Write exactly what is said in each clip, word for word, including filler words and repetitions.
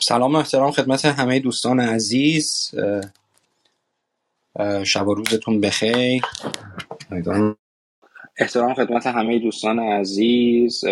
سلام و احترام خدمت همه دوستان عزیز. شب و روزتون بخیر. احترام خدمت همه دوستان عزیز.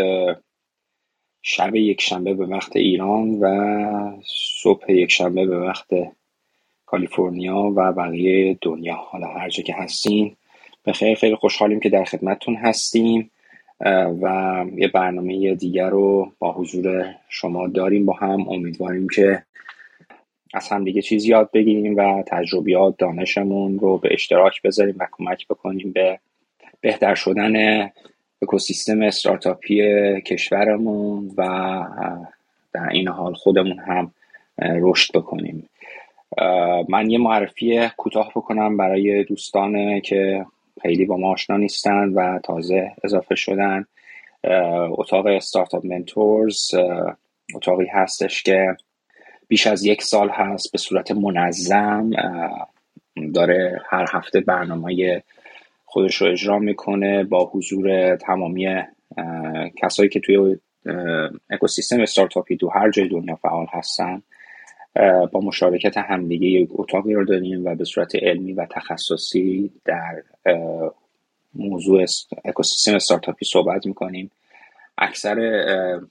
شب یک شنبه به وقت ایران و صبح یک شنبه به وقت کالیفرنیا و بقیه دنیا، حالا هر جا که هستین بخیر. خیلی خوشحالیم که در خدمتتون هستیم و یه برنامه دیگر رو با حضور شما داریم. با هم امیدواریم که از هم دیگه چیز یاد بگیریم و تجربیات دانشمون رو به اشتراک بذاریم و کمک بکنیم به بهتر شدن اکوسیستم استارتاپی کشورمون و در این حال خودمون هم رشد بکنیم. من یه معرفی کوتاه بکنم برای دوستان که خیلی با ما آشنا نیستن و تازه اضافه شدن. اتاق استارتاپ منتورز اتاقی هستش که بیش از یک سال هست به صورت منظم داره هر هفته برنامه خودش رو اجرا میکنه با حضور تمامی کسایی که توی اکوسیستم استارتاپی تو هر جای دنیا فعال هستن. با مشارکت همدیگه یک اتاقی رو داریم و به صورت علمی و تخصصی در موضوع اکوسیستم استارتاپی صحبت میکنیم. اکثر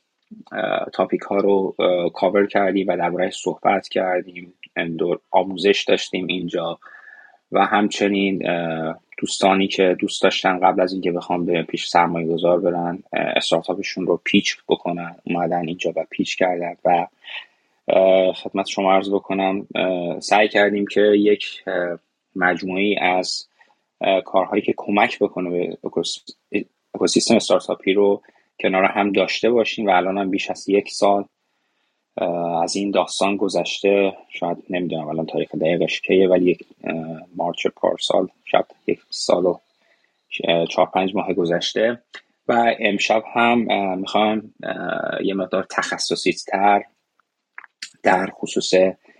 تاپیک ها رو کاور کردیم و درباره‌اش صحبت کردیم، دور آموزش داشتیم اینجا و همچنین دوستانی که دوست داشتن قبل از اینکه بخوام به پیش سرمایه گذار برن استارتاپشون رو پیچ بکنن اومدن اینجا و پیچ کردن و خدمت شما عرض بکنم سعی کردیم که یک مجموعی از کارهایی که کمک بکنه به اکوسیستم استارتاپی رو کنار هم داشته باشیم و الان هم بیش از یک سال از این داستان گذشته. شاید نمیدونم الان تاریخ دقیقش کیه ولی یک مارچ پارسال شاید یک سال و چهار پنج ماه گذشته و امشب هم میخوام یه مقدار تخصصی تر در خصوص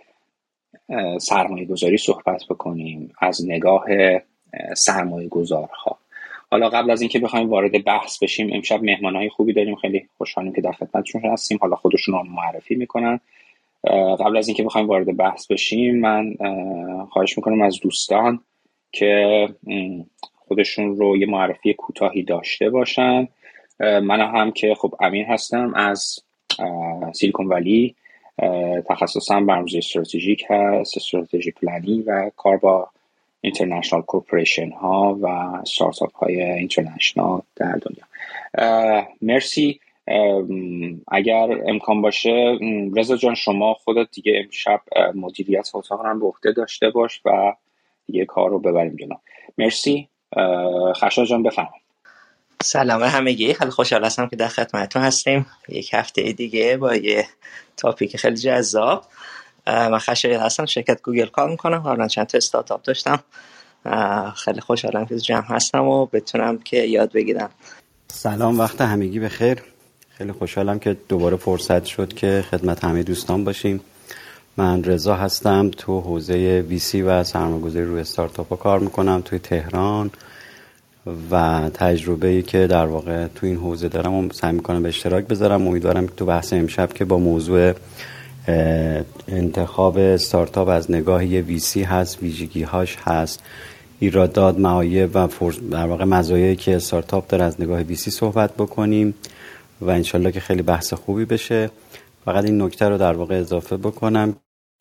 سرمایه گذاری صحبت بکنیم از نگاه سرمایه گذارها. حالا قبل از اینکه بخوایم وارد بحث بشیم، امشب مهمانای خوبی داریم، خیلی خوشحالیم که در خدمتشون هستیم. حالا خودشون رو معرفی میکنن. قبل از اینکه بخوایم وارد بحث بشیم من خواهش میکنم از دوستان که خودشون رو یه معرفی کوتاهی داشته باشن. من هم که خب امین هستم از سیلیکون ولی، تخصصم برنامه‌ریزی استراتژیک هست، استراتژی پلنینگ و کار با اینترنشنال کورپوریشن ها و استارتاپ های اینترنشنال در دنیا. مرسی. اگر امکان باشه رضا جان شما خودت دیگه امشب مدیریت اتاق رو به عهده داشته باش و دیگه کار رو ببریم جلو. مرسی. خشایار جان بفرمایید. سلام همگی، خیلی خوشحال هستم که در خدمتتون هستیم یک هفته دیگه با یه تاپیک خیلی جذاب. من خشایار هستم، شرکت گوگل کار میکنم، قبلا چند تا استارتاپ داشتم. خیلی خوشحالم که جمع هستم و بتونم که یاد بگیرم. سلام، وقت همگی بخیر. خیلی خوشحالم که دوباره فرصت شد که خدمت همه دوستان باشیم. من رضا هستم، تو حوزه ویسی و سرمایه‌گذاری روی استارتاپ‌ها کار میکنم توی تهران و تجربه‌ای که در واقع تو این حوزه دارم و سعی میکنم به اشتراک بذارم. امیدوارم که تو بحث امشب که با موضوع انتخاب استارتاپ از نگاه یه ویسی هست، ویژگی هاش هست، ایرادات، معایب و در واقع مزایایی که استارتاپ داره از نگاه ویسی صحبت بکنیم و انشالله که خیلی بحث خوبی بشه. فقط این نکته رو در واقع اضافه بکنم،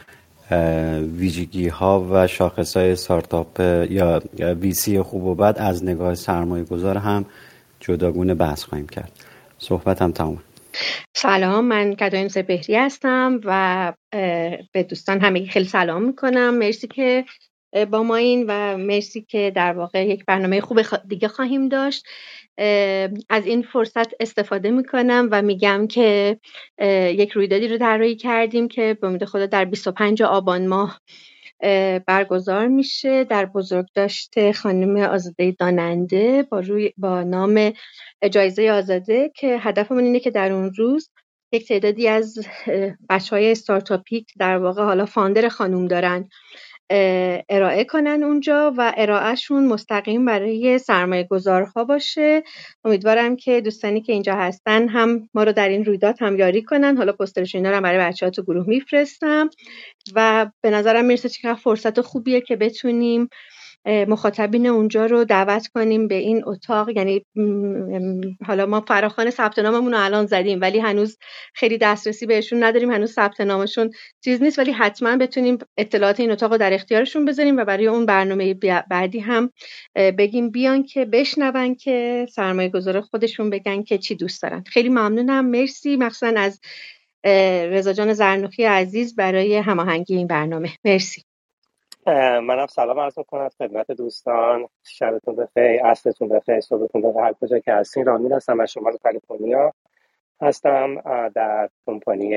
ویژگی ها و شاخص های استارتاپ یا ویسی خوب و بد از نگاه سرمایه گذار هم جداگونه بحث خواهیم کرد. صحبتم تمام. سلام، من کداین سپهری هستم و به دوستان همگی خیلی سلام میکنم. مرسی که با ما این و مرسی که در واقع یک برنامه خوب دیگه خواهیم داشت. از این فرصت استفاده میکنم و میگم که یک رویدادی رو طراحی کردیم که به امید خدا در بیست و پنجم آبان ماه برگزار میشه در بزرگداشت خانم آزاده داننده با روی با نام جایزه آزاده، که هدفمون اینه که در اون روز یک تعدادی از بچهای استارتاپی که در واقع حالا فاندر خانم دارن ارائه کنن اونجا و ارائهشون مستقیم برای سرمایه گذارها باشه. امیدوارم که دوستانی که اینجا هستن هم ما رو در این رویداد هم یاری کنن. حالا پوسترش اینا رو برای بچه‌ها تو گروه میفرستم و به نظرم میرسه چقدر فرصت خوبیه که بتونیم مخاطبین اونجا رو دعوت کنیم به این اتاق. یعنی حالا ما فراخوان ثبت ناممون رو الان زدیم ولی هنوز خیلی دسترسی بهشون نداریم، هنوز ثبت نامشون چیز نیست، ولی حتما بتونیم اطلاعات این اتاق رو در اختیارشون بذاریم و برای اون برنامه بعدی هم بگیم بیان که بشنون که سرمایه گذار خودشون بگن که چی دوست دارن. خیلی ممنونم، مرسی مخصوصا از رضا جان زرنوخی عزیز برای هماهنگی این برنامه. مرسی. منم سلام عرض می‌کنم خدمت دوستان. شبتون بخیر، عصرتون بخیر، صبحتون بخیر، هر کجا که هستین. رامین هستم از شمال کالیفرنیا هستم. در کمپانی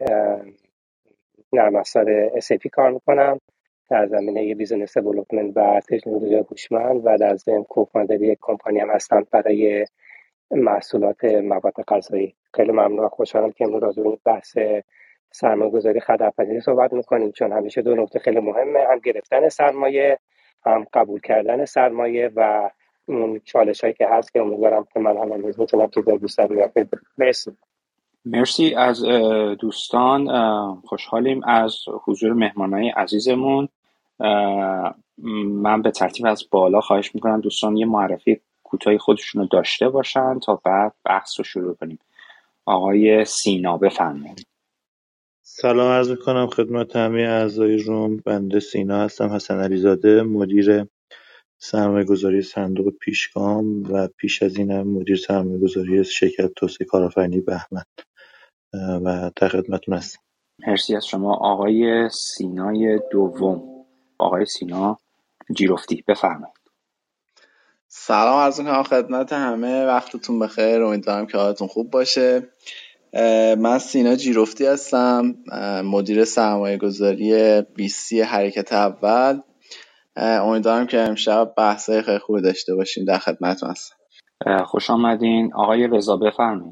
نرم افزار اس ای پی کار میکنم در زمینه بیزینس دیولپمنت و تکنولوژی هوشمند و در ضمن کوفاندر یک کمپانی هم هستم برای محصولات مواد غذایی. خیلی ممنون و خوشحالم که امروز راجع به بحث سرمایه‌گذاری خطرپذیری صحبت می‌کنیم، چون همیشه دو نکته خیلی مهمه، هم گرفتن سرمایه، هم قبول کردن سرمایه و اون چالش‌هایی که هست که امیدوارم که من هم امروز بتونم که در دوستان بیان. مرسی. مرسی از دوستان، خوشحالیم از حضور مهمانای عزیزمون. من به ترتیب از بالا خواهش می‌کنم دوستان یه معرفی کوتاهی خودشونو داشته باشن تا بعد بحث رو شروع کنیم. آقای سینا بفرمایید. سلام عرض میکنم خدمت همه اعضای روم. بنده سینا هستم، حسن علیزاده، مدیر سرمایه گذاری صندوق پیشگام و پیش از اینم مدیر سرمایه گذاری شرکت توسعه کارآفرینی بهمن و در خدمتتون هستم. مرسی از شما. آقای سینای دوم، آقای سینا جیرفتی بفرمایید. سلام عرض میکنم خدمت همه، وقتتون بخیر، امیدوارم که حالتون خوب باشه. من سینا جیرفتی هستم، مدیر سرمایه گذاری بیسی حرکت اول. امیدوارم که امشب بحثای خیلی خوبی داشته باشیم. در خدمتتون هستم. خوش آمدین. آقای رضا بفرمایید.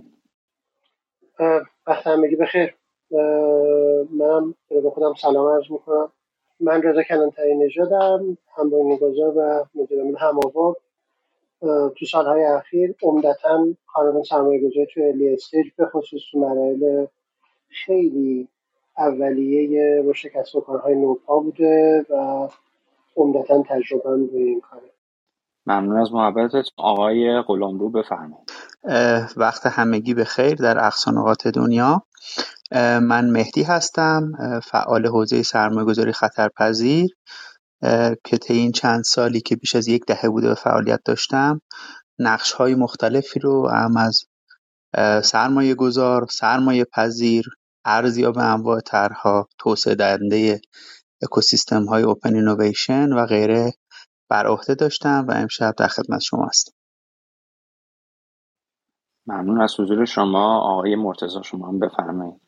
وقت همگی بخیر. من به خودم سلام عرض میکنم. من رضا کلانتری نژادم، هم بنیانگذار و مدیر عامل هم‌آوا. تو سالهای اخیر عمدتاً کارآمد سرمایه‌گذاری تو ارلی استیج، به خصوص تو مراحل خیلی اولیه رشد کسب و کارهای نوپا بوده و عمدتاً تجربه‌ام روی این کاره. ممنون از محبتت. آقای غلامرو بفرمایید. وقت همگی بخیر در اقصا نقاط دنیا. من مهدی هستم، فعال حوزه سرمایه‌گذاری خطرپذیر که طی این چند سالی که بیش از یک دهه بوده به فعالیت داشتم نقش‌های مختلفی رو هم از سرمایه گذار، سرمایه پذیر، ارزیاب انواع طرح‌ها، توسعه دهنده اکوسیستم های اوپن اینویشن و غیره بر عهده داشتم و امشب در خدمت شما هستم. ممنون از حضور شما. آقای مرتضی شما هم بفرمایید.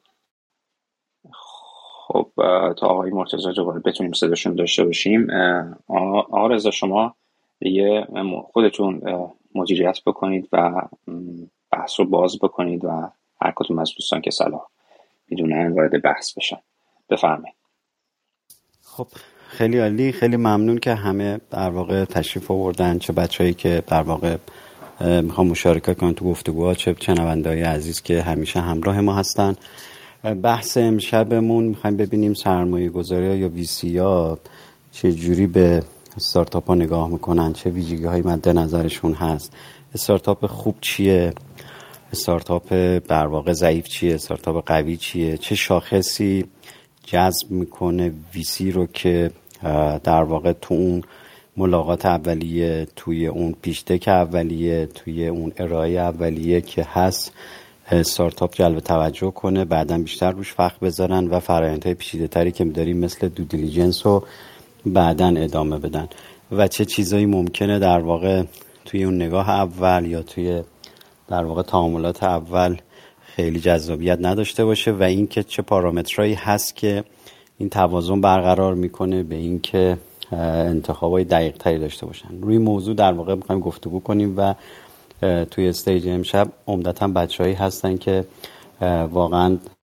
خب تا آقای مرتضی دوباره بتونیم صداشون داشته باشیم، آقا رضا شما دیگه خودتون مدیریت بکنید و بحث رو باز بکنید و هر کدوم از دوستان که صلاح میدونن وارد بحث بشن. بفرمایید. خب خیلی عالی، خیلی ممنون که همه در واقع تشریف آوردن، چه بچه‌ای که در واقع میخوام مشارکت کنن تو گفتگوها، چه شنونده‌های عزیز که همیشه همراه ما هستن. بحث امشبمون میخوایم ببینیم سرمایه گذاری یا ویسی ها چه جوری به استارتاپ ها نگاه میکنن، چه ویژگی های مد نظرشون هست، استارتاپ خوب چیه، استارتاپ در واقع ضعیف چیه، استارتاپ قوی چیه، چه شاخصی جذب میکنه ویسی رو که در واقع تو اون ملاقات اولیه، توی اون پیشتک اولیه، توی اون ارائه اولیه که هست استارتاپ جلب توجه کنه، بعداً بیشتر روش فخر بذارن و فرآیندهای پیچیده تری که می‌داریم مثل دو دیلیجنس رو بعداً ادامه بدن و چه چیزایی ممکنه در واقع توی اون نگاه اول یا توی در واقع تعاملات اول خیلی جذابیت نداشته باشه و اینکه چه پارامترایی هست که این توازن برقرار میکنه به اینکه انتخابای دقیق تری داشته باشن. روی موضوع در واقع می‌خوایم گفتگو کنیم و توی استیج امشب عمدتاً بچه‌هایی هستن که واقعاً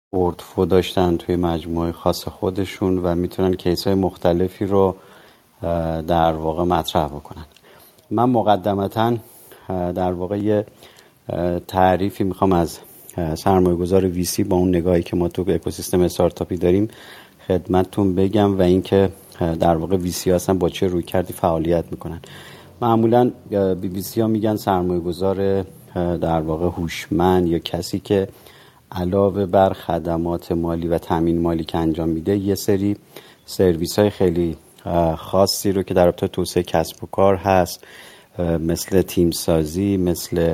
پورتفو داشتن توی مجموعه خاص خودشون و میتونن کیس های مختلفی رو در واقع مطرح بکنن. من مقدمتاً در واقع یه تعریفی میخوام از سرمایه گذار ویسی با اون نگاهی که ما تو اکوسیستم استارتاپی داریم خدمتتون بگم و اینکه در واقع ویسی هستن با چه رویکردی فعالیت میکنن. معمولاً بی بی سی ها میگن سرمایه گذار در واقع هوشمند یا کسی که علاوه بر خدمات مالی و تامین مالی که انجام میده یه سری سرویس های خیلی خاصی رو که در رابطه توسعه کسب و کار هست، مثل تیم سازی، مثل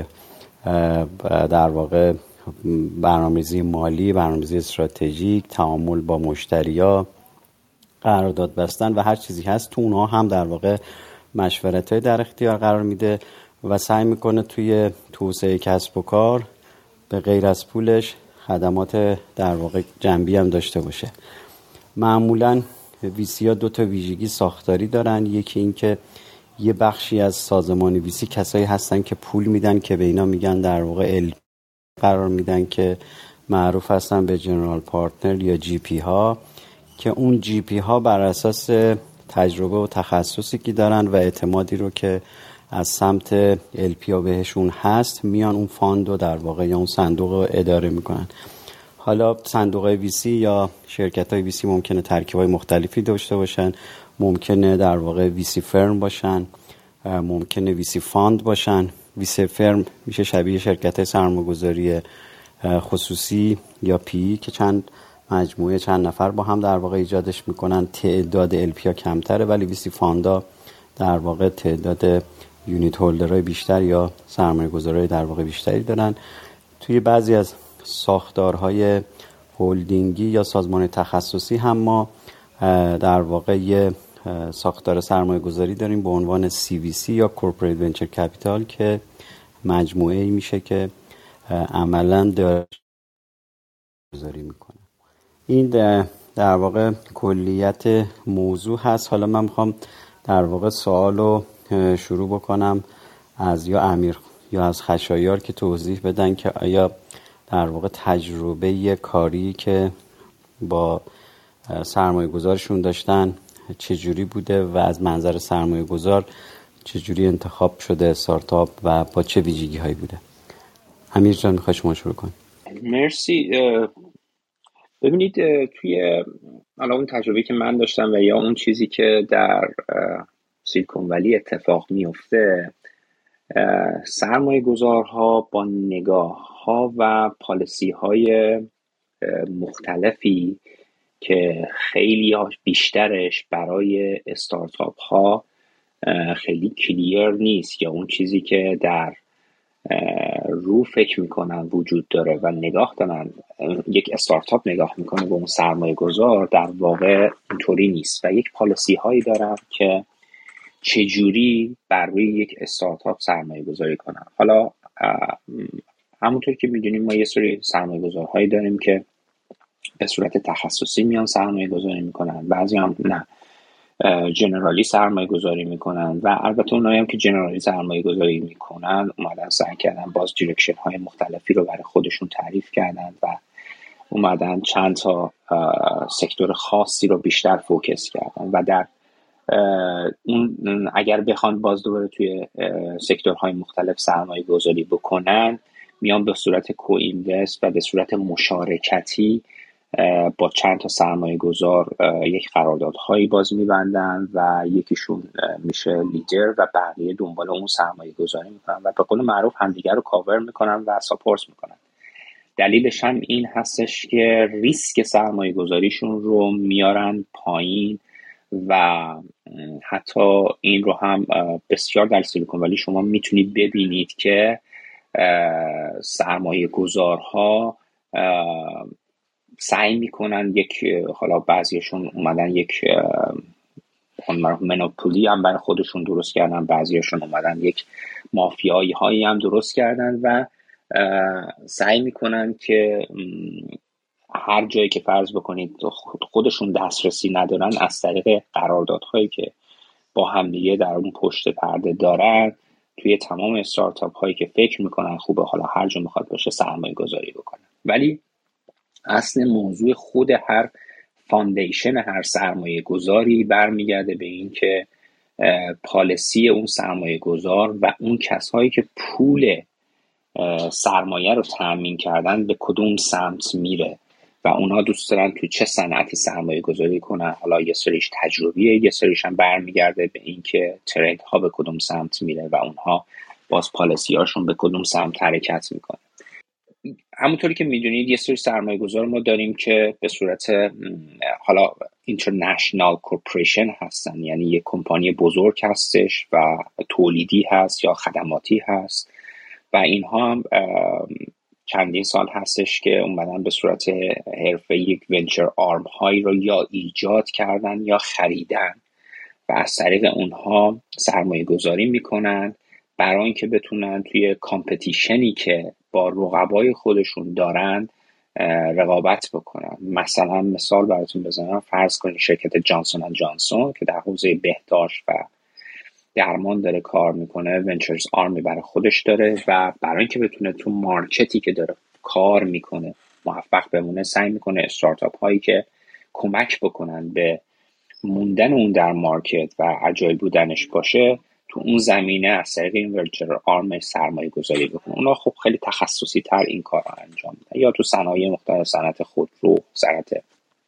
در واقع برنامه‌ریزی مالی، برنامه‌ریزی استراتژیک، تعامل با مشتری‌ها، قرارداد بستن و هر چیزی هست تو اونها هم در واقع مشورت‌های در اختیار قرار میده و سعی میکنه توی توسعه کسب و کار به غیر از پولش خدمات در واقع جنبی هم داشته باشه. معمولاً ویسی ها دو تا ویژگی ساختاری دارن. یکی این که یه بخشی از سازمان ویسی کسایی هستن که پول میدن که به اینا میگن در واقع ال قرار میدن که معروف هستن به جنرال پارتنر یا جی پی ها، که اون جی پی ها بر اساس تجربه و تخصصی که دارن و اعتمادی رو که از سمت ال پی ها بهشون هست میان اون فاند رو در واقع یا اون صندوق رو اداره میکنن. حالا صندوق های ویسی یا شرکت های ویسی ممکنه ترکیب های مختلفی داشته باشن، ممکنه در واقع ویسی فرم باشن، ممکنه ویسی فاند باشن. ویسی فرم میشه شبیه شرکت های سرمایه‌گذاری خصوصی یا پی که چند مجموعه چند نفر با هم در واقع ایجادش میکنن. تعداد ال پی ها کمتره، ولی ویسی فاندا در واقع تعداد یونیت هولدرهای بیشتر یا سرمایه‌گذارهای در واقع بیشتری دارن. توی بعضی از ساختارهای هولدینگی یا سازمان تخصصی هم ما در واقع یه ساختار سرمایه گذاری داریم به عنوان سی وی سی یا کورپوریت ونچر کپیتال که مجموعه ای میشه که عملاً داره گذاری میکنه. این در واقع کلیت موضوع هست. حالا من میخوام در واقع سوال رو شروع بکنم از یا امیر یا از خشایار که توضیح بدن که آیا در واقع تجربه کاری که با سرمایه گذارشون داشتن چجوری بوده و از منظر سرمایه گذار چجوری انتخاب شده استارتاپ و با چه ویژگی هایی بوده. امیر جان میخوای شما شروع کن. مرسی. ببینید توی حالا اون تجربه که من داشتم و یا اون چیزی که در سیلیکون ولی اتفاق میفته، سرمایه گذارها با نگاه ها و پالیسی های مختلفی که خیلی بیشترش برای استارتاپ ها خیلی کلیر نیست یا اون چیزی که در رو فکر میکنن وجود داره و نگاه دارن، یک استارتاپ نگاه میکنه به اون سرمایه گذار، در واقع اینطوری نیست و یک پالیسی هایی دارن که چجوری بر روی یک استارتاپ سرمایه گذاری کنن. حالا همونطور که میدونیم ما یه سری سرمایه گذارهایی داریم که به صورت تخصصی میان سرمایه گذاری میکنن، بعضی هم نه جنرالی سرمایه گذاری میکنن و البته اونایی هم که جنرالی سرمایه گذاری میکنن اومدن سعی کردن باز دیرکشن های مختلفی رو برای خودشون تعریف کردن و اومدن چند تا سکتور خاصی رو بیشتر فوکس کردن و در اون اگر بخوان باز دوباره توی سکتورهای مختلف سرمایه گذاری بکنن میان به صورت کو اینوست و به صورت مشارکتی با چند تا سرمایه گذار یک قراردادهایی باز میبندن و یکیشون میشه لیدر و بقیه دنبال اون سرمایه گذاری میکنن و به قول معروف همدیگر رو کاور میکنن و ساپورت میکنن. دلیلش هم این هستش که ریسک سرمایه گذاریشون رو میارن پایین و حتی این رو هم بسیار در سیلیکون ولی شما میتونید ببینید که سرمایه گذارها سعی میکنن یک، حالا بعضیشون اومدن یک مونوپولی هم برای خودشون درست کردن، بعضیشون اومدن یک مافیایی هایی هم درست کردن و سعی میکنن که هر جایی که فرض بکنید خودشون دسترسی ندارن از طریق قراردادهایی که با همدیگه در اون پشت پرده دارن توی تمام استارتاپ هایی که فکر میکنن خوبه حالا هر جا میخواد باشه سرمایه گذاری بکنن. ولی اصل موضوع خود هر فاندیشن هر سرمایه گذاری برمیگرده به این که پالیسی اون سرمایه گذار و اون کسایی که پول سرمایه رو تامین کردن به کدوم سمت میره و اونها دوست دارن تو چه صنعتی سرمایه گذاری کنن. حالا یه سریش تجربیه، یه سریش هم برمیگرده به این که ترند ها به کدوم سمت میره و اونها باز پالیسی هاشون به کدوم سمت حرکت میکنه. همونطوری که میدونید یه سری سرمایه گذار ما داریم که به صورت حالا اینترنشنال کورپوریشن هستن، یعنی یه کمپانی بزرگ هستش و تولیدی هست یا خدماتی هست و اینها هم چندین سال هستش که اومدن به صورت حرفه یک ونچر آرم هایی رو یا ایجاد کردن یا خریدن و از طریق اونها سرمایه گذاری میکنن برای اینکه بتونن توی کامپتیشنی که با رقبای خودشون دارن رقابت بکنن. مثلا مثال براتون بزنم، فرض کنید شرکت جانسون اند جانسون که در حوزه بهداشت و درمان داره کار میکنه، ونچرز آرمی برای خودش داره و برای اینکه بتونه تو مارکتی که داره کار میکنه موفق بمونه سعی میکنه استارتاپ هایی که کمک بکنن به موندن اون در مارکت و اجایل بودنش باشه تو اون زمینه از طریق این ونچر آرم سرمایه گذاری بکنه. اونا خب خیلی تخصصی تر این کار رو انجام میدن، یا تو صنایع مختلف، صنعت خودرو، صنعت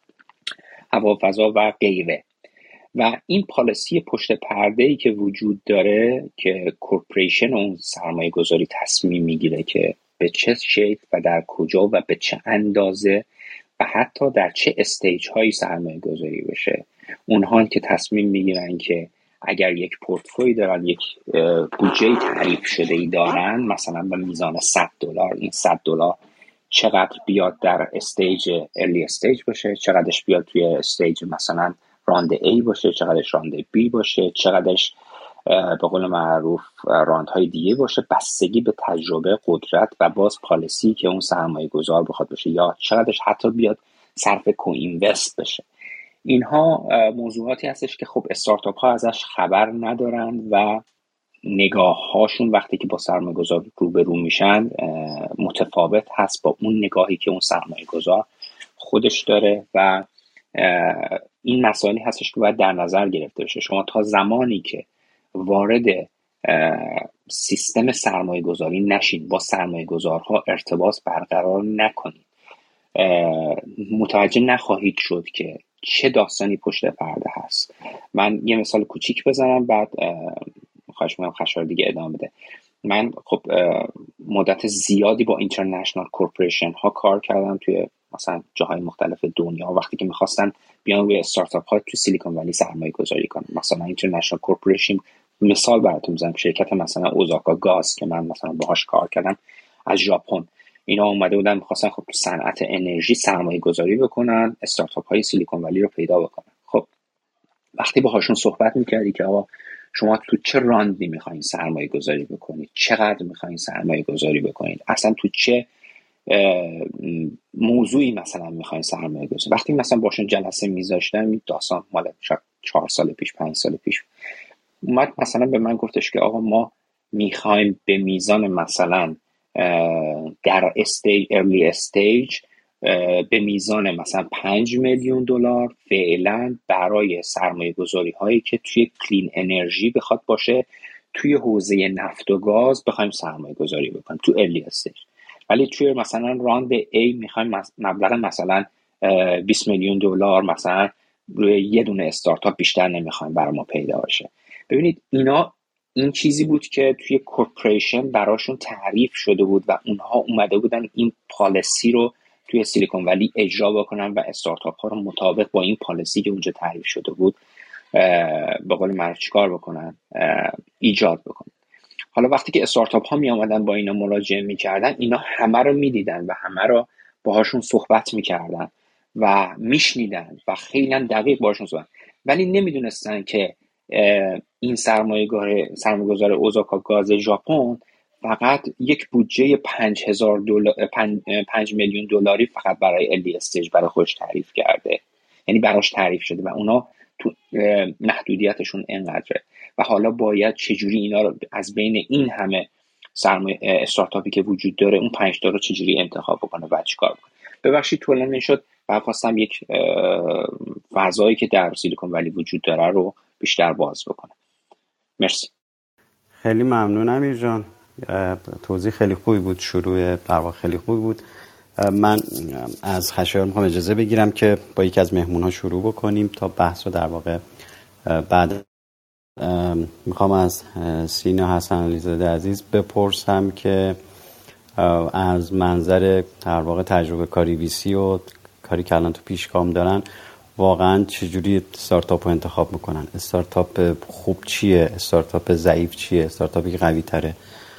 هوافضا و غیره. و این پالیسی پشت پرده‌ای که وجود داره که کورپوریشن اون سرمایه گذاری تصمیم میگیره که به چه شکل و در کجا و به چه اندازه و حتی در چه استیج هایی سرمایه گذاری بشه. اونها که تصمیم میگیرن که اگر یک پورتفوی دارن، یک بودجه تعریف شده ای دارن، مثلا به میزان صد دلار، این صد دلار چقدر بیاد در استیج ارلی استیج باشه، چقدرش بیاد توی استیج مثلا راند A باشه، چقدرش راند B باشه، چقدرش به قول معروف راندهای دیگه باشه، بستگی به تجربه، قدرت و باز پالیسی که اون سرمایه گذار بخواد باشه، یا چقدرش حتی بیاد صرف کو اینوست بشه. اینها موضوعاتی هستش که خب استارتاپ ها ازش خبر ندارن و نگاه هاشون وقتی که با سرمایه گذار روبرو میشن متفاوت هست با اون نگاهی که اون سرمایه گذار خودش داره و این مسائلی هستش که باید در نظر گرفته بشه. شما تا زمانی که وارد سیستم سرمایه گذاری نشین، با سرمایه گذارها ارتباط برقرار نکنید، متوجه نخواهید شد که چه داستانی پشت پرده هست. من یه مثال کوچیک بزنم بعد خواهش می‌کنم خشایار دیگه ادامه بده. من خب مدت زیادی با اینترنشنال کورپوریشن ها کار کردم توی مثلا جاهای مختلف دنیا وقتی که میخواستن بیان روی استارتاپ ها توی سیلیکون ولی سرمایه گذاری کنن. مثلا اینترنشنال کورپوریشن مثال براتون میزنم، شرکت مثلا اوزاکا گاز که من مثلا باهاش کار کردم از ژاپن، اینا اومده بودن میخواستن خب تو صنعت انرژی سرمایه گذاری بکنن، استارتاپ های سیلیکون ولی رو پیدا بکنن. خب وقتی باهاشون صحبت میکردی که آقا شما تو چه راندی میخواین سرمایه گذاری بکنید، چقدر میخواین سرمایه گذاری بکنید، اصلا تو چه موضوعی مثلا میخواین سرمایه گذاری. وقتی مثلا باشون جلسه میذاشتم، داستان مال شاید چهار سال پیش پنج سال پیش اومد مثلا به من گفتش که آقا ما میخوایم به میزان مثلا در استیج ارلی استیج به میزان مثلا پنج میلیون دلار فعلا برای سرمایه گذاری هایی که توی کلین انرژی بخواد باشه، توی حوزه نفت و گاز بخوایم سرمایه گذاری بکنیم تو ارلی استیج. ولی توی مثلا راند A میخوایم مبلغ مثلا بیست میلیون دلار مثلا روی یه دونه استارتاپ بیشتر نمیخوایم برای ما پیدا باشه. ببینید اینا این چیزی بود که توی کورپوریشن براشون تعریف شده بود و اونها اومده بودن این پالیسی رو توی سیلیکون ولی اجرا بکنن و استارتاپ ها رو مطابق با این پالیسی که اونجا تعریف شده بود به قول معروف چیکار بکنن، ایجاد بکنن. حالا وقتی که استارتاپ ها می آمدن با اینا مراجعه میکردن، اینا همه رو میدیدن و همه رو باهاشون صحبت میکردن و میشنیدن و خیلی دقیق باهاشون صحبت، ولی نمیدونستن که این سرمایه‌گذار سرمایه‌گذار اوزاکا گاز ژاپن فقط یک بودجه پنج هزار دلار پنج میلیون دلاری فقط برای الی استیج برای خودش تعریف کرده، یعنی براش تعریف شده و اونا تو محدودیتشون اینقدره و حالا باید چجوری اینا رو از بین این همه سرمایه استارتاپی که وجود داره اون پنج تا رو چجوری انتخاب بکنه و چیکار بکنه. ببخشید طولانی شد و خواستم یک فضایی که در سیلیکون ولی وجود داره رو بیشتر باز بکنم. مرسی. خیلی ممنون امیر جان، توضیح خیلی خوبی بود، شروع در واقع خیلی خوبی بود. من از خشایار میخوام اجازه بگیرم که با یکی از مهمون‌ها شروع بکنیم تا بحث رو در واقع بعد. میخوام از سینا حسن علیزاده عزیز بپرسم که از منظر در واقع تجربه کاری ویسی و کاری که الان تو پیشگام دارن واقعا چجوری استارتاپ رو انتخاب میکنن؟ استارتاپ خوب چیه؟ استارتاپ ضعیف چیه؟ استارتاپی که قوی تره؟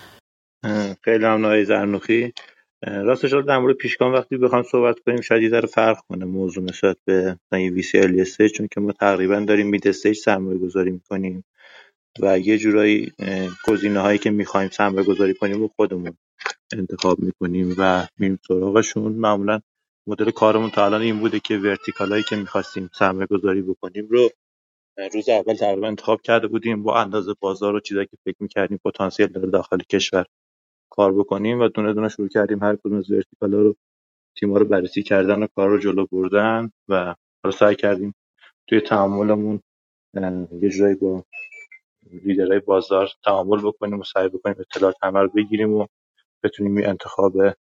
خیلی ممنون آقای زرنوخی. راستش رو در مورد پیشگام وقتی بخوام صحبت کنیم شاید یه ذره فرق کنه موضوع نسبت به وی سی ال استیج، چون که ما تقریبا داریم مید استیج سرمایه گذاری میکنیم و یه جورایی گزینه هایی که میخوایم سرمایه گذاری کنیم رو خودمون انتخاب میکنیم و میریم سراغشون. معمولا مدل کارمون تا الان این بوده که ورتیکال هایی که میخواستیم سرمایه گذاری بکنیم رو روز اول تقریبا انتخاب کرده بودیم با اندازه بازار و چیزایی که فکر میکردیم پتانسیل داره داخل کشور کار بکنیم و دونه دونه شروع کردیم هر کدوم از ورتیکال ها رو تیم‌ها رو بررسی کردن و کار رو جلو بردن و رو سعی کردیم توی تعاملمون یه جورایی با لیدرهای بازار تعامل بکنیم و سعی بکنیم اطلاعات همه رو بگیریم و بتونیم یه انتخاب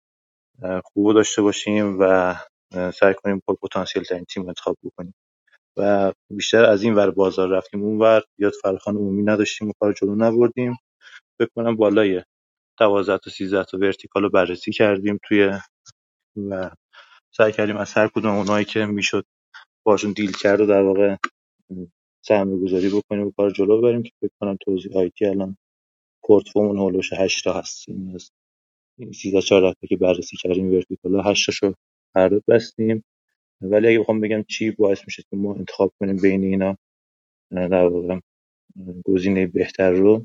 خوب داشته باشیم و سعی کنیم پر پتانسیل ترین تیم انتخاب بکنیم و بیشتر از این ور بازار رفتیم اون ور زیاد فراخوان عمومی نداشتیم و کار جلو نبردیم. فکر کنم بالای دوازده تا سیزده تا ورتیکال رو بررسی کردیم توی و سعی کردیم از هر کدوم اونایی که میشد باشون دیل کرد و در واقع سرمایه گذاری بکنیم و کار جلو ببریم که فکر کنم توزیع آیتی الان پورتفومون هولوش هشت تا هست. این از سیزده چهارده تا که بررسی کردیم ورتیکال هشت تاشو قرارداد بستیم. ولی اگه بخوام بگم چی باعث میشه که ما انتخاب کنیم بین اینا در واقع گزینه بهتر رو،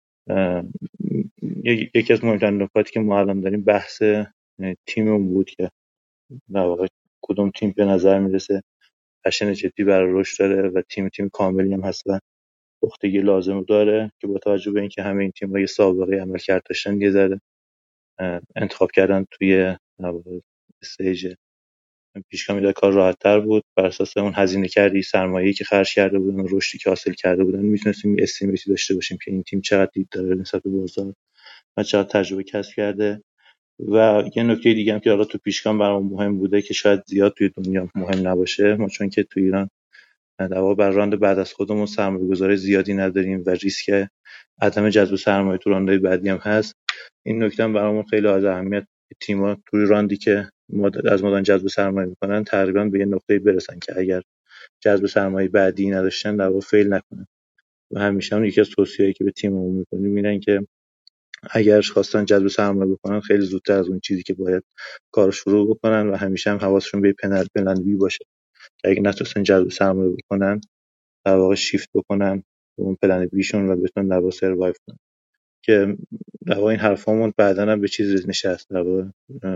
یکی از مهمترین نکاتی که ما الان داریم بحث تیممون بود که در واقع کدوم تیم به نظر میرسه پشن جدی برای رشد داره و تیم تیم کاملی هم هست و پختگی لازم داره که با توجه به اینکه همه این تیم‌ها یه سابقه عملکرد داشتن یه ذره انتخاب کردن توی استیج پیشگامی داره کار راحت‌تر بود. بر اساس اون هزینه کردی سرمایه‌ای که خرج کرده بودن و رشدی که حاصل کرده بودن میتونستیم یه استیمیتی داشته باشیم که این تیم چقدر دید داره نسبت به بازار و چقدر تجربه کسب کرده. و یه نکته دیگه هم که حالا تو پیشگام برام مهم بوده که شاید زیاد توی دنیا مهم نباشه، ما چون که تو ایران در واقع بر راند بعد از خودمون سرمایه‌گذاری زیادی نداریم و ریسک عدم جذب سرمایه تو راندهای بعدی هم هست. این نکته هم برامون خیلی از اهمیت، تیم‌ها توی راندی که از مدان جذب سرمایه میکنن تقریبا به یه نقطه‌ای برسن که اگر جذب سرمایه بعدی نداشتن در واقع فیل نکنن. و همیشه هم یکی از توصیه‌ای که به تیممون می‌کنیم اینه که اگر خواستن جذب سرمایه بکنن خیلی زودتر از اون چیزی که باید کار شروع بکنن و همیشه هم حواسشون به پنل پلن بی باشه که اگه نتونستن جذب سرمایه بکنن در واقع شیفت بکنن به اون پلن بیشون و بتونن در واقع سروایو کنن. که در واقع این حرفامون بعداً هم به چیز نشست، در واقع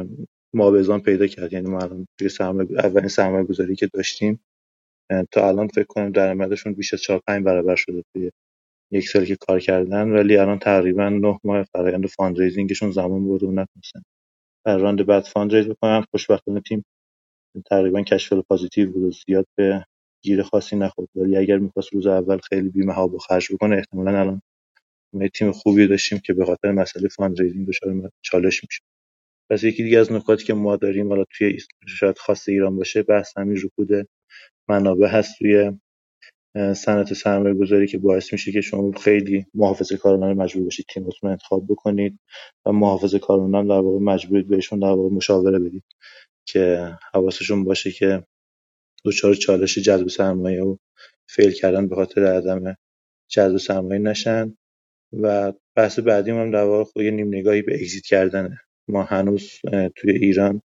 موازن پیدا کرد. یعنی ما الان توی سرمایه اولین سرمایه گذاری که داشتیم تا الان فکر کنم درآمدشون بیش از چهار پنج برابر شده توی یک سالی که کار کردن، ولی الان تقریبا نه ماه فرآیند فاندریزینگشون زمان برده و نتونستن در راند بعد فاندریز بکنن. خوشبختانه تیم تقریبا کش فلو پوزیتیو بود و زیاد به گیر خاصی نخورد، ولی اگر می‌خواست روز اول خیلی بی‌محابا خرج بکنه احتمالاً الان ما تیم خوبی داشتیم که به خاطر مسئله فاندریزینگ دچار چالش میشه. پس یکی دیگه از نکاتی که ما داریم حالا توی شاید خاص ایران باشه بحث همین رکود منابع هست توی صنعت سرمایه گذاری که باعث میشه که شما خیلی محافظه کارانه مجبور باشید تیمتون رو انتخاب بکنید و محافظه کارانه هم در واقع مجبورید بهشون در واقع مشاوره بدید که حواسشون باشه که دچار چالش جذب سرمایه و فیل کردن به خاطر عدم جذب سرمایه نشن. و بحث بعدی هم در واقع خود یه نیم نگاهی به اگزییت کردنه. ما هنوز توی ایران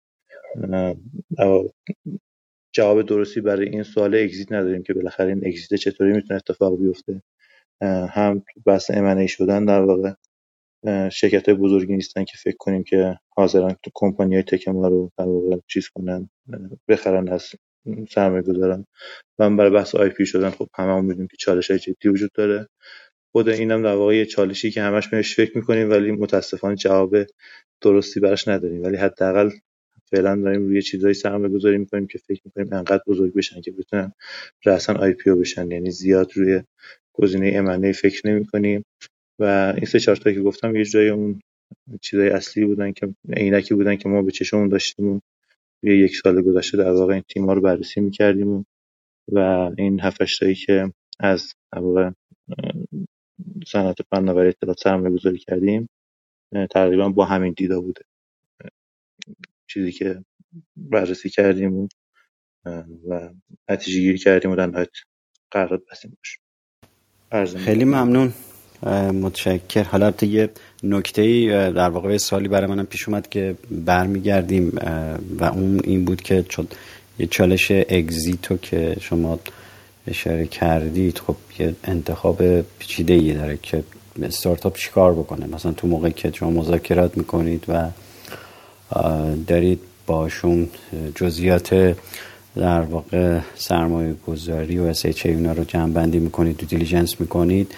جواب درستی برای این سوال اگزییت نداریم که بالاخره این اگزییت چطوری میتونه اتفاق بیفته. هم بحث ام ان ای شدن در واقع شرکت‌های بزرگی نیستن که فکر کنیم که حاضرن تو کمپانی‌های تک ما رو در واقع چیز کنن بخرن از سرمایه‌گذاران. و برای بحث آی پی شدن خب هممون می‌دونیم که چالش‌های جدی وجود داره. خود اینم در واقع یه چالشی که همش بهش فکر می‌کنیم ولی متأسفانه جواب درستی براش نداریم، ولی حداقل فعلا داریم روی چیزای سرمایه گذاری میکنیم که فکر میکنیم انقدر بزرگ بشن که بتونن رأساً آی پی او بشن، یعنی زیاد روی گزینه ام ان ای فکر نمی‌کنیم و این سه چهار تا که گفتم یه جای اون چیزای اصلی بودن که عینکی بودن که ما به چشمون داشتیم روی یک سال گذشته در واقع این تیم‌ها رو بررسی می‌کردیم و این هفت هشت تایی که از در واقع صنعت فناوری اطلاعات سرمایه‌گذاری کردیم تقریبا با همین دیدا بوده. چیزی که بررسی کردیم و نتیجه گیری کردیم و در نهایت قرار بستیم باشه. خیلی ممنون، متشکر. حالا یه نکته‌ای در واقع سوالی برای منم پیش اومد که برمیگردیم و اون این بود که چون یه چالش اگزیتو که شما اشاره کردید، خب یه انتخاب پیچیده‌ای داره که استارتاپ چیکار بکنه. مثلا تو موقعی که شما مذاکرات میکنید و دارید باشون جزئیات در واقع سرمایه گذاری و اس اچ ای اینا رو جمع بندی میکنید، دو دیلیجنس میکنید،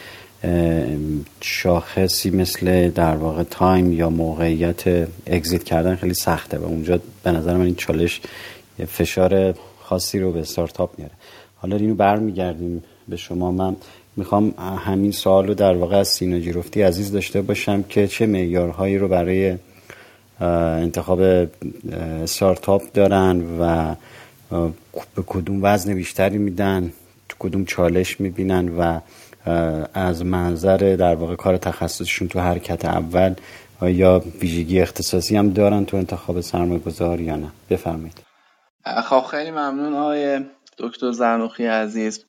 شاخصی مثل در واقع تایم یا موقعیت اگزیت کردن خیلی سخته و اونجا به نظر من این چالش فشار خاصی رو به استارتاپ میاره. حالا اینو برمیگردیم به شما. من میخوام همین سوال رو در واقع از سینا جیرفتی عزیز داشته باشم که چه معیارهایی رو برای انتخاب استارتاپ دارن و به کدوم وزن بیشتری میدن، تو کدوم چالش میبینن و از منظر در واقع کار تخصصشون تو حرکت اول یا ویژگی اختصاصی هم دارن تو انتخاب سرمایه گذاری یا نه؟ بفرمایید. خب خیلی ممنون آقای دکتر زرنوخی عزیز.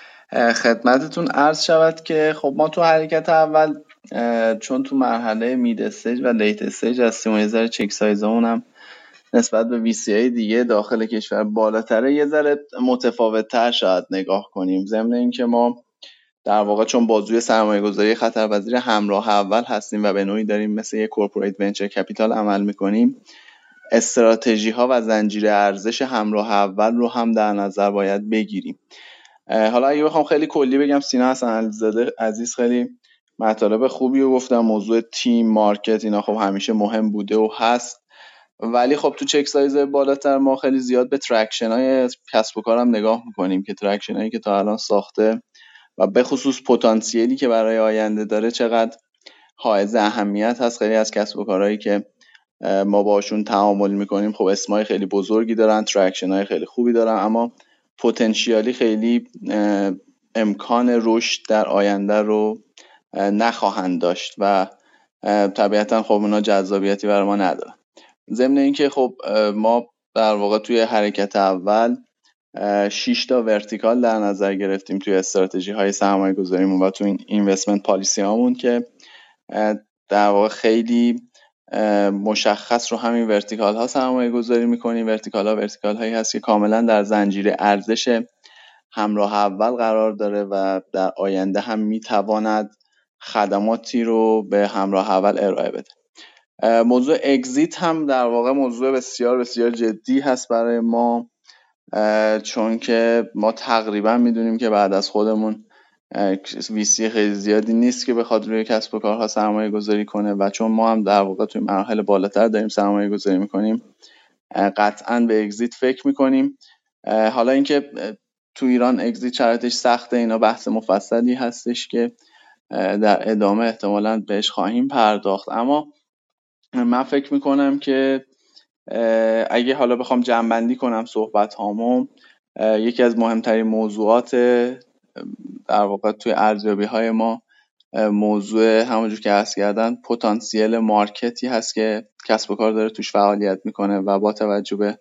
خدمتتون عرض شود که خب ما تو حرکت اول چون تو مرحله مید استیج و لیت استیج هستیم و یه ذره چک سایزمون هم نسبت به وی سی ای دیگه داخل کشور بالاتره، یه ذره متفاوت‌تر شاید نگاه کنیم. ضمن اینکه ما در واقع چون بازوی سرمایه‌گذاری خطرپذیر همراه اول هستیم و به نوعی داریم مثل یک کورپوریت ونچر کپیتال عمل می‌کنیم، استراتژی‌ها و زنجیره ارزش همراه اول رو هم در نظر باید بگیریم. حالا اگه بخوام خیلی کلی بگم، سینا حسن‌علیزاده عزیز خیلی مطالب خوبی رو گفتم. موضوع تیم، مارکت، اینا خب همیشه مهم بوده و هست، ولی خب تو چک سایز بالاتر ما خیلی زیاد به ترکشن های کسب و کارم نگاه میکنیم که ترکشن هایی که تا الان ساخته و به خصوص پتانسیلی که برای آینده داره چقدر حائز اهمیت هست. خیلی از کسب و کارهایی که ما باشون تعامل میکنیم خب اسمای خیلی بزرگی دارن، ترکشن های خیلی خوبی دارن، اما پتانسیالی خیلی امکان رشد در آینده رو نخواهند داشت و طبیعتا خب اونا جذابیتی برای ما ندارن. ضمن اینکه خب ما در واقع توی حرکت اول شش تا ورتیکال در نظر گرفتیم توی استراتژی های سرمایه گذاریمون و توی این اینوستمنت پالیسی هامون که در واقع خیلی مشخص رو همین ورتیکال ها سرمایه گذاری میکنیم. ورتیکال ها ورتیکال هایی هست که کاملا در زنجیره ارزش همراه اول قرار داره و در آینده هم میتواند خدماتی رو به همراه اول ارائه بده. موضوع اگزیت هم در واقع موضوع بسیار بسیار جدی هست برای ما، چون که ما تقریبا میدونیم که بعد از خودمون ویسی خیلی زیادی نیست که بخواد روی کسب و کارها سرمایه گذاری کنه و چون ما هم در واقع توی مراحل بالاتر داریم سرمایه گذاری میکنیم قطعا به اگزیت فکر میکنیم. حالا اینکه تو ایران اگزیت شرایطش سخته، اینا بحث مفصلی هستش که در ادامه احتمالاً بهش خواهیم پرداخت، اما من فکر میکنم که اگه حالا بخوام جمع‌بندی کنم صحبت هامو، یکی از مهمترین موضوعات در واقع توی ارزیابی های ما موضوع همونجور که عرض کردن پتانسیل مارکتی هست که کسب و کار داره توش فعالیت میکنه و با توجه به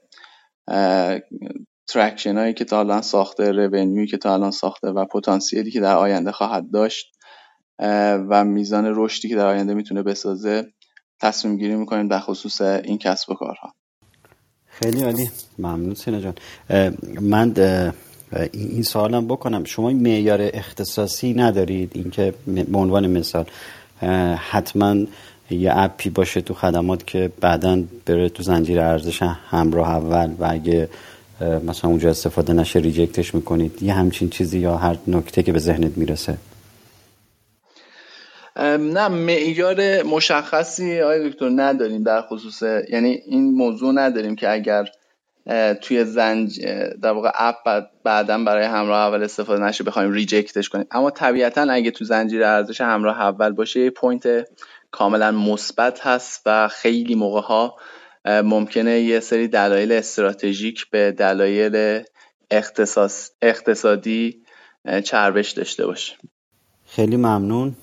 ترکشن هایی که تا الان ساخته، رونیوی که تا الان ساخته و پتانسیلی که در آینده خواهد داشت و میزان رشدی که در آینده میتونه بسازه تصمیم گیری میکنیم در خصوص این کسب و کارها. خیلی عالی، ممنون سینا جان. من این سوالم بکنم، شما این معیار اختصاصی ندارید؟ اینکه به عنوان مثال حتما یه اپی باشه تو خدمات که بعداً بره تو زنجیره ارزش همراه اول و اگه مثلا اونجا استفاده نشه ریجکتش میکنید، یه همچین چیزی یا هر نکته که به ذهنت میرسه؟ نه معیار مشخصی آقای دکتر نداریم در خصوص، یعنی این موضوع نداریم که اگر توی زنج در واقع اپ بعداً برای همراه اول استفاده نشه بخوایم ریجکتش کنیم. اما طبیعتاً اگه تو زنجیره ارزش همراه اول باشه یه پوینت کاملا مثبت هست و خیلی موقع‌ها ممکنه یه سری دلایل استراتژیک به دلایل اختصاص اقتصادی چربش داشته باشه. خیلی ممنون.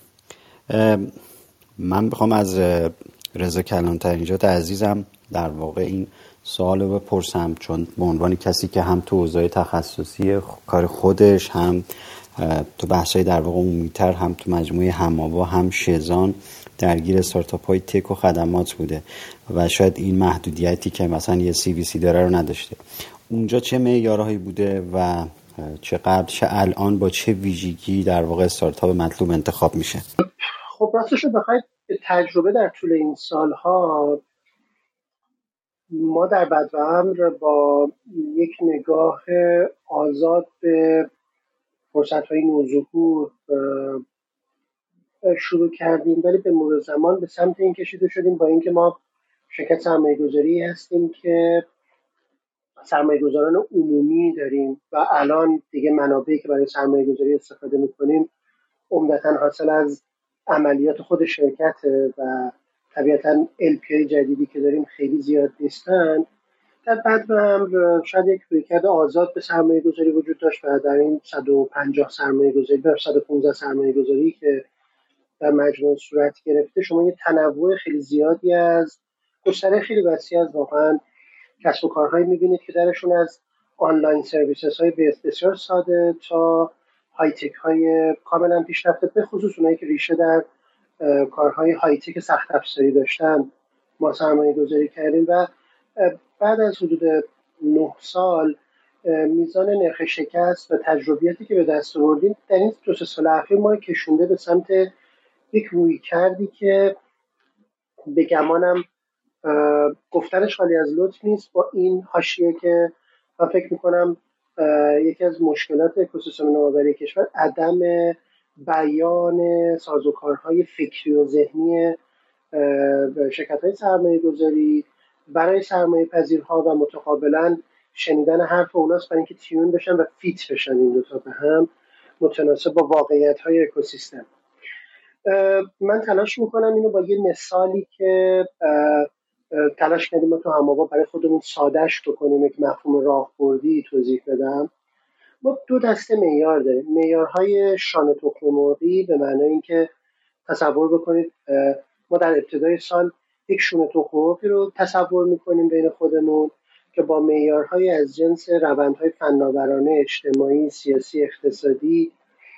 من بخوام از رضا کلانتری نژاد عزیزم در واقع این سوال رو بپرسم، چون به عنوان کسی که هم تو حوزه تخصصی کار خودش هم تو بحث‌های در واقع عمومی‌تر هم تو مجموعه هماوا هم شزان درگیر استارتاپ‌های تک و خدمات بوده و شاید این محدودیتی که مثلا یه سی وی سی داره رو نداشته، اونجا چه معیارهایی بوده و چه قبل چه الان با چه ویژگی در واقع استارتاپ مطلوب انتخاب میشه؟ خب راستش رو بخواید تجربه در طول این سالها ما در بدوامر با یک نگاه آزاد به فرصت‌های نوظهور شروع کردیم، ولی به مرور زمان به سمت این کشیده شدیم با اینکه ما شرکت سرمایه‌گذاری هستیم که سرمایه‌گذاران عمومی داریم و الان دیگه منابعی که برای سرمایه‌گذاری استفاده می‌کنیم عمدتاً حاصل از عملیات خود شرکت و طبیعتاً ال پی آی جدیدی که داریم خیلی زیاد نیستن. در بعد هم شاید یک رویکرد آزاد به سرمایه گذاری وجود داشت و در این صد و پنجاه سرمایه گذاری در صد و پانزده سرمایه گذاری که در مجموع صورت گرفته شما یه تنوع خیلی زیادی از گستره خیلی وسیع از واقعا کسب و کارهایی میبینید که درشون از آنلاین سرویسز های بسیار ساده تا های تک های کاملا پیشرفته، به خصوص اونایی که ریشه در کارهای های تک سخت افزاری داشتن ما سرمایه گذاری کردیم و بعد از حدود نه سال میزان نرخ شکست و تجربیاتی که به دست آوردیم در این دو سه سال اخیر ما کشونده به سمت یک روی کردی که به گمانم گفتنش خالی از لطف نیست، با این حاشیه که من فکر میکنم یکی از مشکلات اکوسیستم نوآوری کشور عدم بیان سازوکارهای فکری و ذهنی شرکت‌های سرمایه‌گذاری برای سرمایه پذیرها و متقابلا شنیدن حرف اوناست برای اینکه تیون بشن و فیت بشن این دوتا به هم متناسب با واقعیت‌های اکوسیستم. من تلاش میکنم اینو با یه مثالی که تلاش کردیم ما تو هماوا برای خودمون سادهش بکنیم، یک مفهوم راهبردی توضیح بدم. ما دو دسته معیار داریم. معیارهای شانه تخم مرغی به معنای اینکه تصور بکنید ما در ابتدای سال یک شونه تخم مرغی رو تصور میکنیم بین خودمون که با معیارهای از جنس روندهای فناورانه، اجتماعی، سیاسی، اقتصادی،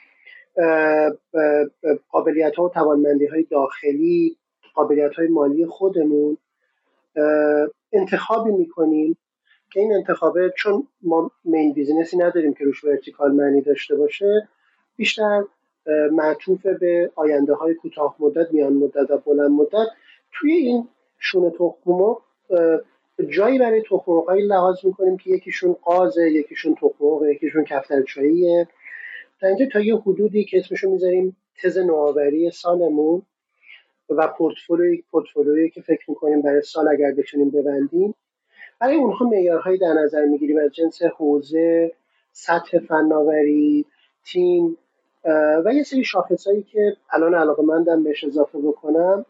قابلیت‌ها و توانمندی‌های داخلی، قابلیت‌های مالی خودمون انتخابی میکنیم که این انتخابه چون ما مین بیزینسی نداریم که روش ورتیکال معنی داشته باشه، بیشتر معطوف به آینده های کوتاه مدت، میان مدت و بلند مدت. توی این شونه تخم مرغ جایی برای تخم مرغ‌های لحاظ میکنیم که یکیشون قازه، یکیشون تخم مرغ، یکیشون کفترچاییه. تا اینجا تا یه حدودی که اسمشو میذاریم تز نوآوری سالمون و پورتفولیوی پورتفولیویی که فکر میکنیم برای سال اگر بتونیم ببندیم. برای اونها معیارهایی در نظر میگیریم از جنس حوزه، سطح فناوری، تیم و یه سری شاخصایی که الان علاقه‌مندم بهش اضافه بکنم.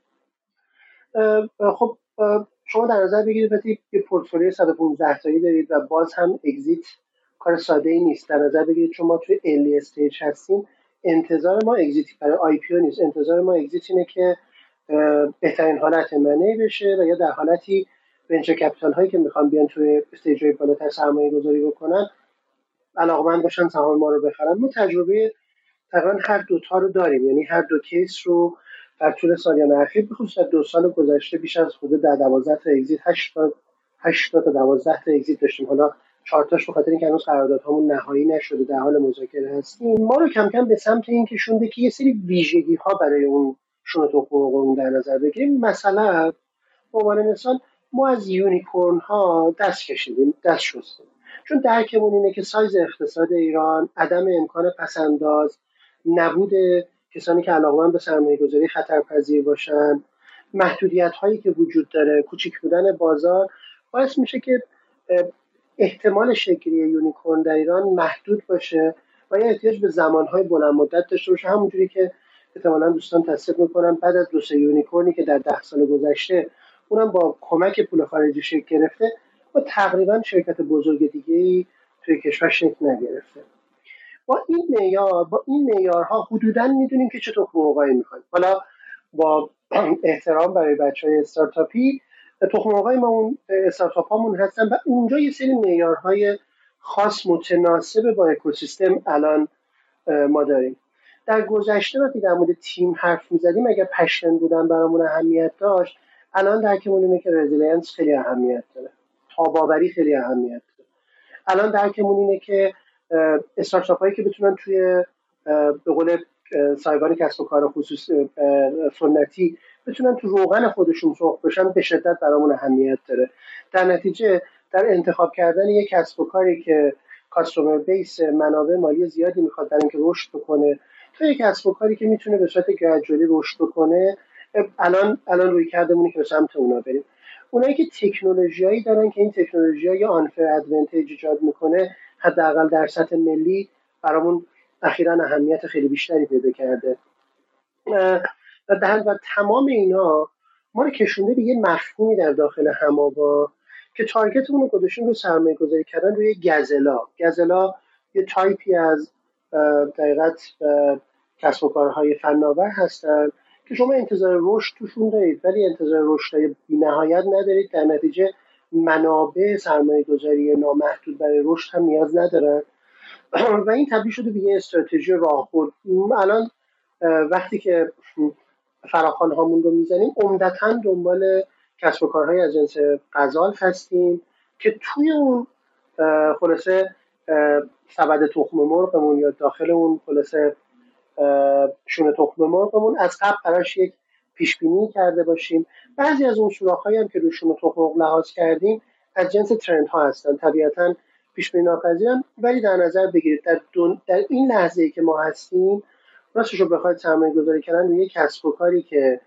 خب شما در نظر بگیرید وقتی یه پورتفولیوی صد و پانزده تایی دارید و باز هم اگزیت کار ساده ای نیست. در نظر بگیرید چون ما توی ارلی استیج هستیم، انتظار ما اگزیت برای آی پی او نیست، انتظار ما اگزیت اینه که بهترین حالت منی بشه و یا در حالتی ونچر کپیتال هایی که میخوان بیان توی استیج‌های بالاتر سرمایه گذاری بکنن علاقمند باشن سهام ما رو بخرن. ما تجربه تقریبا هر دوتا رو داریم، یعنی هر دو کیس رو در طول سالیان اخیر بخصوص دو سال گذشته بیش از حدود ده دوازده تا اگزیت، هشت تا هشت تا دوازده تا اگزیت داشتیم. حالا چهار تاش به خاطر اینکه هنوز قراردادهامون نهایی نشده در حال مذاکره هستیم. ما رو کم کم به سمت این کشونده که یه سری ویژگی ها برای اون شونه تخم مرغ در نظر بگیریم. مثلا به عنوان مثال ما از یونیکورن ها دست کشیدیم، دست شستیم، چون درکمون اینه که سایز اقتصاد ایران، عدم امکان پسنداز، نبود کسانی که علاقه‌مند به سرمایه‌گذاری خطرپذیر باشن، محدودیت‌هایی که وجود داره، کوچیک بودن بازار باعث میشه که احتمال شکلی یونیکورن در ایران محدود باشه و یا احتیاج به زمانهای بلند مدت داشته باشه. همونجوری که احتمالاً دوستان تصدیق میکنن بعد از دو سه یونیکورنی که در ده سال گذشته اونم با کمک پول خارجی شکل گرفته و تقریبا شرکت بزرگ دیگه‌ای توی کشور شکل نگرفته. با این معیار با این معیارها حدوداً میدونیم که چه تخم مرغایی میخوایم. حالا با احترام برای بچهای استارتاپی، تخم مرغای ما اون استارتاپ هامون هستن و اونجا یه سری معیارهای خاص متناسب با اکوسیستم الان ما داریم. در گذشته وقتی در مورد تیم حرف میزدیم اگر پشن بودن برامون اهمیت داشت، الان درکمون اینه که رزیلینس خیلی اهمیت داره، تاباوری خیلی اهمیت داره. الان درکمون اینه که استارتاپ هایی که بتونن توی به قول صاحبان کسب و کار خصوص سنتی بتونن تو روغن خودشون سرخ بشن به شدت برامون اهمیت داره. در نتیجه در انتخاب کردن یک کسب و کاری که کاستومر بیس منابع مالی زیادی میخواد در اینکه رشد بکنه تا یک کسب و کاری که میتونه به صورت گرادولی رشد بکنه، الان الان روی کردمونه که به سمت اونا بریم. اونایی که تکنولوژیایی دارن که این تکنولوژی‌ها یا آنفر ادوانتیج ایجاد میکنه، حداقل در سطح ملی برامون اخیراً اهمیت خیلی بیشتری پیدا کرده. و در تمام اینا ما رو کشونده به یه مفهومی در داخل هماوا که تارگتمون رو گذاشتیم رو سرمایه گذاری کردن روی گزلا. گزلا یه تایپی از دقیقت کسب و کارهای فناور هستن که شما انتظار رشد توشون دارید ولی انتظار رشدهای بی‌نهایت ندارید، در نتیجه منابع سرمایه گذاری نامحدود برای رشد هم نیاز ندارن و این تبدیل شده به یه استراتژی راهبرد. الان وقتی که فراخوان هامون رو میزنیم عمدتاً دنبال کسب و کارهای از جنس غزال هستیم که توی اون خلاصه سبد تخم مرغمون یا داخل اون خلاصه شونه تخم مرغمون از قبل براش یک پیش بینی کرده باشیم. بعضی از اون سوراخ‌هایی هم که روی شونه تخم مرغ لحاظ کردیم از جنس ترند ها هستن، طبیعتاً پیش بینی ناپذیرن، ولی در نظر بگیرید در, در این لحظه‌ای که ما هستیم راستش رو بخواید سرمایه گذاری کردن روی یک کسب و کاری که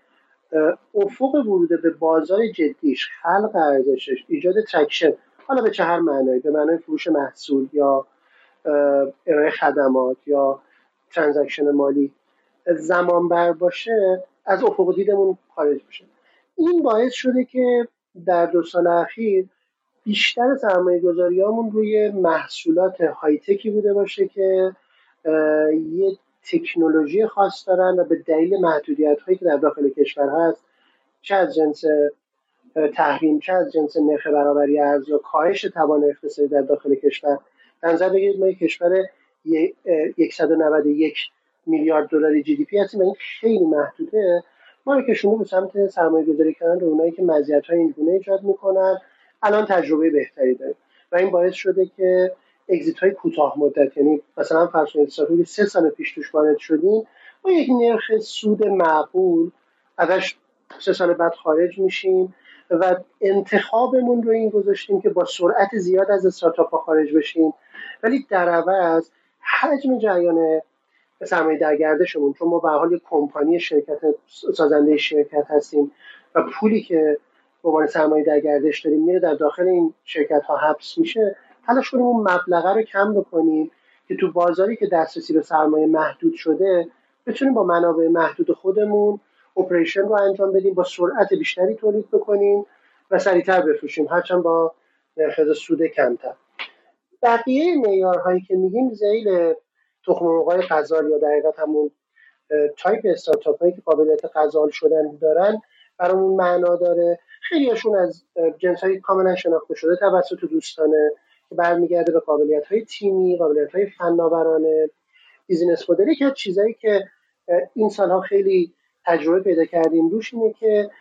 افق ورود به بازار جدیش، خلق ارزشش، ایجاد ترکشن، حالا به چه هر معنایی، به معنای فروش محصول یا ارائه خدمات یا ترانزکشن مالی زمان بر باشه، از افق دیدمون خارج بشه. این باعث شده که در دو سال اخیر بیشتر سرمایه گذاریامون روی محصولات های تکی بوده باشه که یه تکنولوژی خاص دارن و به دلیل محدودیت هایی که در داخل کشور هست، چه از جنس تحریم، چه از جنس نرخ برابری ارز یا کاهش توان اقتصادی در داخل کشور، در نظر بگیرید ما یک کشور صد و نود و یک میلیارد دلاری جی دی پی هستیم و این خیلی محدوده. ما رو کشونده به سمت سرمایه گذاری کردن رو اونایی که مزیت های این گونه ایجاد میکنن. الان تجربه بهتری داریم و این باعث شده که اگزیت های کوتاه مدت، یعنی مثلا فرض کنید استارتاپی سه سال پیش توش وارد شدیم با یک نرخ سود معقول ازش سه سال بعد خارج میشیم و انتخابمون رو این گذاشتیم که با سرعت زیاد از استارتاپ ها خارج بشیم، ولی در عوض حجم جریان سرمایه در گردشمون، چون ما به حال یک کمپانی شرکت سازنده شرکت هستیم و پولی که به عنوان سرمایه در گردش داریم میره در داخل این شرکت ها حبس میشه، تلاش کنیم اون مبلغه رو کم بکنیم که تو بازاری که دسترسی به سرمایه محدود شده بتونیم با منابع محدود خودمون اپریشن رو انجام بدیم، با سرعت بیشتری تولید بکنیم و سریعتر بفروشیم، هرچند با نرخ سود کمتر. بقیه معیارهایی که میگیم ذیل تخم مرغ‌های غزال یا در حقیقت همون تایپ استارتاپ هایی که قابلیت غزال شدن دارن برامون معنا داره. خیلیشون از جنس‌های کاملا شناخته شده توسط دوستانه که برمیگرده به قابلیت‌های تیمی، قابلیت‌های فناورانه، بیزینس مدلی. که چیزایی که این سالها خیلی تجربه پیدا کردیم روش اینه که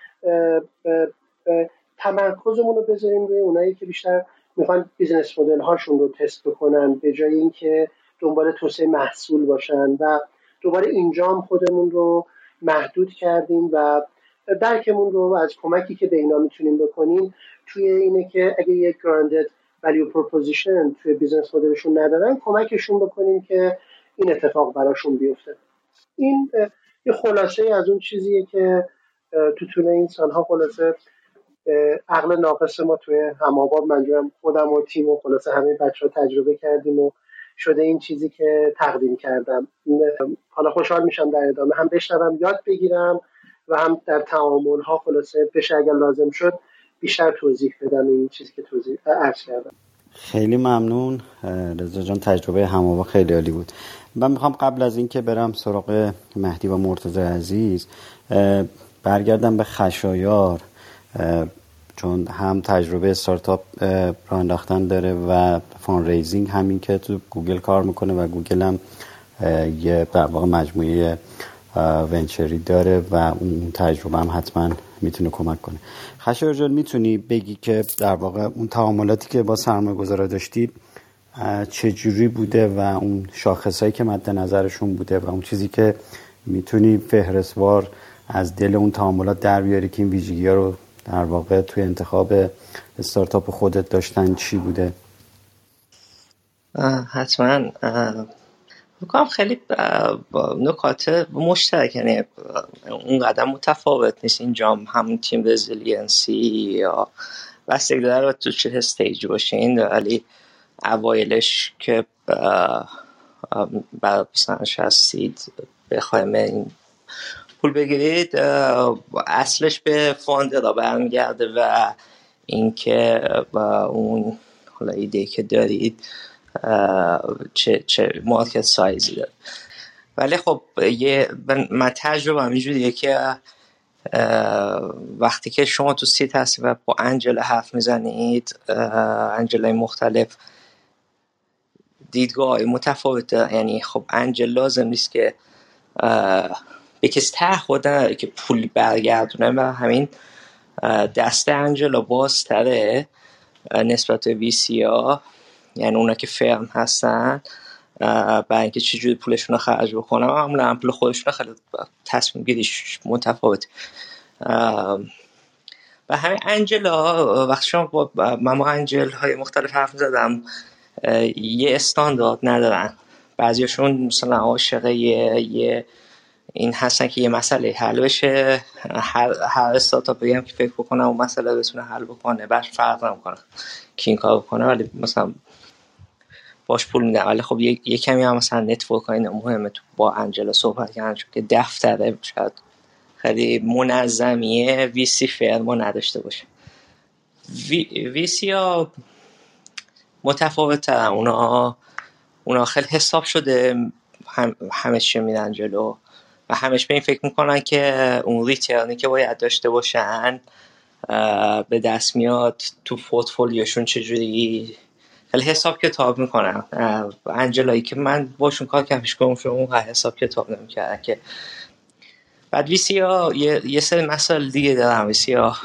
تمرکزمون رو بذاریم روی اونایی که بیشتر میخوان بیزینس مدل هاشون رو تست بکنن به جای اینکه دنبال توسعه محصول باشن و دوباره اینجام خودمون رو محدود کردیم و درکمون رو از کمکی که به اینا میتونیم بکنیم توی اینه که اگه یک گراندد ولیو پروپوزیشن توی بیزنس مدلشون ندارن کمکشون بکنیم که این اتفاق براشون بیفته. این یه خلاصه از اون چیزیه که تو طول این سالها خلاصه عقل ناقص ما توی هم‌آباد، منظورم خودم و تیم و خلاصه همه بچه‌ها تجربه کردیم و شده این چیزی که تقدیم کردم. حالا خوشحال میشم در ادامه هم بشنوم، یاد بگیرم و هم در تعامل‌ها خلاصه بشه اگر لازم شد بیشتر توضیح بدم این چیزی که توضیح عرض کردم. خیلی ممنون رضا جان، تجربه هم‌آباد خیلی عالی بود. من میخوام قبل از اینکه برم سراغ مهدی و مرتضی عزیز برگردم به خشایار، چون هم تجربه استارتاپ راه انداختن داره و فان ریزینگ، همین که تو گوگل کار میکنه و گوگل هم یه در واقع مجموعه ونچری داره و اون تجربه هم حتما میتونه کمک کنه. خشایار جان میتونی بگی که در واقع اون تعاملاتی که با سرمایه‌گذارا داشتی چجوری بوده و اون شاخصایی که مد نظرشون بوده و اون چیزی که میتونی فهرستوار از دل اون تعاملات در بیاری که این ویژگی‌ها رو در واقع توی انتخاب استارتاپ خودت داشتن چی بوده؟ حتما بکنم خیلی نکات مشترک، یعنی اون قدم متفاوت نیست. اینجا همون تیم رزیلینسی یا بستگی داره تو چه استیج باشین، ولی اوایلش که برای مثلا هستید بخوایم این پول بگیرید، اصلش به فاندرها برمیگرده و اینکه اون حالا ایده که دارید چه چه مارکت سایزی داره. ولی خب یه من تجربه هم اینجوریه که وقتی که شما تو سیت هستید و با انجل حرف میزنید، انجلای مختلف دیدگاه متفاوته. یعنی خب انجل لازم نیست که به کسی تعهد نداره که پول برگردونه و همین دسته انجلا بازتره نسبت به وی سی ها، یعنی اونا که فرم هستن برای اینکه چجوری پولشون رو خرج بکنن و معمولا پول خودشون خیلی تصمیم گیریش متفاوت. و همین انجلا وقتی شما با من انجل های مختلف حرف زدم یه استاندارد ندارن. بعضیشون مثلا عاشق یه, یه این هستن که یه مسئله حل بشه، هر هر استارتاپی هم که فکر بکنه اون مسئله بتونه حل بکنه، باش فرق نمیکنه کی این کار بکنه، ولی مثلا باش پول میدن. ولی خب یه, یه کمی هم مثلا نتورک اینا مهمه. تو با انجلا صحبت کردن چون که دفتره شاید خیلی منظمیه وی سی فرما نداشته باشه. وی, وی سی ها متفاوت ترن، اونا اونا خیلی حساب شده هم همه چی میدن جلو و همش به این فکر میکنن که اون ریترنی که باید داشته باشن به دست میاد تو پورتفولیوشون چجوری، خیلی حساب کتاب میکنن. انجلایی که من باشون کار کردم پیش کنم شما اون حساب کتاب نمیکردن که. بعد وی سی ها یه, یه سری مسائل دیگه دارن. وی سی ها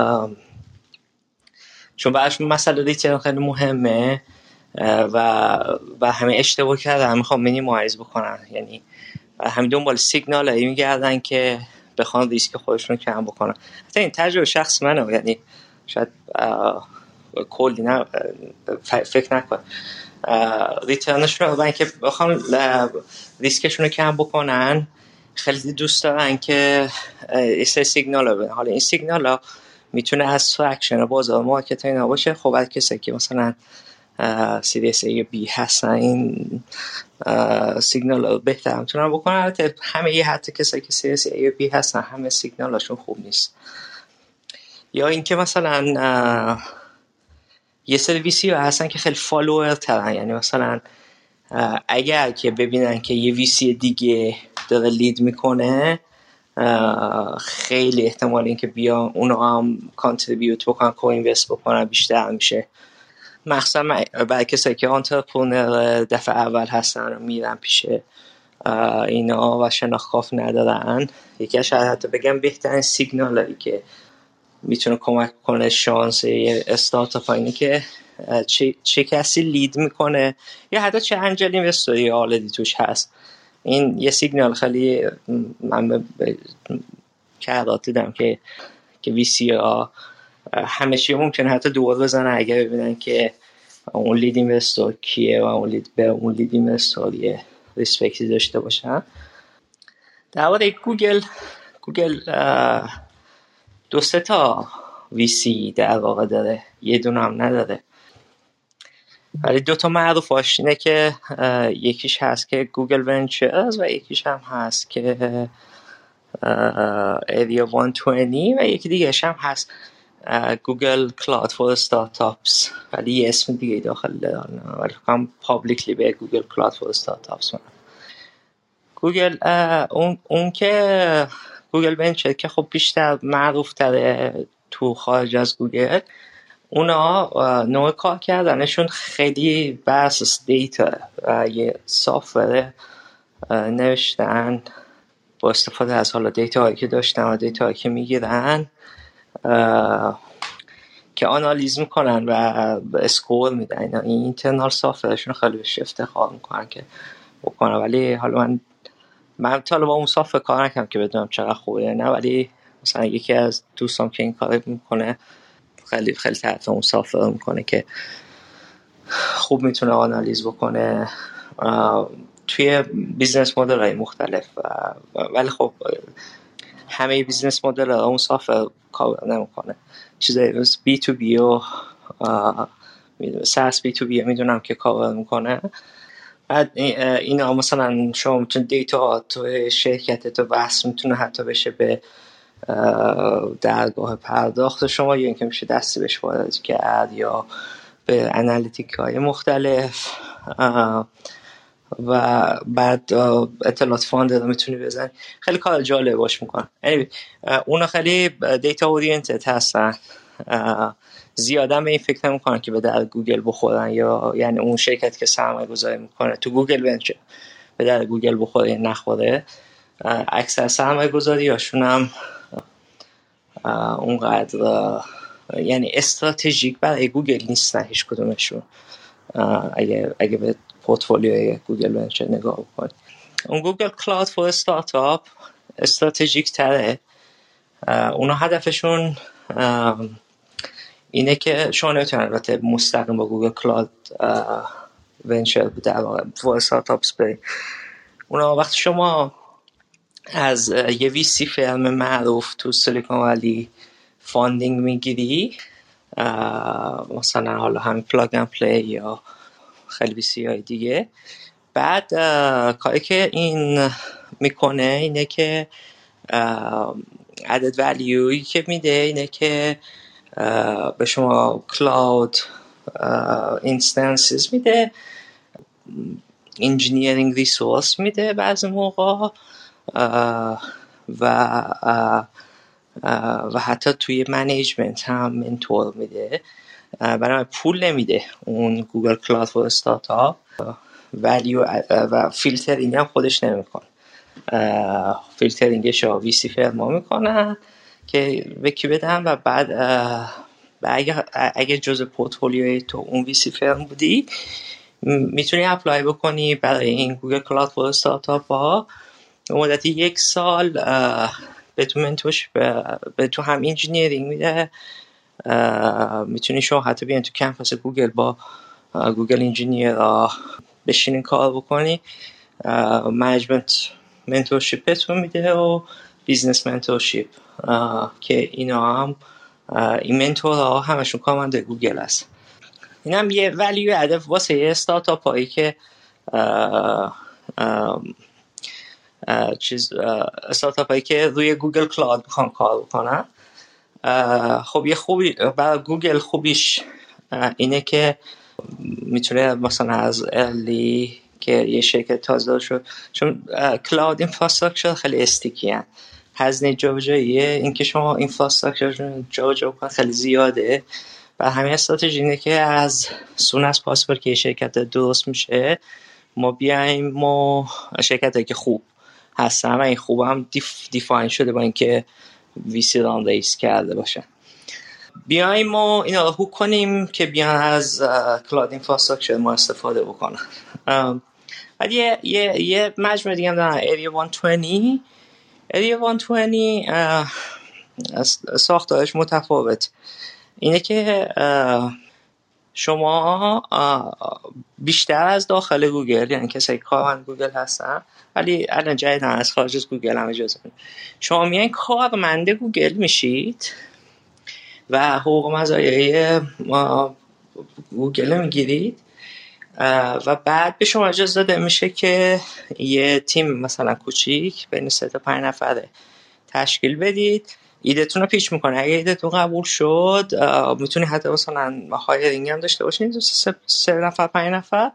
چون براشون مسئله ریترن خیلی مهمه و و همه اشتباه کردن، میخوام مینیمایز بکنن، یعنی همین دنبال سیگنال هایی میگردن که بخوان ریسک خودشون رو کم بکنن. حتی این تجربه شخص منه، یعنی شاید کلی نه فکر نکن ریترنشون رو برای اینکه بخوان ریسکشون رو کم بکنن خیلی دوست دارن که یه سری سیگنال ها بدن. حالا این سیگنال ها میتونه از فراکشن بازار مارکت اینا باشه. خب از کسی که مثلا سی دی اس ای بی هستن این سیگنال رو بهتر میتونن بکنن. البته همه یه حتی کسایی که سی دی اس ای بی هستن همه سیگنالاشون خوب نیست. یا اینکه مثلا یه سری وی سی ها هستن که خیلی فالوور ترن، یعنی مثلا اگر که ببینن که یه وی سی دیگه داره لید میکنه خیلی احتمال این که بیان اونا هم کانتریبیوت بکنن، کو اینوست بکنن بیشتر میشه. مخصوصا برای کسایی که آنترپرنور دفعه اول هستن و میرن پیش اینا و شناخت کافی ندارن، یکی از شاید حتی بگم بهترین سیگنال هایی که میتونه کمک کنه شانس یه استارتاپ اینه که چه, چه کسی لید میکنه یا حتی چه انجل اینوستوری آلدی توش هست. این یه سیگنال خیلی من کردات دیدم که که وی سی ها همه چی ممکنه حتی دور بزنن اگر ببینن که اون لید اینوستور کیه و اون لید به اون لید اینوستوری ریسپکتی داشته باشن. در مورد گوگل گوگل دو سه تا ویسی در واقع داره، یه دونه هم نداره، ولی دو تا معروف هاش اینه که یکیش هست که گوگل ونچرز و یکیش هم هست که ایریا صد و بیست و یکی دیگهش هم هست گوگل کلاود فور استارتاپس، ولی یه اسم دیگه داخل دارن، ولی هم پابلیکلی به گوگل کلاود فور استارتاپس من. گوگل اون اون که گوگل ونچر که خب بیشتر معروف تره تو خارج از گوگل، اونا نوع کار کردنشون خیلی بر اساس دیتا و یه سافتور نوشتن با استفاده از حالا دیتا هایی که داشتن و دیتا هایی که میگیرن که آنالیز میکنن و اسکور میدن. این اینترنال سافتورشون خیلی بهش افتخار میکنن که بکنن، ولی حالا من من تا با اون سافتور کار نکردم که بدونم چقدر خوبه نه، ولی مثلا یکی از دوستام که این کار میکنه خیلی خیلی تعریف اون سافتور میکنه که خوب میتونه آنالیز بکنه توی بیزنس مدل های مختلف، ولی خب همه بیزنس مدل ها اون سافتور کار نمیکنه. چیزایی مثل بی تو بی و ساس بی تو بی میدونم که کار میکنه. بعد اینا مثلا شما میتونه دیتا تو شرکت تو بحث میتونه حتی بشه به درگاه پرداخت شما، یا اینکه میشه دستی بهش وارد کرد یا به انالیتیک های مختلف، و بعد اطلاعات فاندر رو میتونی بزنی. خیلی کار جالب باش میکنن. anyway, اونا خیلی دیتا اورینتد هستن، زیاده به این فکر نمیکنن که به در گوگل بخورن، یا یعنی اون شرکت که سرمایه گذاری میکنه تو گوگل ونچر به در گوگل بخوره یا نخوره. اکثر سرمایه گذاری هاشون هم اونقدر یعنی استراتژیک برای گوگل نیستن هیچ کدومشون. اگه اگه به پورتفولیوی گوگل ونچر نگاه بکنید، اون گوگل کلاود فور استارتاپ استراتژیک تره. اونا هدفشون اینه که شما نمیتونن البته مستقیم با گوگل کلاود ونچر در واقع فور استارتاپس برید. اونا وقتی شما از یه ویسی فرم معروف تو سیلیکون ولی فاندینگ میگیری، مثلا حالا همین پلاگ اند پلی یا خیلی ویسی های دیگه، بعد کاری که این میکنه اینه که added valueی که میده اینه که به شما کلاود instances میده، engineering resource میده بعضی موقع، و و حتی توی منیجمنت هم منتور میده. برای پول نمیده اون گوگل کلاود فور استارتاپ، ولیو و فیلترینگ هم خودش نمیکنه. فیلترینگش رو وی سی فرما میکنن که وکی بدن، و بعد اگه اگه جزء پورتفولیوی تو اون وی سی فرم بودی میتونی اپلای بکنی برای این گوگل کلاود فور استارتاپ ها. مدت یک سال به تو منتوش به تو هم انجینیرینگ میده. میتونی شما حتی بیان تو کمپس گوگل با گوگل انجینیر بشینین کار بکنی. منیجمنت منتورشیپ تو میده و بیزنس منتورشیپ، که اینا هم این منتورها همشون کارمند گوگل هست. این هم یه ولیو هدف واسه یه استارتاپ هایی که آه آه آه چیز استارتاپ هایی که روی گوگل کلاود میخوان کار بکنن. خب یه خوبی برای گوگل خوبیش اینه که میتونه مثلا از ارلی که یه شرکت تازه شد، چون کلاود اینفراستراکچر خیلی استیکی هست، هزینه جابجاییه این که شما اینفراستراکچر جابجا کنید خیلی زیاده، و همین استراتژی اینه که از سون از پاسبل که شرکت درست میشه ما بیایم ما شرکتایی که خوب هستن و این خوب هم دیف دیفاین شده با اینکه ویسی راند ریس کرده باشن، بیایم ما اینا رو هوک کنیم که بیان از کلاود اینفراستراکچر ما استفاده بکنن. بعد یه یه یه مجموعه دیگه هم دارن، ایریا صد و بیست. ایریا صد و بیست ساختارش متفاوت اینه که شما بیشتر از داخل گوگل، یعنی کسایی که کارمند گوگل هستن ولی الان جدیدن از خارج از گوگل هم اجازه میدن، شما میایین کارمند گوگل میشید و حقوق مزایای گوگل میگیرید و بعد به شما اجازه داده میشه که یه تیم مثلا کوچیک بین سه تا پنج نفره تشکیل بدید، ایدهتون رو پیچ میکنه. اگه ایدهتون قبول شد میتونی حتی مثلا هایرینگ هم داشته باشین، سه, سه نفر پنج نفر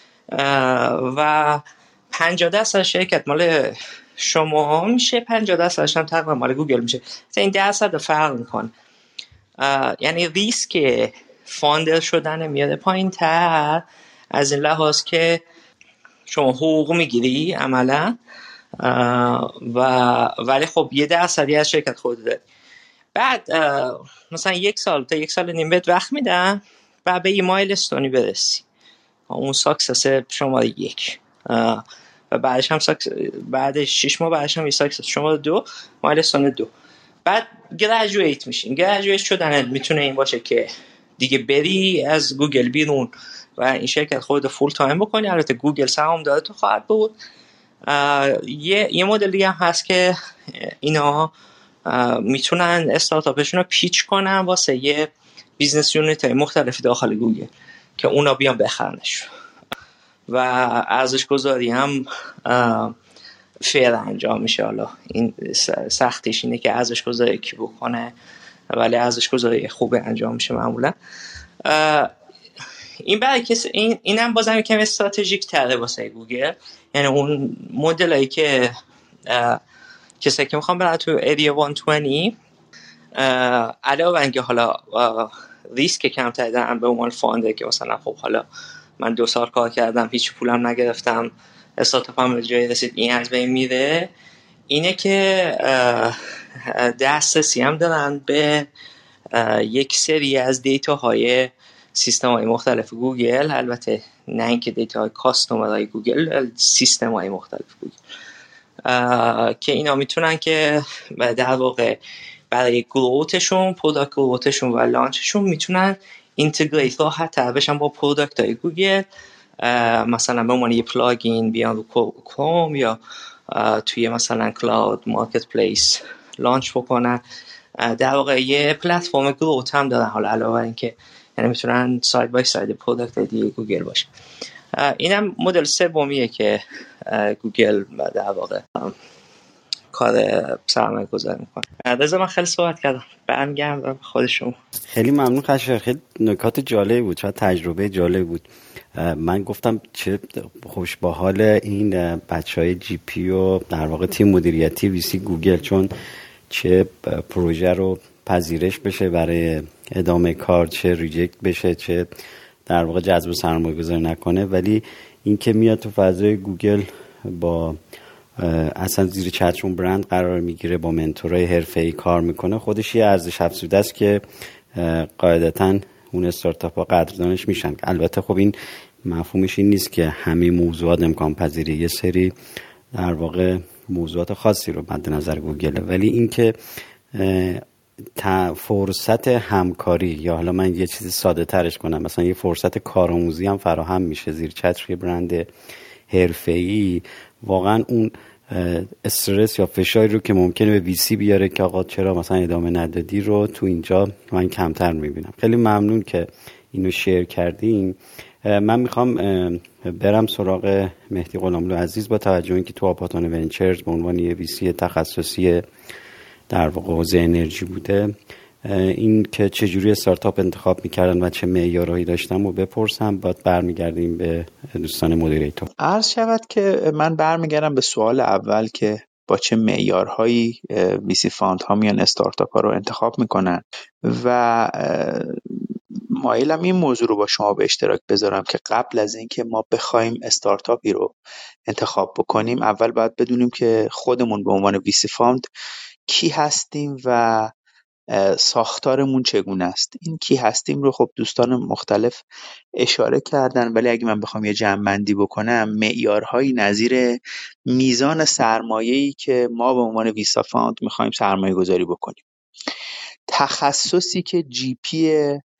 و پنجاه درصد شرکت مال شما میشه، پنجاه درصدش هم تقریبا مال گوگل میشه. این درصد فرق میکنه، یعنی ریسک فاندر شدن میاد پایین تر از این لحاظ که شما حقوق میگیری عملا و ولی خب یه درصدی از شرکت خود داری. بعد مثلا یک سال تا یک سال نیم بهت وقت میدن و به یه مایلستونی برسی، اون ساکسس شما یک و بعدش هم ساکس بعدش شش ماه بعدش هم یه ساکسس شما دو، مایلستون دو. بعد گریجویت میشین. گریجویت شدن میتونه این باشه که دیگه بری از گوگل بیرون و این شرکت خود فول تایم بکنی. البته گوگل سهام داره تو خواهد بود. یه یه مدل دیگه هم هست که اینا میتونن استارتاپشون رو پیچ کنن واسه یه بیزنس یونیت های مختلفی داخل گوگل که اونا بیان بخرنش و ارزش گذاری هم فیر انجام میشه. حالا این سختیش اینه که ارزش گذاری کی بکنه، ولی ارزش گذاری خوب انجام میشه معمولا. این برای کسی این اینم بازم یکم استراتژیک تره واسه گوگل، یعنی اون مدلایی که کسایی که میخوام برن تو ایریا صد و بیست علاوه بر اینکه حالا ریسک کمتری دارن به عنوان فاندر که مثلا خب حالا من دو سال کار کردم هیچ پولم نگرفتم استارتاپم به جای رسید این از بین میره، اینه که دسترسی هم دارن به یک سری از دیتاهای سیستم‌های مختلف گوگل، البته نه اینکه دیتاهای کاستومرهای گوگل، سیستم‌های مختلف گوگل که اینا میتونن که در واقع برای گروتشون، پروداکت گروتشون و لانچشون میتونن اینتگریت راحت تر بشن با پروداکت های گوگل، مثلا به عنوان یه پلاگین بیان رو کروم یا توی مثلا کلاود مارکت پلیس لانچ بکنن. در واقع یه پلتفرم گروت هم دارن، حالا علاوه بر اینکه یعنی میتونن ساید بای ساید پروداکت دیگه گوگل باشه. اینم مدل سومیه که گوگل در واقع کار سرمایه گذاری میکنه. رضا من خیلی صحبت کردم، برمیگردم به خودشون. خیلی ممنون خشایار، خیلی نکات جالبی بود، چقدر تجربه جالبی بود. من گفتم چه خوش با حال این بچهای جی پی و در واقع تیم مدیریتی ویسی گوگل، چون چه پروژه رو پذیرش بشه برای ادامه کار، چه ریجکت بشه، چه در واقع جذب سرمایه گذاری نکنه، ولی این که میاد تو فضای گوگل با اصلا زیر چترون برند قرار میگیره، با منتورای حرفه‌ای کار میکنه، خودش یه ارزش افزوده است که قاعدتاً اون استارتاپ ها قدردانش میشن. البته خب این مفهومش این نیست که همه موضوعات امکان پذیره، یه سری در واقع موضوعات خاصی رو مد نظر گوگل، ولی این که فرصت همکاری، یا حالا من یه چیز ساده ترش کنم، مثلا یه فرصت کارآموزی هم فراهم میشه زیر چتر یه برند حرفه‌ای، واقعا اون استرس یا فشاری رو که ممکنه به ویسی بیاره که آقا چرا مثلا ادامه ندادی رو تو اینجا من کمتر میبینم. خیلی ممنون که اینو شیر کردین. من میخوام برم سراغ مهدی غلاملو عزیز با توجه اینکه تو آپاتون ونچرز به عنوان یه ویسی تخصصی در واقع حوزه انرژی بوده، این که چجوری استارتاپ انتخاب میکردن و چه معیارهایی داشتن رو بپرسم، بعد برمیگردیم به دوستان مدیریتور. عرض شود که من برمیگردم به سوال اول که با چه معیارهایی ویسی فاند ها میان استارتاپ ها رو انتخاب میکنن و مایلم این موضوع رو با شما به اشتراک بذارم که قبل از اینکه ما بخوایم استارتاپی رو انتخاب بکنیم، اول باید بدونیم که خودمون به عنوان ویسی فاند کی هستیم و ساختارمون چگونه است. این کی هستیم رو خب دوستان مختلف اشاره کردن، ولی اگه من بخوام یه جمع‌بندی بکنم، معیارهایی نظیر میزان سرمایه‌ای که ما به عنوان ویسا فاند میخوایم سرمایه گذاری بکنیم، تخصصی که جی پی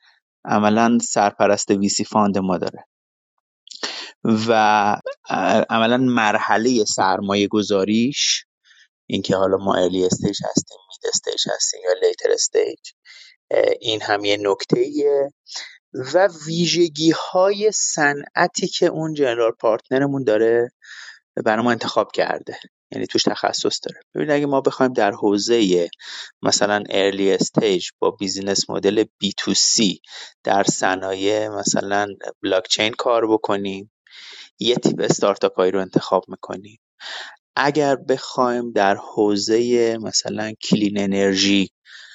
عملا سرپرست ویسی فاند ما داره و عملا مرحله سرمایه گذاریش، اینکه حالا ما ارلی استیج هستیم، مید استیج هستیم یا لیتر استیج، این هم یه نکته‌ایه و ویژگی های صنعتی که اون جنرال پارتنرمون داره برای ما انتخاب کرده، یعنی توش تخصص داره. ببینید اگه ما بخوایم در حوزه مثلا ارلی استیج با بیزینس مدل بی تو سی در صنایع مثلا بلاک چین کار بکنیم، یه تیپ استارتاپ هایی رو انتخاب میکنیم. اگر بخوایم در حوزه مثلا کلین انرژی،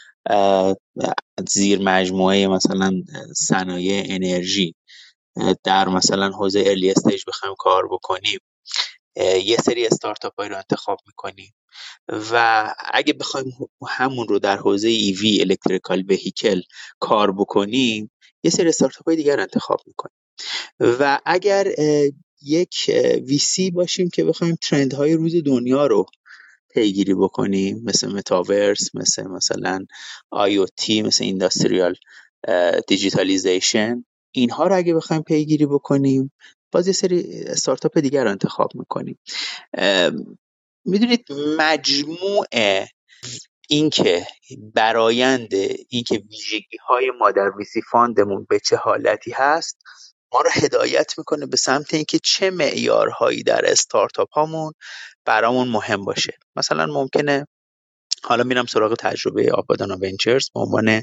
زیر مجموعه مثلا صنایع انرژی در مثلا حوزه ارلی استیج بخوایم کار بکنیم، یه سری استارتاپ هایی رو انتخاب میکنیم. و اگه بخوایم همون رو در حوزه ایوی الکتریکال وهیکل کار بکنیم، یه سری استارتاپ های دیگر انتخاب میکنیم. و اگر یک ویسی باشیم که بخوایم ترند های روز دنیا رو پیگیری بکنیم، مثل متاورس، مثل مثلا آی او تی، مثل اینداستریال دیجیتالیزیشن، اینها رو اگه بخوایم پیگیری بکنیم، باز یه سری استارتاپ دیگر رو انتخاب میکنیم. میدونید مجموع اینکه برآیند اینکه ویژگی های ما در ویسی فاندمون به چه حالتی هست ما رو هدایت میکنه به سمت اینکه چه معیارهایی در استارتاپ هامون برامون مهم باشه. مثلا ممکنه حالا میرم سراغ تجربه آپادانا ونچرز به عنوان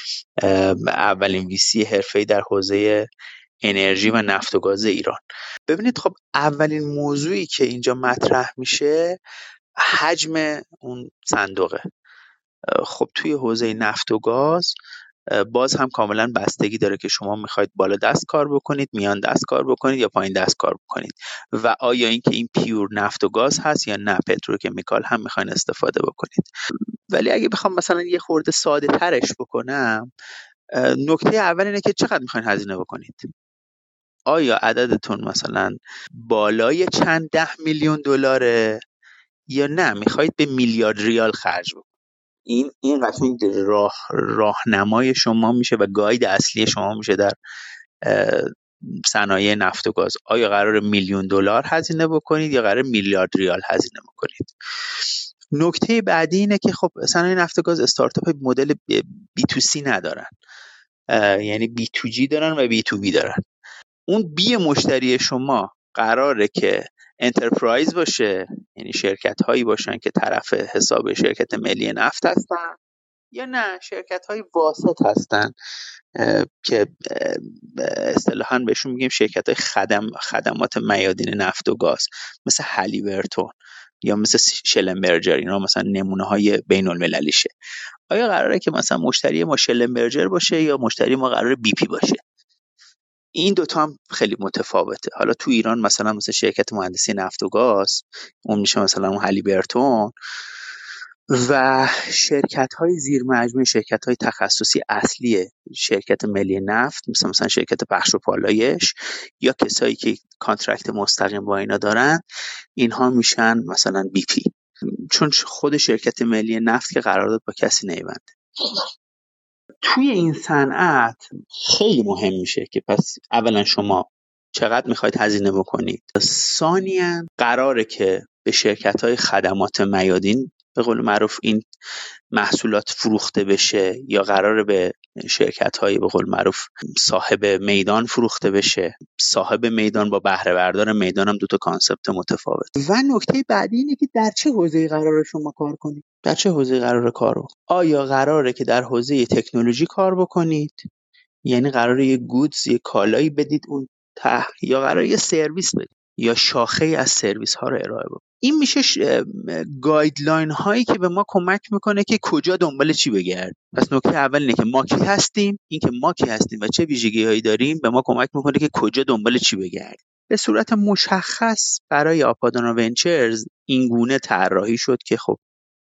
اولین ویسی حرفه‌ای در حوزه انرژی و نفت و گاز ایران. ببینید خب اولین موضوعی که اینجا مطرح میشه حجم اون صندوقه. خب توی حوزه نفت و گاز باز هم کاملا بستگی داره که شما میخواید بالا دست کار بکنید، میان دست کار بکنید یا پایین دست کار بکنید و آیا اینکه این پیور نفت و گاز هست یا نه پتروکمیکال هم میخواین استفاده بکنید. ولی اگه بخوام مثلا یه خورده ساده ترش بکنم، نکته اول اینه که چقدر میخواین هزینه بکنید. آیا عددتون مثلا بالای چند ده میلیون دلاره یا نه میخواید به میلیارد ریال خرج بکنید. این این قشنگ راه راهنمای شما میشه و گاید اصلی شما میشه در صنایع نفت و گاز. آیا قرار میلیون دلار هزینه بکنید یا قرار میلیارد ریال هزینه بکنید؟ نکته بعدی اینه که خب صنایع نفت و گاز استارتاپ مدل بی تو سی ندارن، یعنی بی تو جی دارن و بی تو بی دارن. اون بی مشتری شما قراره که انترپرایز باشه، یعنی شرکت هایی باشن که طرف حساب شرکت ملی نفت هستن، یا نه شرکت های واسط هستن که اصطلاحاً بهشون میگیم شرکت های خدم خدمات میادین نفت و گاز، مثل هالیبرتون یا مثل شلنبرجر. اینا مثلا نمونه های بین المللیشه. آیا قراره که مثلا مشتری ما شلنبرجر باشه یا مشتری ما قراره بی پی باشه؟ این دوتا هم خیلی متفاوته. حالا تو ایران مثلا مثلا شرکت مهندسی نفت و گاز اون میشه مثلا اون هالیبرتون و شرکت‌های زیر مجموعه شرکت‌های تخصصی اصلی شرکت ملی نفت مثلا مثلا شرکت پخش و پالایش یا کسایی که کانترکت مستقیم با اینا دارن، اینها میشن مثلا بی پی، چون خود شرکت ملی نفت که قرارداد با کسی نمیبنده. توی این صنعت خیلی مهم میشه که پس اولا شما چقدر میخواید هزینه بکنید، ثانیاً قراره که به شرکت‌های خدمات میادین به قول معروف این محصولات فروخته بشه یا قراره به شرکت‌های به قول معروف صاحب میدان فروخته بشه. صاحب میدان با بهره بردار میدان هم دو تا کانسپت متفاوت. و نکته بعدی اینه که در چه حوزه‌ای قراره شما کار کنید؟ در چه حوزه‌ای قراره کار بکنید؟ آیا قراره که در حوزه تکنولوژی کار بکنید؟ یعنی قراره یه گودز، یه کالایی بدید اون ته، یا قراره یه سرویس بدید یا شاخه از سرویس ها رو ارائه بکنید؟ این میشه گایدلاین هایی که به ما کمک میکنه که کجا دنبال چی بگردیم. پس نکته اول اینه که ما کی هستیم، این که ما کی هستیم و چه ویژگی هایی داریم به ما کمک میکنه که کجا دنبال چی بگردیم. به صورت مشخص برای آپادانا ونچرز این گونه طراحی شد که خب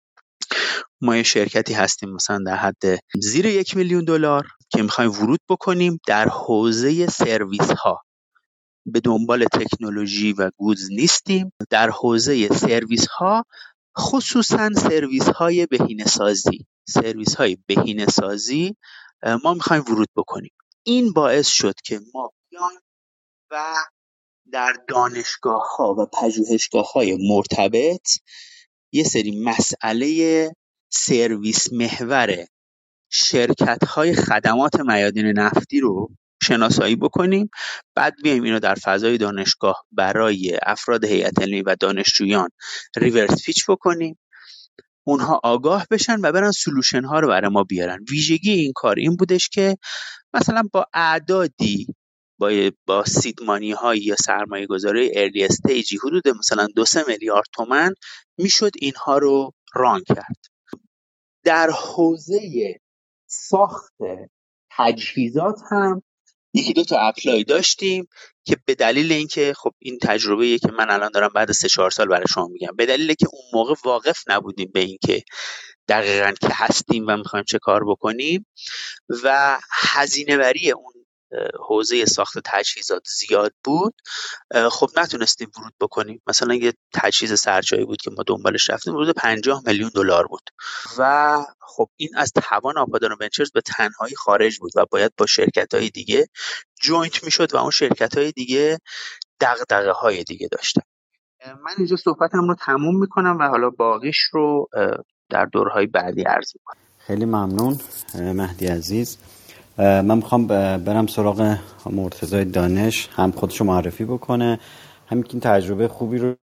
ما یه شرکتی هستیم مثلا در حد زیر یک میلیون دلار که میخوایم ورود بکنیم در حوزه سرویس ها. به دنبال تکنولوژی و گودز نیستیم. در حوزه سرویس ها، خصوصا سرویس های بهینه سازی سرویس های بهینه سازی ما میخوایم ورود بکنیم. این باعث شد که ما بیایم و در دانشگاه‌ها و پژوهشگاه‌های مرتبط یه سری مسئله سرویس محور شرکت‌های خدمات میادین نفتی رو شناسایی بکنیم، بعد بیایم اینو در فضای دانشگاه برای افراد هیئت علمی و دانشجویان ریورس پیچ بکنیم، اونها آگاه بشن و برن سولوشن ها رو برای ما بیارن. ویژگی این کار این بودش که مثلا با اعدادی با با سیدمانی های یا سرمایه گذاری ارلی استیجی حدود مثلا دو سه میلیارد تومان میشد اینها رو ران کرد. در حوزه ساخت تجهیزات هم یکی دو تا اپلای داشتیم که به دلیل اینکه خب این تجربه‌ایه که من الان دارم بعد سه چهار سال برای شما میگم، به دلیل که اون موقع واقف نبودیم به اینکه دقیقاً که هستیم و میخوایم چه کار بکنیم و هزینه بری اون حوزه ساخت تجهیزات زیاد بود، خب نتونستیم ورود بکنیم. مثلا یه تجهیز سرجایی بود که ما دنبالش رفتیم، حدود پنجاه میلیون دلار بود و خب این از توان آپادان ونچرز به تنهایی خارج بود و باید با شرکت‌های دیگه جوینت میشد و اون شرکت‌های دیگه دغدغه‌های دیگه داشتن. من اینجا صحبتم رو تموم میکنم و حالا باقیش رو در دورهای بعدی عرض میکنم. خیلی ممنون مهدی عزیز. من میخوام برم سراغ مرتضی دانش، هم خودشو معرفی بکنه، همین که تجربه خوبی رو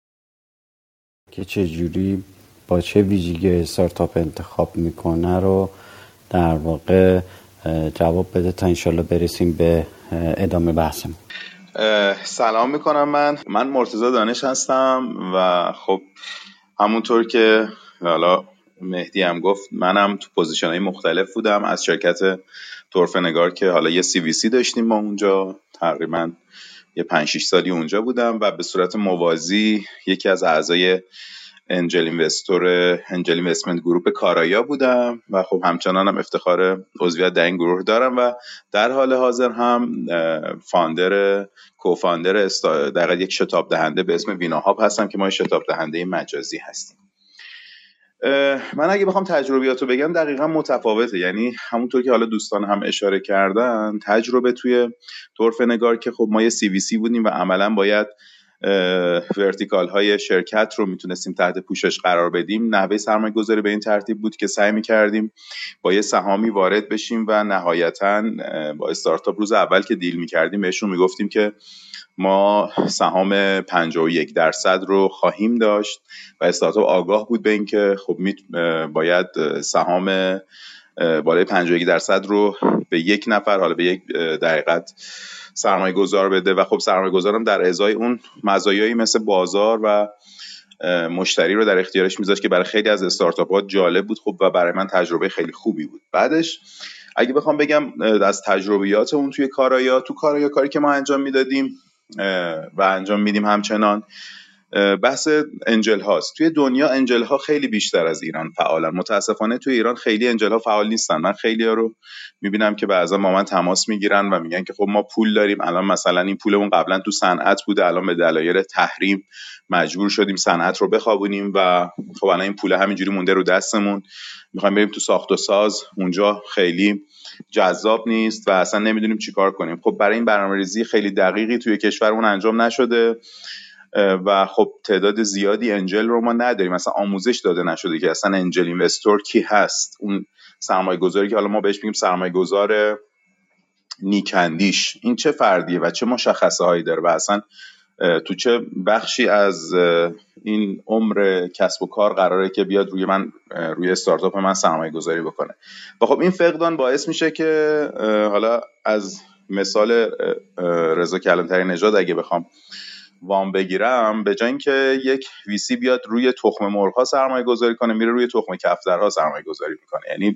که چجوری با چه ویژگی استارتاپ انتخاب میکنه رو در واقع جواب بده تا انشالله برسیم به ادامه بحثمون. سلام میکنم. من من مرتضی دانش هستم و خب همونطور که حالا مهدی هم گفت، منم تو پوزیشن‌های مختلف بودم از شرکت طرفه نگار که حالا یه سی وی سی داشتیم ما اونجا، تقریبا یه پنج شش سالی اونجا بودم و به صورت موازی یکی از اعضای انجل اینوستور انجل اینوستمنت گروپ کارایا بودم و خب همچنان هم افتخار عضویت در این گروه دارم و در حال حاضر هم فاندر کوفاندر در یک شتاب دهنده به اسم ویناهاب هستم که ما شتاب دهنده مجازی هستیم. من اگه بخوام تجربیاتو بگم دقیقا متفاوته، یعنی همونطور که حالا دوستان هم اشاره کردن، تجربه توی طرفه نگار که خب ما یه سی وی سی بودیم و عملا باید ورتیکال های شرکت رو میتونستیم تحت پوشش قرار بدیم. نحوه سرمایه گذاری به این ترتیب بود که سعی میکردیم با یه سهامی وارد بشیم و نهایتاً با استارتاپ روز اول که دیل میکردیم بهشون میگفتیم که ما سهام پنجاه و یک درصد رو خواهیم داشت و استارتاپ آگاه بود به این که خب باید سهام بالای پنجاه و یک درصد رو به یک نفر، حالا به یک دقیقت سرمایه گذار بده و خب سرمایه گذارم در ازای اون مزایایی مثل بازار و مشتری رو در اختیارش میذاشت که برای خیلی از استارتاپ‌ها جالب بود خب و برای من تجربه خیلی خوبی بود. بعدش اگه بخوام بگم از تجربیات اون توی کارایا، تو کارایا کاری که ما انجام میدادیم و انجام میدیم همچنان بحث انجل هاست. توی دنیا انجل ها خیلی بیشتر از ایران فعالن. متاسفانه توی ایران خیلی انجل ها فعال نیستن. من خیلی ها رو میبینم که بعضا با من تماس میگیرن و میگن که خب ما پول داریم، الان مثلا این پولمون قبلا تو صنعت بوده، الان به دلایل تحریم مجبور شدیم صنعت رو بخوابونیم و خب الان این پول همینجوری مونده رو دستمون، میخوایم بریم تو ساخت و ساز، اونجا خیلی جذاب نیست و اصلا نمیدونیم چیکار کنیم. خب برای این برنامه‌ریزی خیلی دقیقی توی کشورمون انجام نشده و خب تعداد زیادی انجل رو ما نداریم، مثلا آموزش داده نشده که اصلا انجل اینوستور کی هست، اون سرمایه گذاری که حالا ما بهش میگیم سرمایه گذار نیکندیش، این چه فردیه و چه مشخصه هایی داره و اصلا تو چه بخشی از این عمر کسب و کار قراره که بیاد روی من روی استارتاپ من سرمایه گذاری بکنه. و خب این فقدان باعث میشه که حالا از مثال رضا کلانتری نژاد اگه بخوام وام بگیرم، به جای اینکه یک ویسی بیاد روی تخم مرغ‌ها سرمایه گذاری کنه، میره روی تخم کفترها سرمایه گذاری میکنه. یعنی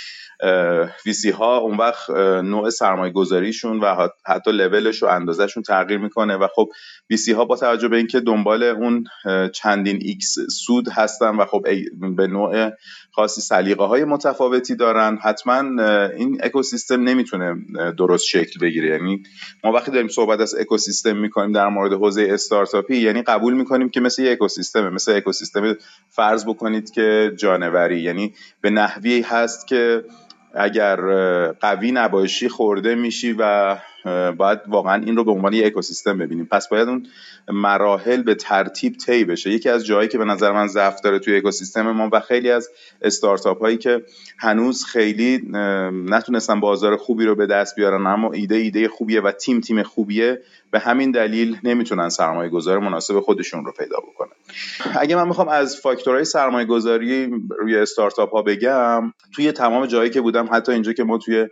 ویسی ها اون وقت نوع سرمایه گذاریشون و حتی لولش و اندازهشون تغییر میکنه و خب ویسی ها با توجه به اینکه دنبال اون چندین ایکس سود هستن و خب به نوع خاصی سلیقه های متفاوتی دارن، حتما این اکوسیستم نمیتونه درست شکل بگیره. یعنی ما وقتی داریم صحبت از اکوسیستم میکنیم در مورد حوزه استارتاپی، یعنی قبول میکنیم که مثل یک اکوسیستمه، مثل اکوسیستم فرض بکنید که جانوری، یعنی به نحوی هست که اگر قوی نباشی خورده میشی و باید واقعا این رو به عنوان یک اکوسیستم ببینیم. پس باید اون مراحل به ترتیب طی بشه. یکی از جایی که به نظر من ضعف داره توی اکوسیستم ما و خیلی از استارتاپ هایی که هنوز خیلی نتونستن بازار خوبی رو به دست بیارن، اما ایده ایده خوبیه و تیم تیم خوبیه، به همین دلیل نمیتونن سرمایه گذار مناسب خودشون رو پیدا بکنن. اگه من میخوام از فاکتورهای سرمایه گذاری روی استارتاپ ها بگم، توی تمام جایی که بودم، حتی اینجا که ما توی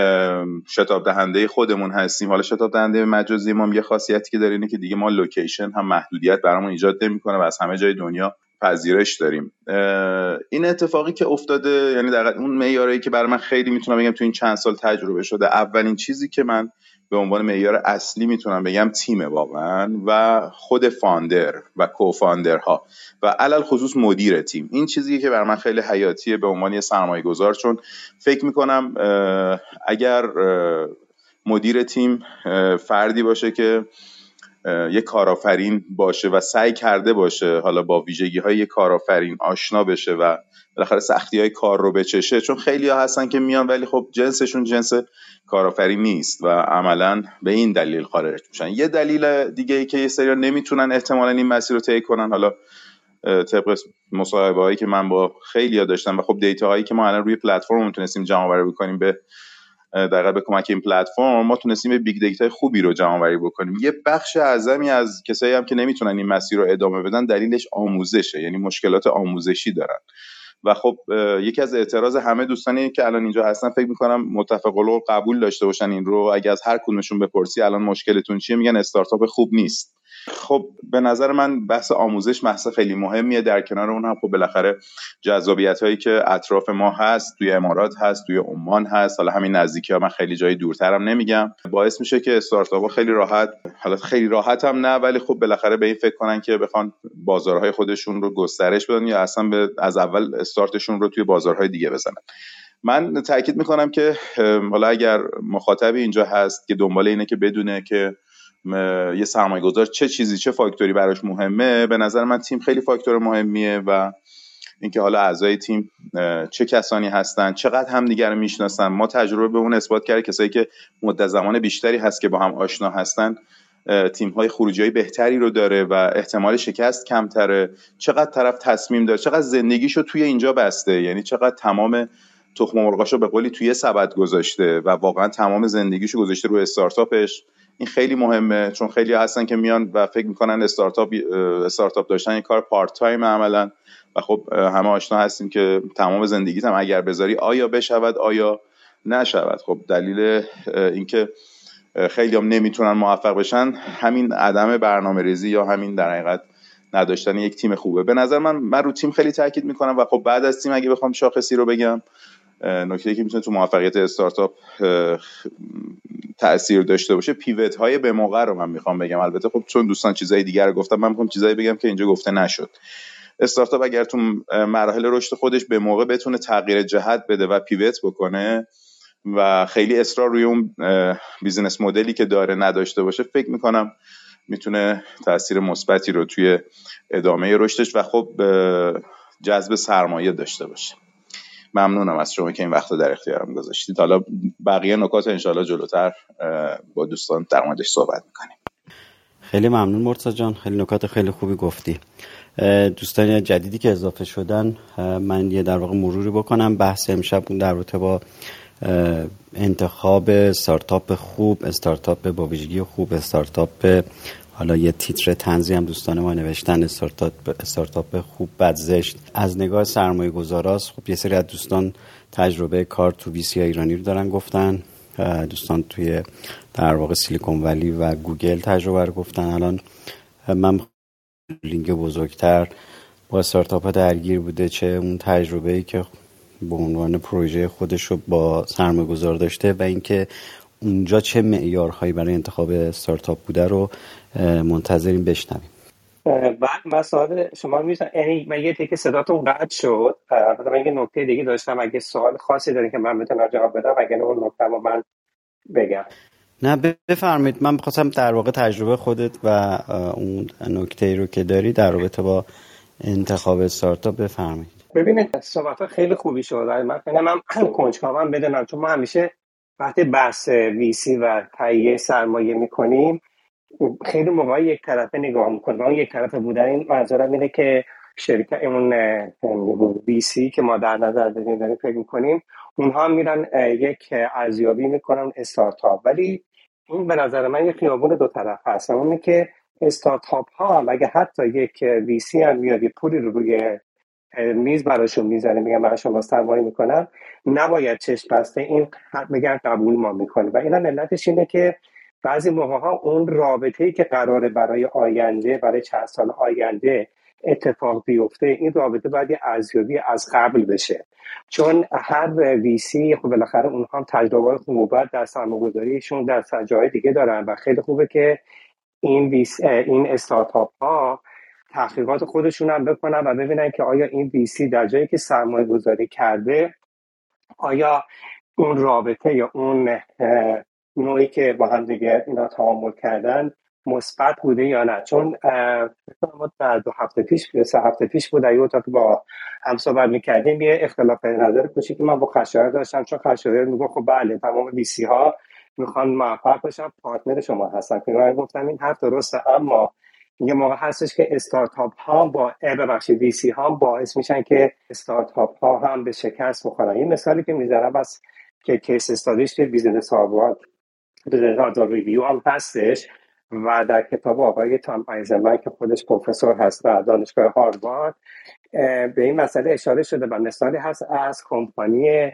شتاب دهنده خودمون هستیم، حالا شتاب دهنده مجازی ما یه خاصیتی که داره اینه که دیگه ما لوکیشن هم محدودیت برامون ایجاد نمیکنه و از همه جای دنیا پذیرش داریم. این اتفاقی که افتاده، یعنی در اون معیاری که برای من خیلی میتونم بگم تو این چند سال تجربه شده، اولین چیزی که من به عنوان معیار اصلی میتونم بگم تیمه واقعا و خود فاندر و کوفاندرها و علل خصوص مدیر تیم. این چیزیه که برای من خیلی حیاتیه به عنوان یه سرمایه گذار، چون فکر میکنم اگر مدیر تیم فردی باشه که یه کارآفرین باشه و سعی کرده باشه حالا با ویژگی های یه کارآفرین آشنا بشه و بالاخره سختی های کار رو بچشه، چون خیلی ها هستن که میان ولی خب جنسشون جنس کارآفرین نیست و عملاً به این دلیل خارج میشن. یه دلیل دیگه ای که یه سری نمیتونن احتمالاً این مسیر رو طی کنن، حالا طبق مصاحبه هایی که من با خیلی ها داشتم و خب دیتا هایی که ما الان روی پلتفرم میتونستیم جمع آوری بکنیم، به دقیقاً به کمک این پلتفرم ما تونستیم به بیگ دیتا خوبی رو جمع آوری بکنیم. یه بخش اعظمی از کسایی هم که نمیتونن این مسیر رو ادامه بدن دلیلش آموزشه، یعنی مشکلات آموزشی دارن. و خب یکی از اعتراض همه دوستانی که الان اینجا هستن فکر میکنم متفق القول قبول داشته باشن این رو، اگه از هر کدومشون بپرسی الان مشکلتون چیه، میگن استارتاپ خوب نیست. خب به نظر من بحث آموزش بحث خیلی مهمیه. در کنار اون هم خب بالاخره جذابیت هایی که اطراف ما هست، توی امارات هست، توی عمان هست، حالا همین نزدیکی ها، من خیلی جای دورترم نمیگم، باعث میشه که استارتاپ ها خیلی راحت، حالا خیلی راحت هم نه ولی خب بالاخره به این فکر کنن که بخوان بازارهای خودشون رو گسترش بدن یا اصلا به از اول استارتشون رو توی بازارهای دیگه بزنن. من تاکید میکنم که حالا اگر مخاطبی اینجا هست که دنبال اینه که بدونه که یه سرمایه‌گذار چه چیزی چه فاکتوری براش مهمه، به نظر من تیم خیلی فاکتور مهمیه و اینکه حالا اعضای تیم چه کسانی هستن، چقدر همدیگر رو میشناسن. ما تجربه به اون اثبات کرده کسایی که مدت زمان بیشتری هست که با هم آشنا هستن تیم‌های خروجی‌های بهتری رو داره و احتمال شکست کمتره. چقدر طرف تصمیم داره، چقدر زندگیشو توی اینجا بسته، یعنی چقدر تمام تخم مرغاشو به قولی توی سبد گذاشته و واقعا تمام زندگیشو گذاشته روی استارتاپش. این خیلی مهمه، چون خیلی هستن که میان و فکر میکنن استارتاپ استارتاپ داشتن یه کار پارت تایم عملاً و خب همه آشنا هستیم که تمام زندگیت هم اگر بذاری آیا بشود آیا نشود. خب دلیل اینکه خیلی هم نمیتونن موفق بشن همین عدم برنامه‌ریزی یا همین در حقیقت نداشتن یک تیم خوبه. به نظر من من رو تیم خیلی تاکید میکنم و خب بعد از تیم اگه بخوام شاخصی رو بگم، نکته‌ای که میتونه تو موفقیت استارتاپ تأثیر داشته باشه پیوت های به موقع رو من میخوام بگم. البته خب چون دوستان چیزای دیگر رو گفتم، من میخوام چیزایی بگم که اینجا گفته نشد. استارتاپ اگر تو مراحل رشد خودش به موقع بتونه تغییر جهت بده و پیوت بکنه و خیلی اصرار روی اون بیزینس مدلی که داره نداشته باشه، فکر میکنم میتونه تأثیر مثبتی رو توی ادامه رشدش و خب جذب سرمایه داشته باشه. ممنونم از شما که این وقت رو در اختیارم گذاشتید. حالا بقیه نکات انشاءالله جلوتر با دوستان در موردش صحبت میکنیم. خیلی ممنون مرتضی جان، خیلی نکات خیلی خوبی گفتی. دوستان جدیدی که اضافه شدن من یه در واقع مروری بکنم. بحث امشب در رابطه با انتخاب استارتاپ خوب، استارتاپ با ویژگی خوب، استارتاپ، حالا یه تیتر طنزی هم دوستان ما نوشتن، استارتاپ استارتاپ خوب بد زشت، از نگاه سرمایه گذاراست. خب یه سری از دوستان تجربه کار تو ویسی ایرانی رو دارن گفتن، دوستان توی در واقع سیلیکون ولی و گوگل تجربه رو گفتن. الان من لینک بزرگتر با استارتاپ ها درگیر بوده، چه اون تجربه‌ای که به عنوان پروژه خودش رو با سرمایه گذار داشته و اینکه اونجا چه معیارهایی برای انتخاب استارتاپ بوده رو منتظریم بشنویم. بعد من سوال شما رو می‌پرسم، یعنی من یه تیکه صداتون قطع شد. البته من یه نکته دیگه داشتم، اگه سوال خاصی دارین که من بتونم جواب بدم، اگه نه اون نکته رو من بگم. نه بفرمایید. من بخواستم در واقع تجربه خودت و اون نکته‌ای رو که داری در رابطه با انتخاب استارتاپ بفرمایید. ببینید صحبت ها خیلی خوبی شد. من خیلی هم کنجکاوم بدونم، چون ما همیشه وقتی بحث ویسی و تهیه سرمایه میکنیم خیلی موقع یک طرفه نگاه میکنیم. اون یک طرفه بودن این منظورم اینه که شرکت اون ویسی که ما در نظر داریم داریم فکر میکنیم اونها میرن یک ارزیابی میکنن استارتاپ، ولی این به نظر من یک خیابون دو طرف هست. اونه که استارتاپ ها هم اگه حتی یک ویسی هم میاد یه پولی رو روی میز براشون میزنه، میگن من شما سرمایه میکنم، نباید چشم بسته این بگن قبول ما میکنه. و اینا علتش اینه که بعضی موقع ها اون رابطه‌ای که قراره برای آینده، برای چند سال آینده اتفاق بیفته، این رابطه باید یه ارزیابی از قبل بشه، چون هر ویسی خب بالاخره اونها هم تجربه خوب در سرمایه‌گذاریشون در جای دیگه دارن و خیلی خوبه که این ویس این استارتاپ ها تحقیقات خودشون هم بکنن و ببینن که آیا این ویسی در جایی که سرمایه گذاری کرده آیا اون رابطه یا اون نوعی که با هم دیگه اینا تعامل کردن مثبت بوده یا نه. چون ما در دو هفته پیش سه هفته پیش بود در یه اتاق با هم صحبت میکردیم، یه اختلاف نظر کوچیکی من با خشایار داشتم، چون خشایار میگه خب بله تمام ویسی ها میخوان موفق باشن، پارتنر شما هستن. که من گفتم این حرف درسته، اما یه موقع هستش که استارتاپ ها با ببخشید ویسی ها باعث میشن که استارتاپ ها هم به شکست بخورن. این مثالی که میذارم بس که کیس استادیش که بیزنس هاروارد بیزنس هاروارد ریویو هم هستش و در کتاب آقای تام آیزنبرگ که خودش پروفسور هست در دانشگاه هاروارد به این مسئله اشاره شده و مثالی هست از کمپانی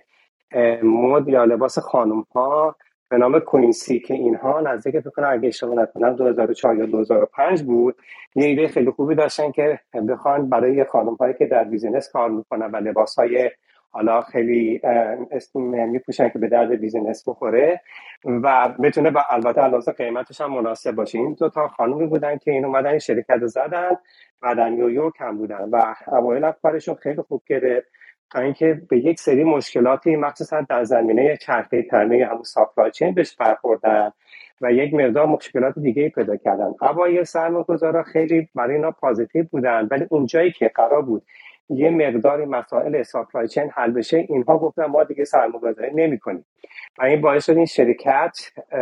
مد یا لباس خانم ها به نام کوینسی که اینها نزدیک فکر کنم اگه اشتباه نکنم دو هزار و چهار یا دو هزار و پنج بود، یه ایده خیلی خوبی داشتن که بخوان برای خانم هایی که در بیزینس کار میکنن و لباس های حالا خیلی میپوشن که به درد بیزینس بخوره و بتونه با البته علاوه قیمتش هم مناسب باشه. این دو تا خانومی بودن که این اومدن شرکت رو زدن و در نیویورک هم بودن و اوایل کارشون خیلی خوب گرفت تا اینکه به یک سری مشکلاتی مخصوصا در زمینه چرخه تامین همون ساپلای چین بهش برخوردن و یک مقدار مشکلات دیگه پیدا کردن. اوایل سرمایه‌گذارا خیلی برای اینا پوزیتیو بودن، ولی اونجایی که قرار بود یه مقداری مسائل ساپلای چین حل بشه اینها گفتن ما دیگه سرمایه‌گذاری نمی‌کنیم و این باعث شد این شرکت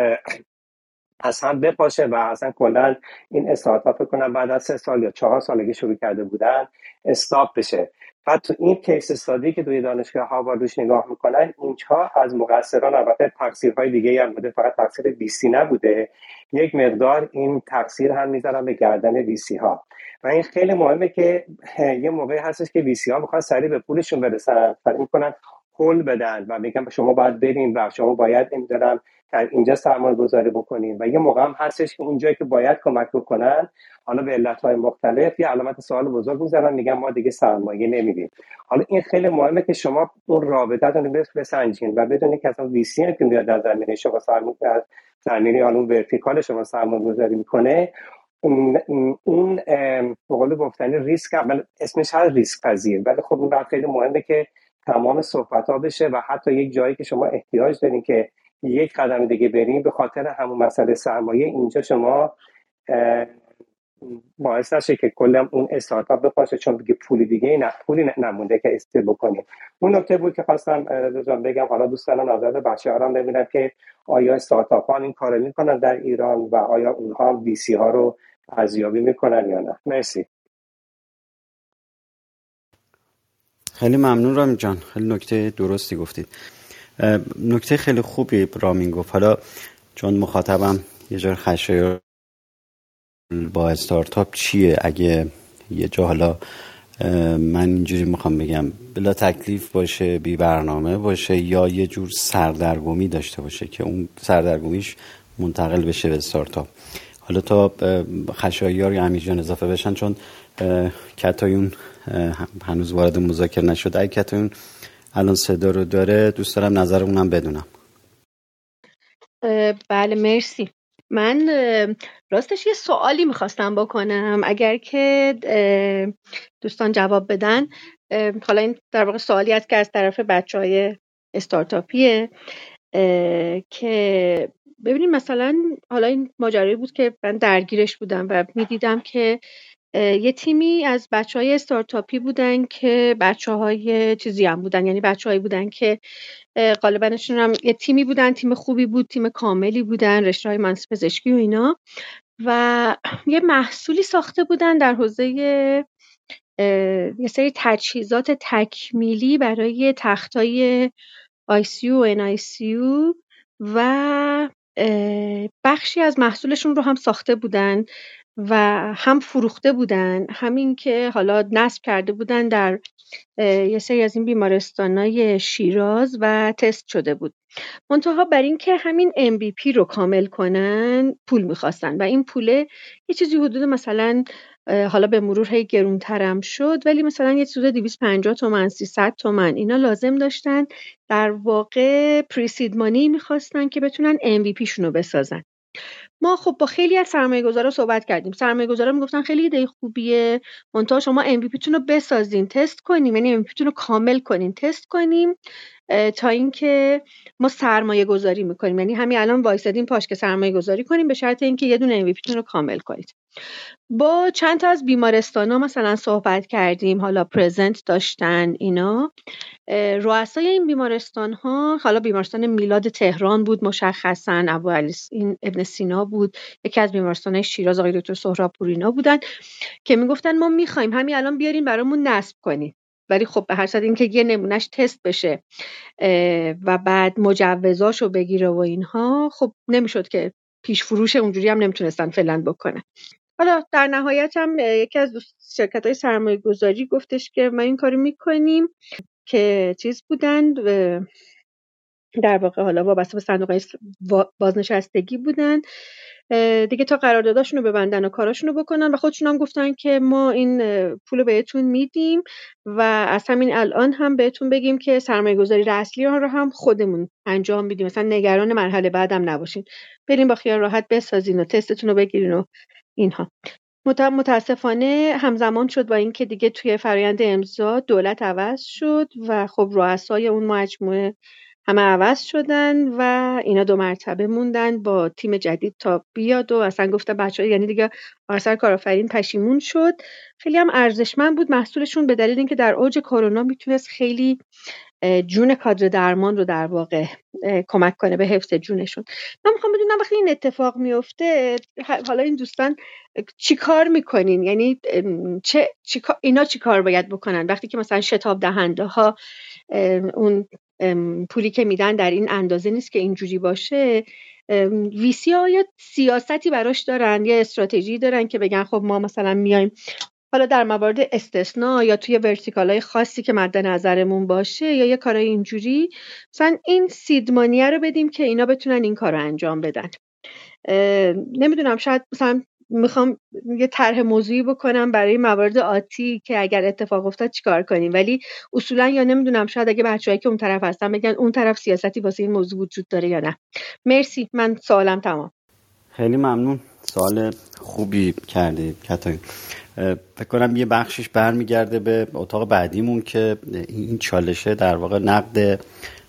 اصلا بپاشه و اصلا کلا این استارتاپ کنن بعد از سه سال یا چهار سالگی شروع کرده بودن استاپ بشه. بعد تو این کیس استادی که توی دانشگاه هاوارد روش نگاه میکنن اینجا از مقصران البته تقصیرهای دیگه هم بوده، فقط تقصیر ویسی نبوده، یک مقدار این تقصیر هم میذارن به گردن ویسی ها و این خیلی مهمه که یه موقعی هستش که ویسی ها میخوان سریع به پولشون برسن، سریع میکنن هول بدن و میگن شما باید برین و شما باید نمیدونم در اینجا سرمایه گذاری بکنین و یه موقع هم هستش که اونجایی که باید کمک بکنن حالا به علتهای مختلف یه علامت سوال بزرگ میذارن، میگن ما دیگه سرمایه نمیدیم. حالا این خیلی مهمه که شما اون رابطتون رو بسنجین و بدونید که اصلا ویسی هم که میاد در زمینه شما سرمایه زمینه حالا اون ورتیکال شما سرمایه گذاری میکنه اون اون به قول گفتنی ریسک اول اسمش هست ریسک پذیر، ولی خب اون خیلی مهمه که تمام صحبت ها بشه و حتی یک جایی که شما احتیاج دارین که یک قدم دیگه بریم به خاطر همون مسئله سرمایه اینجا شما باعث نشه که کلا اون استارتاپ بپاشه، چون دیگه پولی دیگه نه پولی نمونده که استیل بکنیم. اون نکته بود که خواستم رضوان بگم. حالا دوستان نظر بچه‌ها رو ببینم که آیا استارتاپ ها این کارو میکنن در ایران و آیا اونها وی سی ها رو ارزیابی میکنن یا نه. مرسی. خیلی ممنون رامین جان، خیلی نکته درستی گفتید. نکته خیلی خوبی رامین گفت. حالا چون مخاطبم یه جور خشایار با استارتاپ چیه، اگه یه جا حالا من اینجوری میخوام بگم بلا تکلیف باشه، بی برنامه باشه یا یه جور سردرگمی داشته باشه که اون سردرگمیش منتقل بشه به استارتاپ. حالا تا خشایار یا امیر جان اضافه بشن، چون کتایون هنوز وارد مذاکره نشده، اگه کتایون الان صدا رو داره دوست دارم نظر اونم بدونم. بله مرسی. من راستش یه سوالی میخواستم بکنم اگر که دوستان جواب بدن. حالا این در واقع سوالی هست که از طرف بچه های استارتاپیه که ببینید مثلا حالا این ماجرایی بود که من درگیرش بودم و میدیدم که یه تیمی از بچهای استارتاپی بودن که بچهای چیزی هم بودن، یعنی بچه‌هایی بودن که غالبنشون هم یه تیمی بودن، تیم خوبی بود، تیم کاملی بودن، رشته‌های مهندسی پزشکی و اینا، و یه محصولی ساخته بودن در حوزه یه سری تجهیزات تکمیلی برای تختای آی سی یو و ان آی سی یو و بخشی از محصولشون رو هم ساخته بودن و هم فروخته بودن، همین که حالا نصب کرده بودن در یه سری از این بیمارستانای شیراز و تست شده بود. منتها بر این که همین ام بی پی رو کامل کنن پول میخواستن و این پوله یه چیزی حدود مثلا حالا به مرور هی گرونترم شد، ولی مثلا یه چیزی دویست و پنجاه تومن سیصد تومن اینا لازم داشتن. در واقع پریسید مانی میخواستن که بتونن ام وی پی شونو بسازن. ما خب با خیلی از سرمایه‌گذارا صحبت کردیم. سرمایه‌گذارا میگفتن خیلی ایده خوبیه، منتها شما ام وی پی تون رو بسازین، تست کنیم، یعنی ام وی پی تون رو کامل کنین، تست کنیم تا اینکه ما سرمایه گذاری میکنیم، یعنی همین الان وایسادیم پاش که سرمایه گذاری کنیم به شرط اینکه یه دونه ام وی پی تون رو کامل کنید. با چند تا از بیمارستانا مثلا صحبت کردیم، حالا پرزنت داشتن اینا. رؤسای این بیمارستان ها، حالا بیمارستان میلاد تهران بود مشخصا، ابو علی این ابن سینا بود، یکی از بیمارستان‌های شیراز آقای دکتر سهراب پورینا بودن که میگفتن ما میخوایم همین الان بیارین برامون نصب کنین، ولی خب به هر صورت اینکه یه نمونهش تست بشه و بعد مجوزاشو بگیره و اینها، خب نمیشد که پیش فروش اونجوری هم نمیتونستن فعلا بکنن. حالا در نهایت هم یکی از شرکت‌های سرمایه‌گذاری گفتش که ما این کارو میکنیم که چیز بودن در واقع حالا وابسته به صندوق بازنشستگی بودن دیگه تا قرارداداشونو ببندن و کاراشونو بکنن و خودشون هم گفتن که ما این پولو بهتون میدیم و از همین الان هم بهتون بگیم که سرمایه‌گذاری اصلی رو هم خودمون انجام میدیم، مثلا نگران مرحله بعدم نباشین، بریم با خیال راحت بسازین و تستتون رو بگیرین و اینها. متاسفانه همزمان شد با این که دیگه توی فرآیند امضا دولت عوض شد و خب رؤسای اون مجموعه همه عوض شدن و اینا دو مرتبه موندن با تیم جدید تا بیاد و اصلا گفتن بچه‌ها، یعنی دیگه آثار کارآفرین پشیمون شد. خیلی هم ارزشمند بود محصولشون به دلیل اینکه در اوج کرونا میتونست خیلی جون کادر درمان رو در واقع کمک کنه به حفظ جونشون. من میخوام بدونم وقتی این اتفاق میفته حالا این دوستان چی کار میکنین؟ یعنی چه چی اینا چی کار باید بکنن وقتی که مثلا شتاب دهنده ها اون پولی که میدن در این اندازه نیست که اینجوری باشه؟ ویسی ها یا سیاستی براش دارن یا استراتژی دارن که بگن خب ما مثلا میایم حالا در موارد استثناء یا توی ورتیکالای خاصی که مد نظرمون باشه یا یه کارای اینجوری مثلا این سیدمانیه رو بدیم که اینا بتونن این کار رو انجام بدن؟ نمیدونم، شاید مثلا میخوام یه طرح موضوعی بکنم برای موارد آتی که اگر اتفاق افتاد چیکار کنیم، ولی اصولا یا نمیدونم شاید اگه بچه‌هایی که اون طرف هستن بگن اون طرف سیاستی واسه این موضوع وجود داره یا نه. مرسی، من سوالم تمام. خیلی ممنون، سوال خوبی کردید کتای. فکر کنم یه بخشش برمیگرده به اتاق بعدیمون که این چالشه در واقع نقد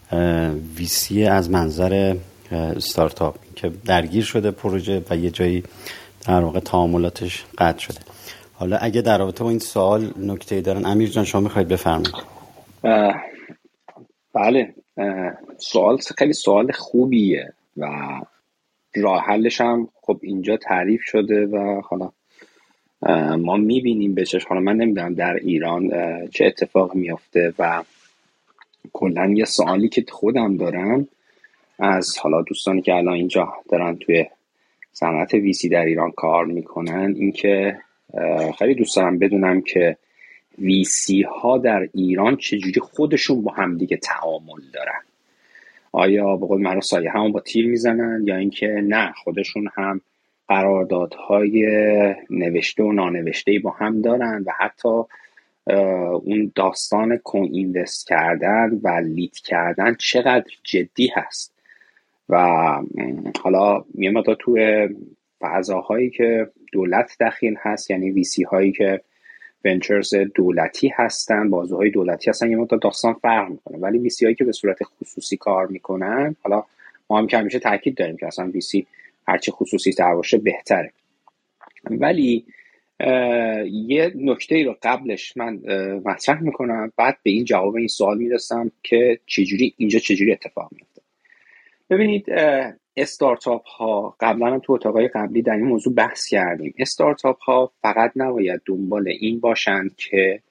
ویسی از منظر استارتاپ که درگیر شده پروژه و یه جایی در واقع تعاملاتش قطع شده. حالا اگه در رابطه با این سوال نکته‌ای دارن امیر جان شما می‌خواید بفرمایید. بله، سوال خیلی سوال خوبیه و راه حلش هم خب اینجا تعریف شده و حالا ما میبینیم به چشم. حالا من نمیدونم در ایران چه اتفاق میفته و کلا یه سوالی که خودم دارم از حالا دوستانی که الان اینجا دارن توی صنعت ویسی در ایران کار میکنن این که خیلی دوست دارم بدونم که ویسی ها در ایران چجوری خودشون با هم دیگه تعامل دارن. آیا به قول معروف سایه همون با تیر میزنن یا اینکه نه خودشون هم قراردادهای نوشته و نانوشته با هم دارن و حتی اون داستان کن اینوست کردن و لیت کردن چقدر جدی هست و حالا میام تا توی فضاهایی که دولت دخیل هست، یعنی ویسی هایی که ونچرز دولتی هستن، بازوهای دولتی هستن، یه مقدار داستان فرق میکنه. ولی ویسی هایی که به صورت خصوصی کار میکنن، حالا ما هم که همیشه تاکید داریم که اصلا ویسی هرچی خصوصی تر باشه بهتره، ولی یه نکته رو قبلش من مطرح میکنم، بعد به این جواب این سوال میرسم که چجوری اینجا چجوری اتفاق میفته. ببینید استارتاپ ها، قبلا هم تو اتاقای قبلی در این موضوع بحث کردیم، استارتاپ ها فقط نباید دنبال این باشند که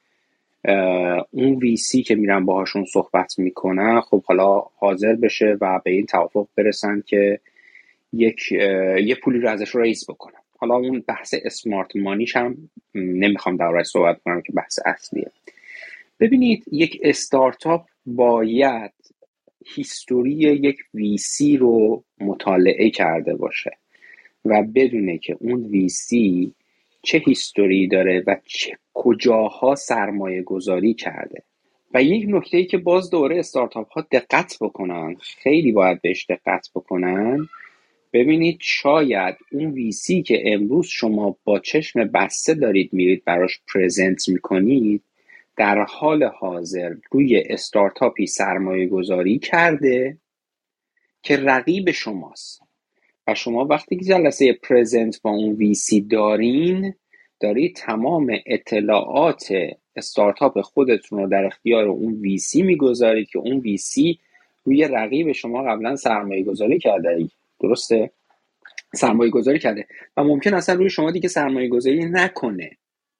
اون ویسی که میرن باهاشون صحبت میکنن خب حالا حاضر بشه و به این توافق برسن که یک یه پولی رو ازش ریز بکنن. حالا اون بحث اسمارت مانیش هم نمیخوام دربارش صحبت کنم که بحث اصلیه. ببینید یک استارتاپ باید هیستوری یک ویسی رو مطالعه کرده باشه و بدونه که اون ویسی چه هیستوری داره و چه کجاها سرمایه گذاری کرده. و یک نکته‌ای که باز دوره استارتاپ ها دقت بکنن، خیلی باید بهش دقت بکنن، ببینید شاید اون ویسی که امروز شما با چشم بسته دارید میرید براش پرزنت میکنید، در حال حاضر روی استارتاپی سرمایه گذاری کرده که رقیب شماست و شما وقتی که جلسه پرزنت با اون ویسی دارین، دارید تمام اطلاعات استارتاپ خودتون رو در اختیار اون ویسی میگذارید که اون ویسی روی رقیب شما قبلا سرمایه گذاری کرده. درسته؟ سرمایه گذاری کرده و ممکن اصلا روی شما دیگه سرمایه گذاری نکنه.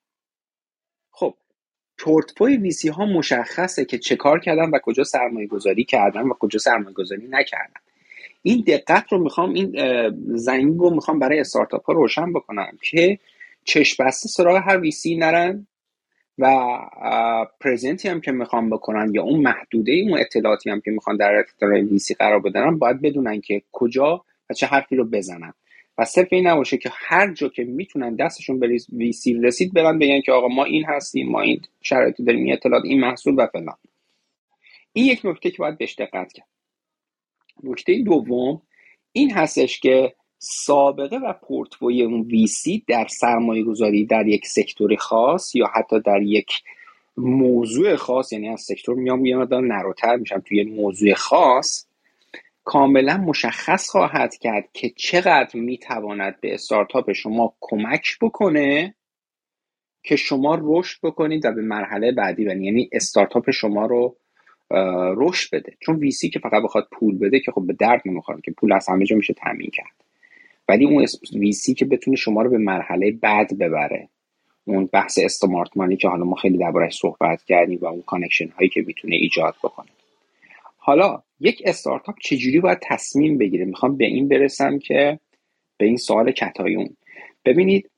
خب پورتفوی ویسی ها مشخصه که چه کار کردن و کجا سرمایه گذاری کردن و کجا سرمایه گذاری نکردن. این دقت رو میخوام، این زنگ رو میخوام برای استارتاپ ها روشن بکنم که چشم بسته سراغ هر ویسی نرن و پرزنتی هم که میخوام بکنن یا اون محدوده اون اطلاعاتی هم که میخوان در اختیار ویسی قرار بدن باید بدونن که کجا و چه حرفی رو بزنن و صرف این نباشه که هر جا که میتونن دستشون به ویسی رسید برن بگن که آقا ما این هستیم، ما این شرایطی داریم، این اطلاعات، این محصول و فلان. این یک نکته که باید بهش دقت کرد. نکته دوم این هستش که سابقه و پورتفوی اون ویسی در سرمایه گذاری در یک سکتوری خاص یا حتی در یک موضوع خاص، یعنی از سکتور میام یه مقدار نروتر میشم توی یک موضوع خاص، کاملا مشخص خواهد کرد که چقدر میتواند به استارتاپ شما کمک بکنه که شما رشد بکنید و به مرحله بعدی برید، یعنی استارتاپ شما رو رشد بده. چون ویسی که فقط بخواد پول بده که خب به درد نمیخوره، که پول از همه جا میشه تامین کرد، ولی اون ویسی که بتونه شما رو به مرحله بعد ببره، اون بحث اسمارت مانی که حالا ما خیلی درباره‌اش صحبت کردیم و اون کانکشن هایی که میتونه ایجاد بکنه. حالا یک استارتاپ چجوری باید تصمیم بگیره؟ میخوام به این برسم که به این سوال کتایون. ببینید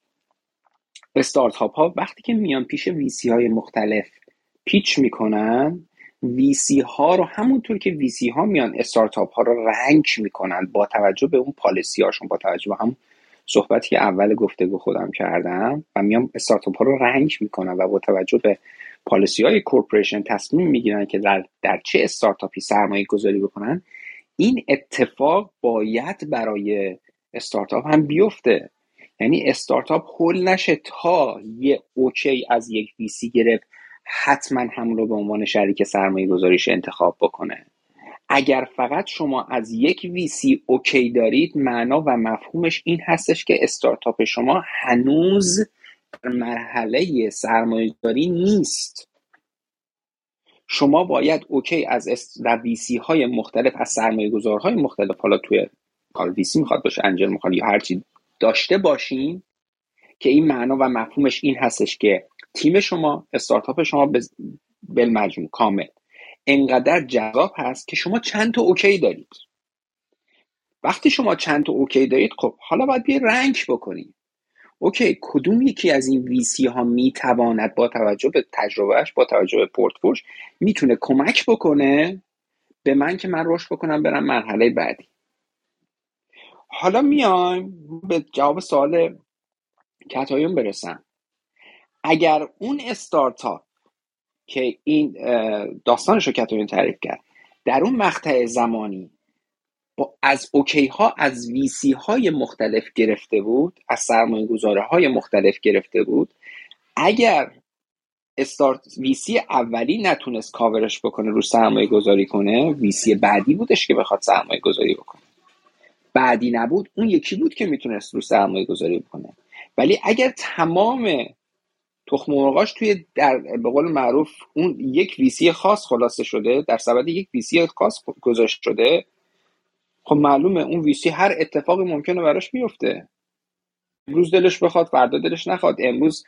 استارتاپ ها وقتی که میان پیش ویسی های مختلف پیچ میکنن، ویسی ها رو همونطور که ویسی ها میان استارتاپ ها رو رنک میکنن با توجه به اون پالیسی هاشون، با توجه به هم صحبتی که اول گفتگو خودم کردم، و میان استارتاپ ها رو رنک میکنن و با توجه به پالیسی های کورپوریشن تصمیم میگیرن که در, در چه استارتاپی سرمایه گذاری بکنن. این اتفاق باید برای استارتاپ هم بیفته، یعنی استارتاپ هول نشه تا یه اوکی از یک ویسی گرفت حتما همون رو به عنوان شریک سرمایه گذاریش انتخاب بکنه. اگر فقط شما از یک ویسی اوکی دارید، معنا و مفهومش این هستش که استارتاپ شما هنوز در مرحله سرمایه گذاری نیست. شما باید اوکی از است... در ویسی های مختلف، از سرمایه گذارهای مختلف، حالا توی کار ویسی میخواد باشه، انجل میخواد یا هرچی داشته باشین که این معنا و مفهومش این هستش که تیم شما، استارتاپ شما بالمجموع کامل انقدر جذاب هست که شما چند تا اوکی دارید. وقتی شما چند تا اوکی دارید، خب حالا باید بیا رنک بکنید. اوکی کدوم یکی از این ویسی ها میتواند با توجه به تجربهش، با توجه به پورتفوش، میتونه کمک بکنه به من که من رشد بکنم برم مرحله بعدی. حالا میایم به جواب سوال کتایون برسم. اگر اون استارتاپ که این داستانش رو کتایون تعریف کرد در اون مقطع زمانی با از اوکی ها از ویسی های مختلف گرفته بود، از سرمایه گذاره های مختلف گرفته بود، اگر استارت ویسی اولی نتونست کاورش بکنه رو سرمایه گذاری کنه، ویسی بعدی بودش که بخواد سرمایه گذاری بکنه. بعدی نبود، اون یکی بود که میتونست رو سرمایه گذاری بکنه. ولی اگر تمام تخم مرغاش توی در به قول معروف اون یک ویسی خاص خلاصه شده، در سبد یک ویسی خاص گذاشته شده، خب معلومه اون ویسی هر اتفاقی ممکنه براش بیفته. امروز دلش بخواد، فردا دلش نخواد. امروز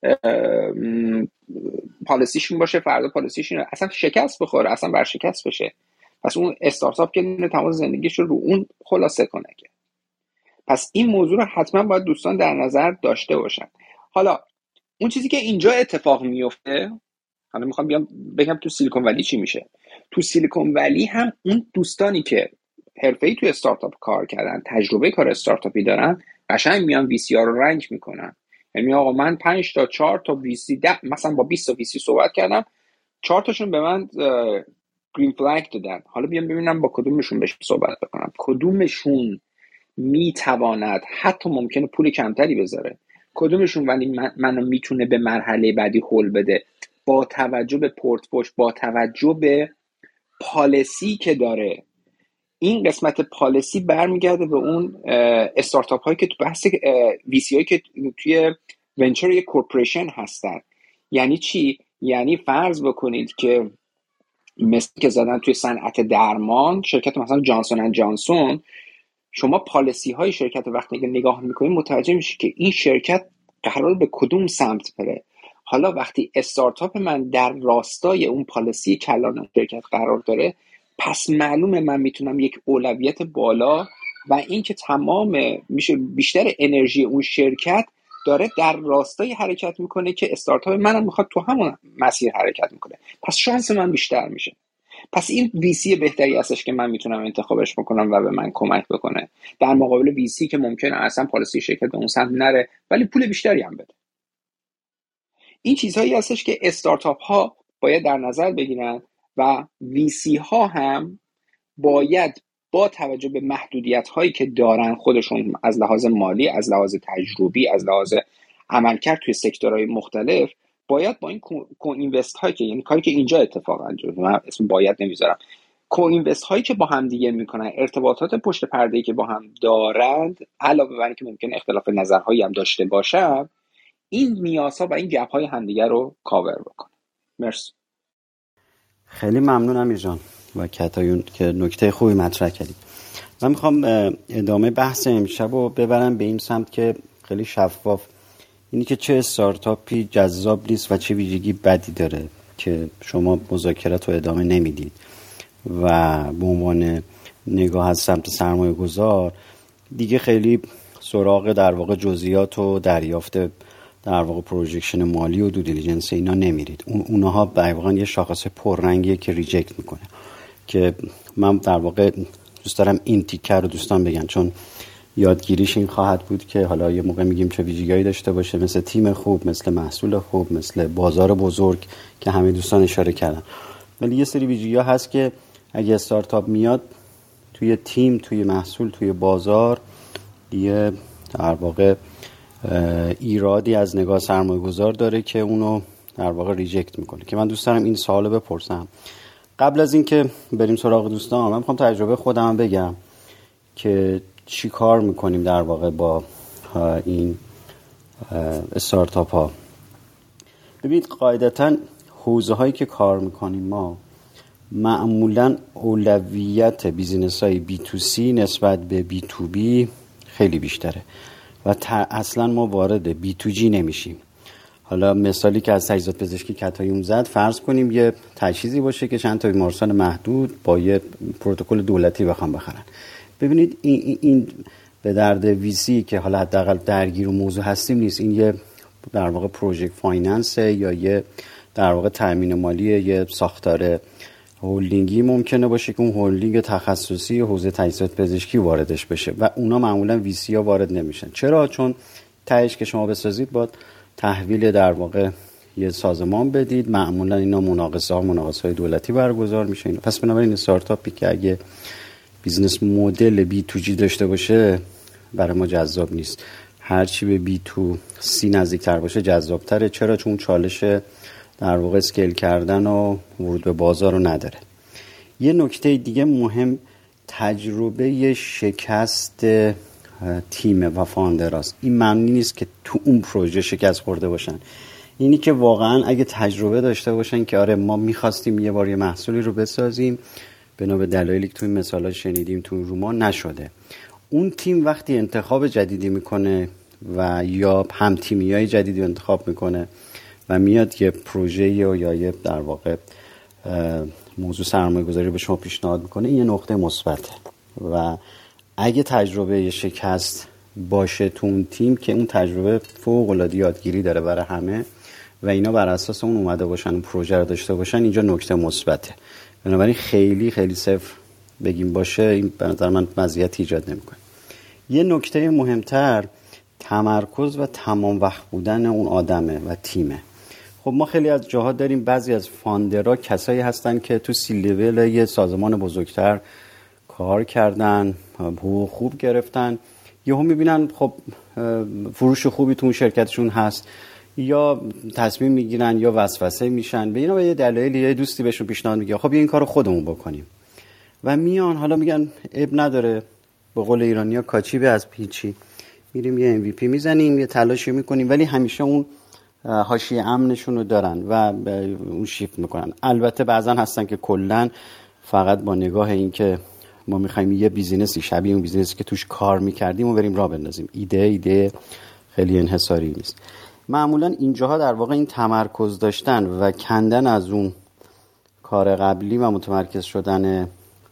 پالیسیشون باشه، فردا پالیسیشون اصلا شکست بخوره، اصلا برشکست بشه. پس اون استارتاپ که تمام زندگیش رو رو اون خلاصه کنه که. پس این موضوع رو حتما باید دوستان در نظر داشته باشن. حالا اون چیزی که اینجا اتفاق میفته، حالا میخوام بیام بگم تو سیلیکون ولی چی میشه. تو سیلیکون ولی هم اون دوستانی که حرفه‌ای تو استارتاپ کار کردن، تجربه کار استارتاپی دارن، قشنگ میان وی سی ها رو رنگ میکنن. یعنی آقا من پنج تا چهار تا وی سی ده مثلا با بیست تا وی سی صحبت کردم، چهار تاشون به من گرین فلگ دادن. حالا بیام ببینم با کدومشون بهش صحبت بکنم، کدومشون میتواند حتی ممکنه پول کمتری بذاره، کدومشون ولی من منو میتونه به مرحله بعدی هول بده با توجه به پورتفوش، با توجه به پالیسی که داره. این قسمت پالیسی برمیگرده به اون استارتاپ هایی که تو بحث وی سی هایی که توی ونچر یک کورپوریشن هستن. یعنی چی؟ یعنی فرض بکنید که مثل که زدن توی صنعت درمان، شرکت مثلا جانسون اند جانسون، شما پالیسی های شرکت وقتی نگاه میکنید متوجه میشید که این شرکت قرار به کدوم سمت بره. حالا وقتی استارتاپ من در راستای اون پالیسی کلان شرکت قرار داره، پس معلومه من میتونم یک اولویت بالا و این که تمام میشه بیشتر انرژی اون شرکت داره در راستای حرکت میکنه که استارتاپ منم میخواد تو همون مسیر حرکت میکنه، پس شانس من بیشتر میشه. پس این ویسی بهتری هستش که من میتونم انتخابش بکنم و به من کمک بکنه، در مقابل ویسی که ممکنه اصلا پالیسی شرکت اون سمت نره ولی پول بیشتری هم بده. این چیزهایی هستش که استارتاپ ها باید در نظر بگیرن و ویسی ها هم باید با توجه به محدودیت هایی که دارن خودشون از لحاظ مالی، از لحاظ تجربی، از لحاظ عملکرد توی سکتورهای مختلف، باید با این کو اینوست هایی که یعنی کاری که اینجا اتفاق انجام، من اسم باید نمیذارم، کو اینوست هایی که با هم دیگه میکنن، ارتباطات پشت پرده‌ای که با هم دارند، علاوه بر اینکه ممکن اختلاف نظرهایی هم داشته باشن، این نیازها و این گپ های همدیگه رو کاور بکنه. مرسی. خیلی ممنونم امیر جان و کتایون که نکته خوبی مطرح کردید. من میخوام ادامه بحث امشب رو ببرم به این سمت که خیلی شفاف اینی که چه استارتاپی جذاب نیست و چه ویژگی بدی داره که شما مذاکرات رو ادامه نمیدید و به عنوان نگاه از سمت سرمایه گذار دیگه خیلی سراغ در واقع جزئیات و دریافت در واقع پروژکشن مالی و دو دیلیجنس اینا نمیرید. اون اونها واقعا یه شاخص پررنگیه که ریجکت میکنه، که من در واقع دوست دارم این تیکه رو دوستان بگن، چون یادگیریش این خواهد بود که حالا یه موقع میگیم چه ویژگی‌هایی داشته باشه، مثل تیم خوب، مثل محصول خوب، مثل بازار بزرگ که همه دوستان اشاره کردن. ولی یه سری ویژگی‌ها هست که اگه استارتاپ میاد توی تیم، توی محصول، توی بازار، یه در واقع ایرادی از نگاه سرمایه‌گذار داره که اونو در واقع ریجکت میکنه. که من دوست دارم این سوالو بپرسم قبل از اینکه بریم سراغ دوستان. من میخوام تجربه خودم بگم که چی کار میکنیم در واقع با این استارتاپ ها. ببینید قاعدتاً حوزه هایی که کار میکنیم ما معمولاً اولویت بیزینس های بی تو سی نسبت به بی تو بی خیلی بیشتره و اصلا ما وارد بی تو جی نمیشیم. حالا مثالی که از تجهیزات پزشکی کتایون زد، فرض کنیم یه تجهیزی باشه که چند تا بیمارستان محدود با یه پروتکل دولتی بخوام بخرن. ببینید این, این به درد ویسی که حالا حداقل درگیر و موضوع هستیم نیست. این یه در واقع پروژکت فایننس یا یه در واقع تامین مالی یه ساختار هولدینگی ممکنه باشه که اون هولدینگ تخصصی حوزه تجهیزات پزشکی واردش بشه و اونا معمولا ویسی ها وارد نمیشن. چرا؟ چون تهش که شما بسازید باید تحویل در واقع یه سازمان بدید، معمولا اینا مناقصه ها مناقصه های دولتی برگزار میشه اینا. پس بنابراین استارتاپی که اگه بیزنس مدل بی تو جی داشته باشه برای ما جذاب نیست. هرچی به بی تو سی نزدیکتر باشه جذابتره. چرا؟ چون چالش در واقع اسکیل کردن و ورود به بازار رو نداره. یه نکته دیگه مهم، تجربه شکست تیم و فاندراست. این معنی نیست که تو اون پروژه شکست خورده باشن، اینی که واقعا اگه تجربه داشته باشن که آره ما میخواستیم یه بار یه محصولی رو بسازیم، بنا به دلایلی که تو این مثالا شنیدیم تو این رومان نشده. اون تیم وقتی انتخاب جدیدی میکنه و یا هم تیمیای جدیدی انتخاب میکنه و میاد یه پروژه یا یا یه در واقع موضوع سرمایه گذاری به شما پیشنهاد میکنه، این یه نقطه مثبته. و اگه تجربه شکست باشه تو اون تیم که اون تجربه فوق العاده یادگیری داره برای همه و اینا بر اساس اون اومده باشن اون پروژه رو داشته باشن، اینجا نکته مثبته. بنابراین خیلی خیلی صفر بگیم باشه این به نظر من مزیت ایجاد نمیکنه. یه نکته مهمتر تمرکز و تمام وقت بودن اون آدمه و تیمه. خب ما خیلی از جاها داریم بعضی از فاندرها کسایی هستن که تو سی لول یه سازمان بزرگتر کار کردن، حقوق خوب گرفتن، یهو میبینن خب فروش خوبی تو اون شرکتشون هست، یا تصمیم میگیرن یا وسوسه میشن به اینا، به یه دلایلی یه دوستی بهشون پیشنهاد میگه خب این کارو خودمون بکنیم و میان حالا میگن اب نداره، به قول ایرانی‌ها کاچی به از پیچی، میریم یه ام وی پی میزنیم یه تلاشی میکنیم، ولی همیشه اون حاشیه امنشون رو دارن و اون شیفت میکنن. البته بعضا هستن که کلن فقط با نگاه این که ما میخوایم یه بیزینسی شبیه اون بیزینسی که توش کار میکردیم و بریم راه بندازیم، ایده ایده خیلی انحصاری نیست. معمولا اینجاها در واقع این تمرکز داشتن و کندن از اون کار قبلی و متمرکز شدن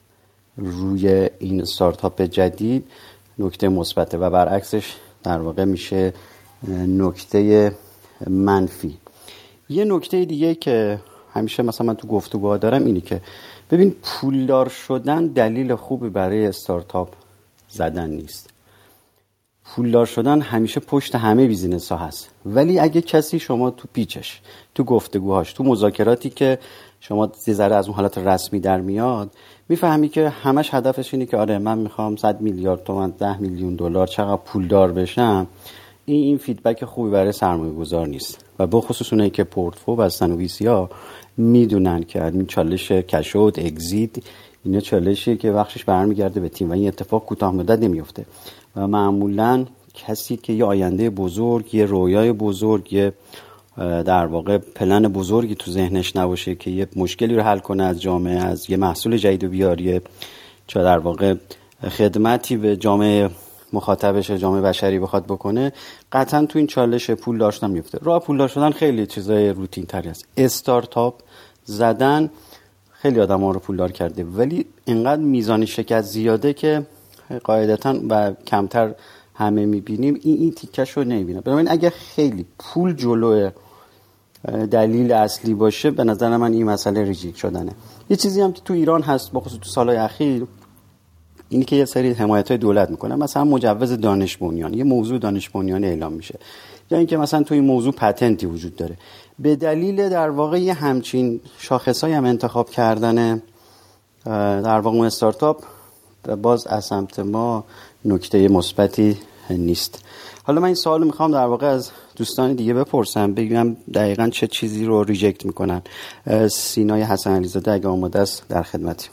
روی این استارتاپ جدید نکته مثبته و برعکسش در واقع میشه نکته منفی. یه نکته دیگه که همیشه مثلا من تو گفتگوها دارم اینی که ببین پولدار شدن دلیل خوبی برای استارتاپ زدن نیست. پولدار شدن همیشه پشت همه بیزینس ها هست، ولی اگه کسی شما تو پیچش، تو گفتگوهاش، تو مذاکراتی که شما یه ذره از اون حالت رسمی در میاد، میفهمی که همش هدفش اینه که آره من میخوام صد میلیارد تومان، ده میلیون دلار چقدر پولدار بشم، این این فیدبک خوبی برای سرمایه گذار نیست. و به خصوص اونایی که پورتفو بستن و ویسی ها میدونن که این چالش کش اوت اگزیت اینا چالشی که بخشش برمیگرده به تیم و این اتفاق کوتاه مدت نمیفته و معمولاً کسی که یه آینده بزرگ، یه رویای بزرگ، یه در واقع پلن بزرگی تو ذهنش نباشه که یه مشکلی رو حل کنه از جامعه، از یه محصول جدید و بیاریه، چه در واقع خدمتی به جامعه مخاطبش، جامعه بشری بخواد بکنه، قطعا تو این چالش پول داشتن میفته. راه پول داشتن خیلی چیزای روتین تری است. استارتاپ زدن خیلی آدم‌ها رو پولدار کرده، ولی اینقدر میزان شکست زیاده که قاعدتاً و کمتر همه میبینیم این این تیکش رو نمیبینم. بنابراین اگه خیلی پول جلوه دلیل اصلی باشه، به نظر من این مسئله ریجیک شدنه. یه چیزی هم که تو ایران هست بخصوص تو سالهای اخیر اینی که یه سری حمایت‌های دولت میکنه، مثلا مجوز دانش بنیان، یه موضوع دانش بنیان اعلام میشه، یا اینکه مثلا تو این موضوع پتنتی وجود داره. به دلیل در واقع یه همچین شاخصای هم انتخاب کردن در واقع اون استارتاپ باز از سمت ما نکته مثبتی نیست. حالا من این سوالو میخوام در واقع از دوستان دیگه بپرسم، بگم دقیقاً چه چیزی رو ریجکت میکنن. سینای حسن علیزاده اگه آماده است در خدمتی.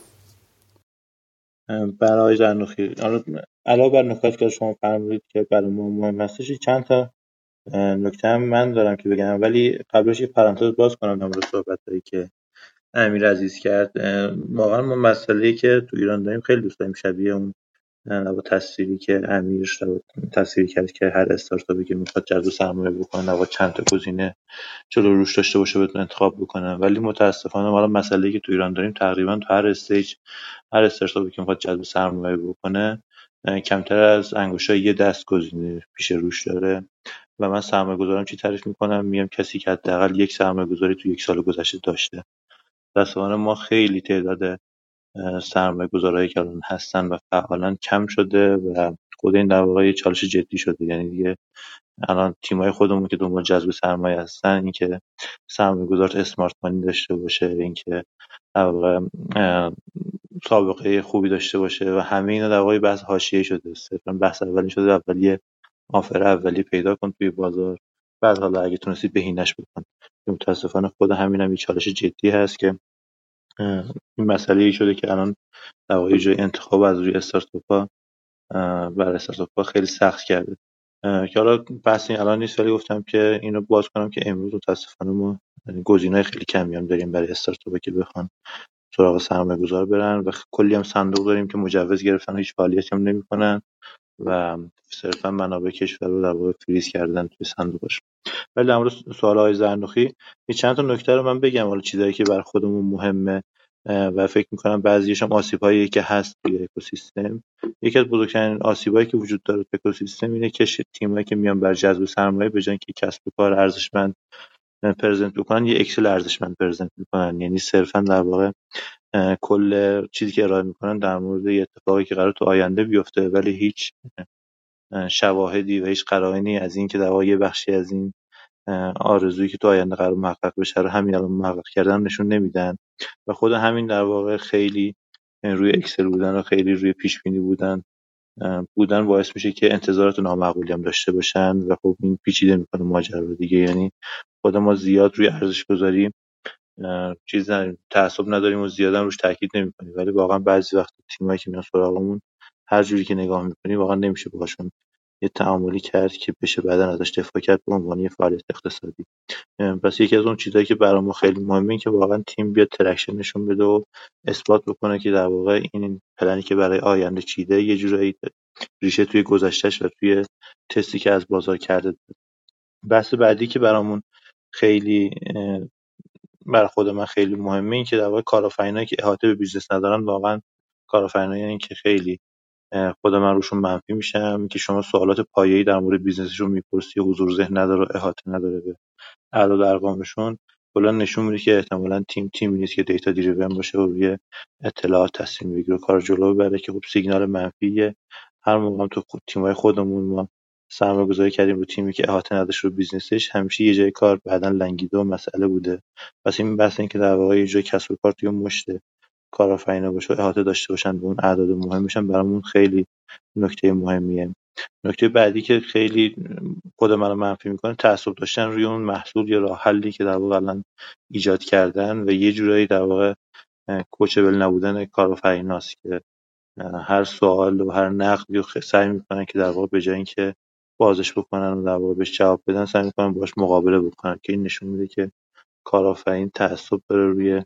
برای زرنوخی علاوه بر نکاتی که شما فرمودید که برای ما مهم هستش، چند تا نکته هم من دارم که بگم، ولی قبلش یه پرانتز باز کنم در مورد صحبتایی که امیر عزیز کرد. واقعا ما مسئله‌ای که تو ایران داریم خیلی دوست داریم شبیه اون نوا تصویری که امیر تصویر کرد که هر استارتاپی که میخواد جذب سرمایه بکنه نوا چند تا گزینه جلو روش داشته باشه بتونه انتخاب بکنه، ولی متاسفانه ما مسئله‌ای که تو ایران داریم تقریبا تو هر استیج هر استارتاپی که میخواد جذب سرمایه بکنه کمتر از انگشتای یه دست گزینه پیش روش داره و من سرمایه‌گذارم چی تعریف میکنم؟ میگم کسی که حداقل یک سرمایه‌گذاری تو یک سال گذشته داشته. متأسفانه ما خیلی تعداد سرمایه‌گذارایی که الان هستن و فعالاً کم شده و خود این در واقع چالش جدی شده. یعنی دیگه الان تیمای خودمون که دنبال جذب سرمایه هستن، این که سرمایه‌گذار اسمارت مانی داشته باشه، این که در واقع سابقه خوبی داشته باشه و همه اینا در واقع بحث حاشیه‌ای شده. صرفاً بحث اولی شده، اولیه آفر اولی پیدا کن توی بازار، بعد حالا اگه تونستی بهینه‌اش بکن. متأسفانه خود همین هم یه چالش جدی هست که این مسئله ای شده که الان در واقع جای انتخاب از روی استارتاپ‌ها برای استارتاپ‌ها خیلی سخت کرده. که حالا بحث این الان نیست، ولی گفتم که اینو باز کنم که امروز متاسفانه ما گزینه‌های خیلی کمی هم داریم برای استارتاپ‌ها که بخوان سراغ سرمایه‌گذار برن و کلی هم صندوق داریم که مجوز گرفتن و هیچ فعالیتی هم نمی‌کنن و صرفا منابع کشور رو در واقع فریز کردن توی صندوقش. ولی در مورد سوال‌های زرنوخی یه چند تا نکته رو من بگم، حالا چیزایی که بر خودمون مهمه و فکر می‌کنم بعضی‌هاش هم آسیب‌هایی که هست توی اکوسیستم. یکی از بزرگترین آسیبایی که وجود داره توی اکوسیستم اینه که تیمایی که میان بر جذب سرمایه به جای اینکه کسب و کار ارزشمند پرزنت بکنن، یه اکسل ارزشمند پرزنت می‌کنن. یعنی صرفا در واقع کل چیزی که ارائه می‌کنن در مورد یه اتفاقی که قرار تو آینده بیفته، ولی هیچ شواهدی و هیچ قرائنی از این که در واقع یه بخشی از این آرزویی که تو آینده قرار محقق بشه رو همین الان محقق کردن نشون نمیدن و خود همین در واقع خیلی روی اکسل بودن و خیلی روی پیش بینی بودن بودن باعث میشه که انتظارات نامعقولی هم داشته باشن و خب این پیچیده میکنه ماجرا رو دیگه. یعنی خود ما زیاد روی ارزش گذاری چیز نداریم، تعصب نداریم و زیاد هم روش تاکید نمیکنیم، ولی واقعا بعضی وقت تیمایی که میان سراغمون هر جوری که نگاه میکنی واقعا نمیشه باهاشون یه تعاملی کرد که بشه بعداً ازش دفاع کرد به عنوان یه فعالیت اقتصادی. پس یکی از اون چیزایی که برای ما خیلی مهمه این که واقعا تیم بیاد ترکشن نشون بده و اثبات بکنه که در واقع این پلنی که برای آینده چیده یه جورایی ریشه توی گذشتهش و توی تستی که از بازار کرده. بحث بعدی که برامون خیلی برای خود من خیلی مهمه این که در واقع کارآفرینایی که احاطه به بیزنس ندارن واقعا کارآفرینایی که خیلی خود من روشون منفی میشم، که شما سوالات پایه‌ای در مورد بیزنسشون میپرسی، حضور ذهن نداره، احاطه نداره به اعداد ارقامشون، کلا نشون میده که احتمالاً تیم تیمی نیست که دیتا دریون باشه و روی اطلاعات تصمیم بگیره کار جلو ببره، که خب سیگنال منفیه. هر موقع هم تو تیم‌های خودمون ما سرمایه‌گذاری کردیم رو تیمی که احاطه نداشت رو بیزنسش، همیشه یه جای کار بعداً لنگیده و مسئله بوده. پس این بحث این که در واقع یه جای کسب و کار توی مشت کارآفرینا باشه، احاطه داشته باشن به اون اعداد مهمش هم برامون خیلی نکته مهمیه. نکته بعدی که خیلی خود منو منفی میکنه تعصب داشتن روی اون محصول یا راه حلی که در واقع الان ایجاد کردن و یه جورایی در واقع کوچبل نبودن کارآفریناست که هر سوال و هر نقدی رو سعی میکنن که در واقع به جای اینکه بازش بکنن و در واقع بهش جواب بدن سعی میکنن باهاش مقابله بکنن، که این نشون میده که کارآفرین تعصب داره روی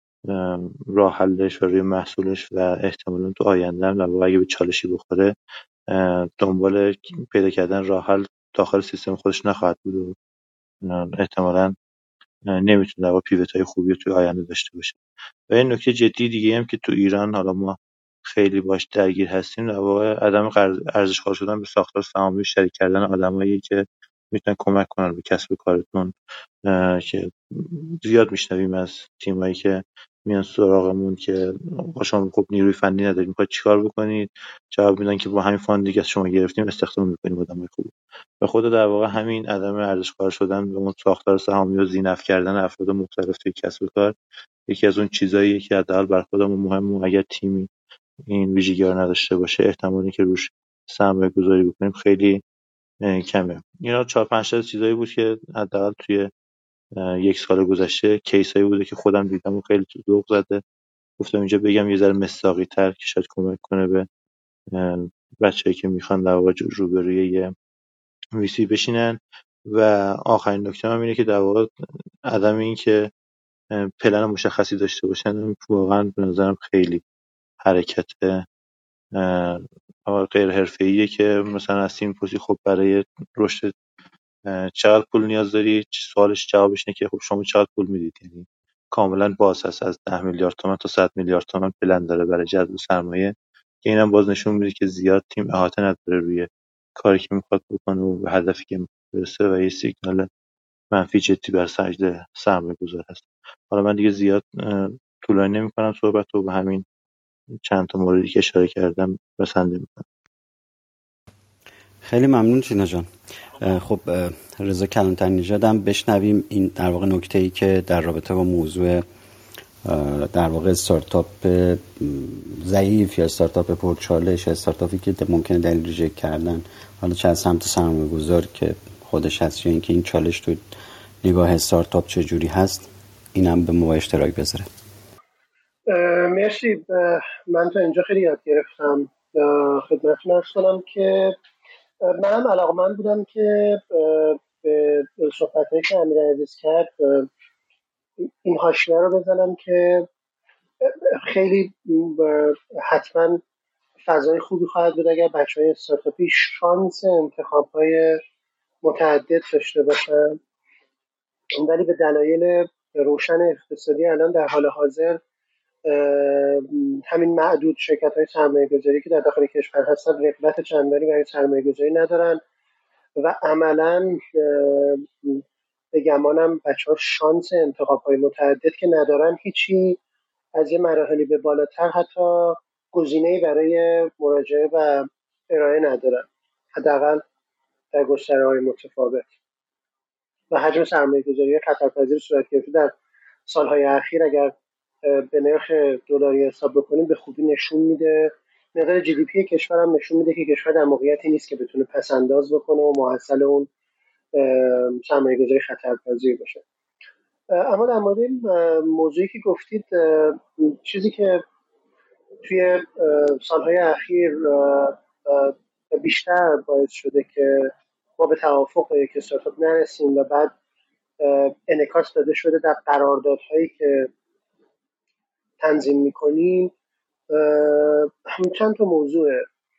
راه حلش و روی محصولش و احتمالاً تو آینده هم در واقع اگه به چالشی بخوره دنبال پیدا کردن راه حل داخل سیستم خودش نخواهد بود و احتمالاً نمیتونه در واقع پیوت‌های خوبی توی آینده داشته باشه. و این نکته جدی دیگه هم که تو ایران حالا ما خیلی باش درگیر هستیم، در واقع عدم ارزش قائل شدن به ساختار سهامی، شریک کردن آدمایی که میتونن کمک کنن به کسب کارتون، که زیاد میشنویم از تیمایی که میان سراغمون که شما خب نیروی فنی نداریم، میخواید چیکار بکنید؟ جواب میدن که با همین فاندی که از شما گرفتیم استخدام میکنیم آدمای خوب. و خود در واقع همین عدم ارزش قائل شدن به اون ساختار سهامی و زینف کردن افراد مختلف توی کسب و کار یکی از اون چیزاییه که حداقل برای خودمون مهمه. اگر تیمی این ویژگی‌ها رو نداشته باشه احتمالی که روش سرمایه گذاری بکنیم خیلی کمه. اینا چهار پنج تا چیزایی بود که حداقل توی یک سال گذشته کیسایی بوده که خودم دیدم و خیلی تو ذوق زده. گفتم اینجا بگم یه ذره مصداقی‌تر که شاید کمک کنه به بچه‌ای که میخوان در واقع روبروی یه ویسی بشینن. و آخرین نکته هم اینه که در واقع عدم این که پلن مشخصی داشته باشن واقعا به نظرم خیلی حرکت غیر حرفه‌ایه که مثلا از تیم پرسی خب برای رشد چقدر پول نیاز داری، سوالش جوابش اینه که خب شما چقدر پول میدید. یعنی کاملا باز هست، از ده میلیارد تومان تا صد میلیارد تومان پلن داره برای جذب سرمایه، که اینم باز نشون میده که زیاد تیم احاطه نداره روی کاری که میخواد بکنه و به هدفی که میخواد برسه و یه سیگنال منفی جدی بر سجده سرمایه گذار هست. حالا من دیگه زیاد طولانی نمی‌کنم صحبت رو، به همین چند تا موردی که اشاره کردم بسنده می‌کنم. خیلی ممنون سینا جان. خب رضا کلانتری نژاد هم بشنویم این در واقع نکته‌ای که در رابطه با موضوع در واقع استارتاپ ضعیف یا استارتاپ پرچالش، استارتاپی که ممکنه دلیل ریجکت کردن حالا چه از سمت سرمایه‌گذار که خودش هست یا اینکه این چالش تو نگاه استارتاپ چجوری هست، اینم به ما اشتراک بذاره. مرسی. من تا اینجا خیلی یاد گرفتم خدمتتون ارز کنم که منم علاقمند بودم که به صحبت‌هایی که امیرعزیز کرد این حاشیه رو بزنم که خیلی حتما فضای خوبی خواهد بود اگر بچه‌های استارتاپی شانس انتخاب‌های متعدد داشته باشن، ولی به دلایل روشن اقتصادی الان در حال حاضر همین معدود شرکت‌های سرمایه‌گذاری که در داخل کشور هستن رغبت چندانی برای سرمایه‌گذاری ندارن و عملاً به گمانم بچه‌ها شانس انتخاب‌های متعدد که ندارن، هیچی از یه مراحلی به بالاتر حتی گزینه‌ای برای مراجعه و ارائه ندارن، حداقل در گستره‌های متفاوت. و حجم سرمایه‌گذاری خطرپذیر صورت گرفته در سالهای اخیر اگر به نرخ دلاری حساب بکنیم به خوبی نشون میده، مقدار جی دی پی کشور هم نشون میده که کشور در موقعیتی نیست که بتونه پس‌انداز بکنه و محصل اون سرمایه‌گذاری خطرپذیر باشه. اما در مورد موضوعی که گفتید، چیزی که توی سالهای اخیر بیشتر باعث شده که ما به توافق یک استارتاپ نرسیم و بعد انعکاس داده شده در قراردادهایی که تنظیم میکنیم، چند تا موضوعه.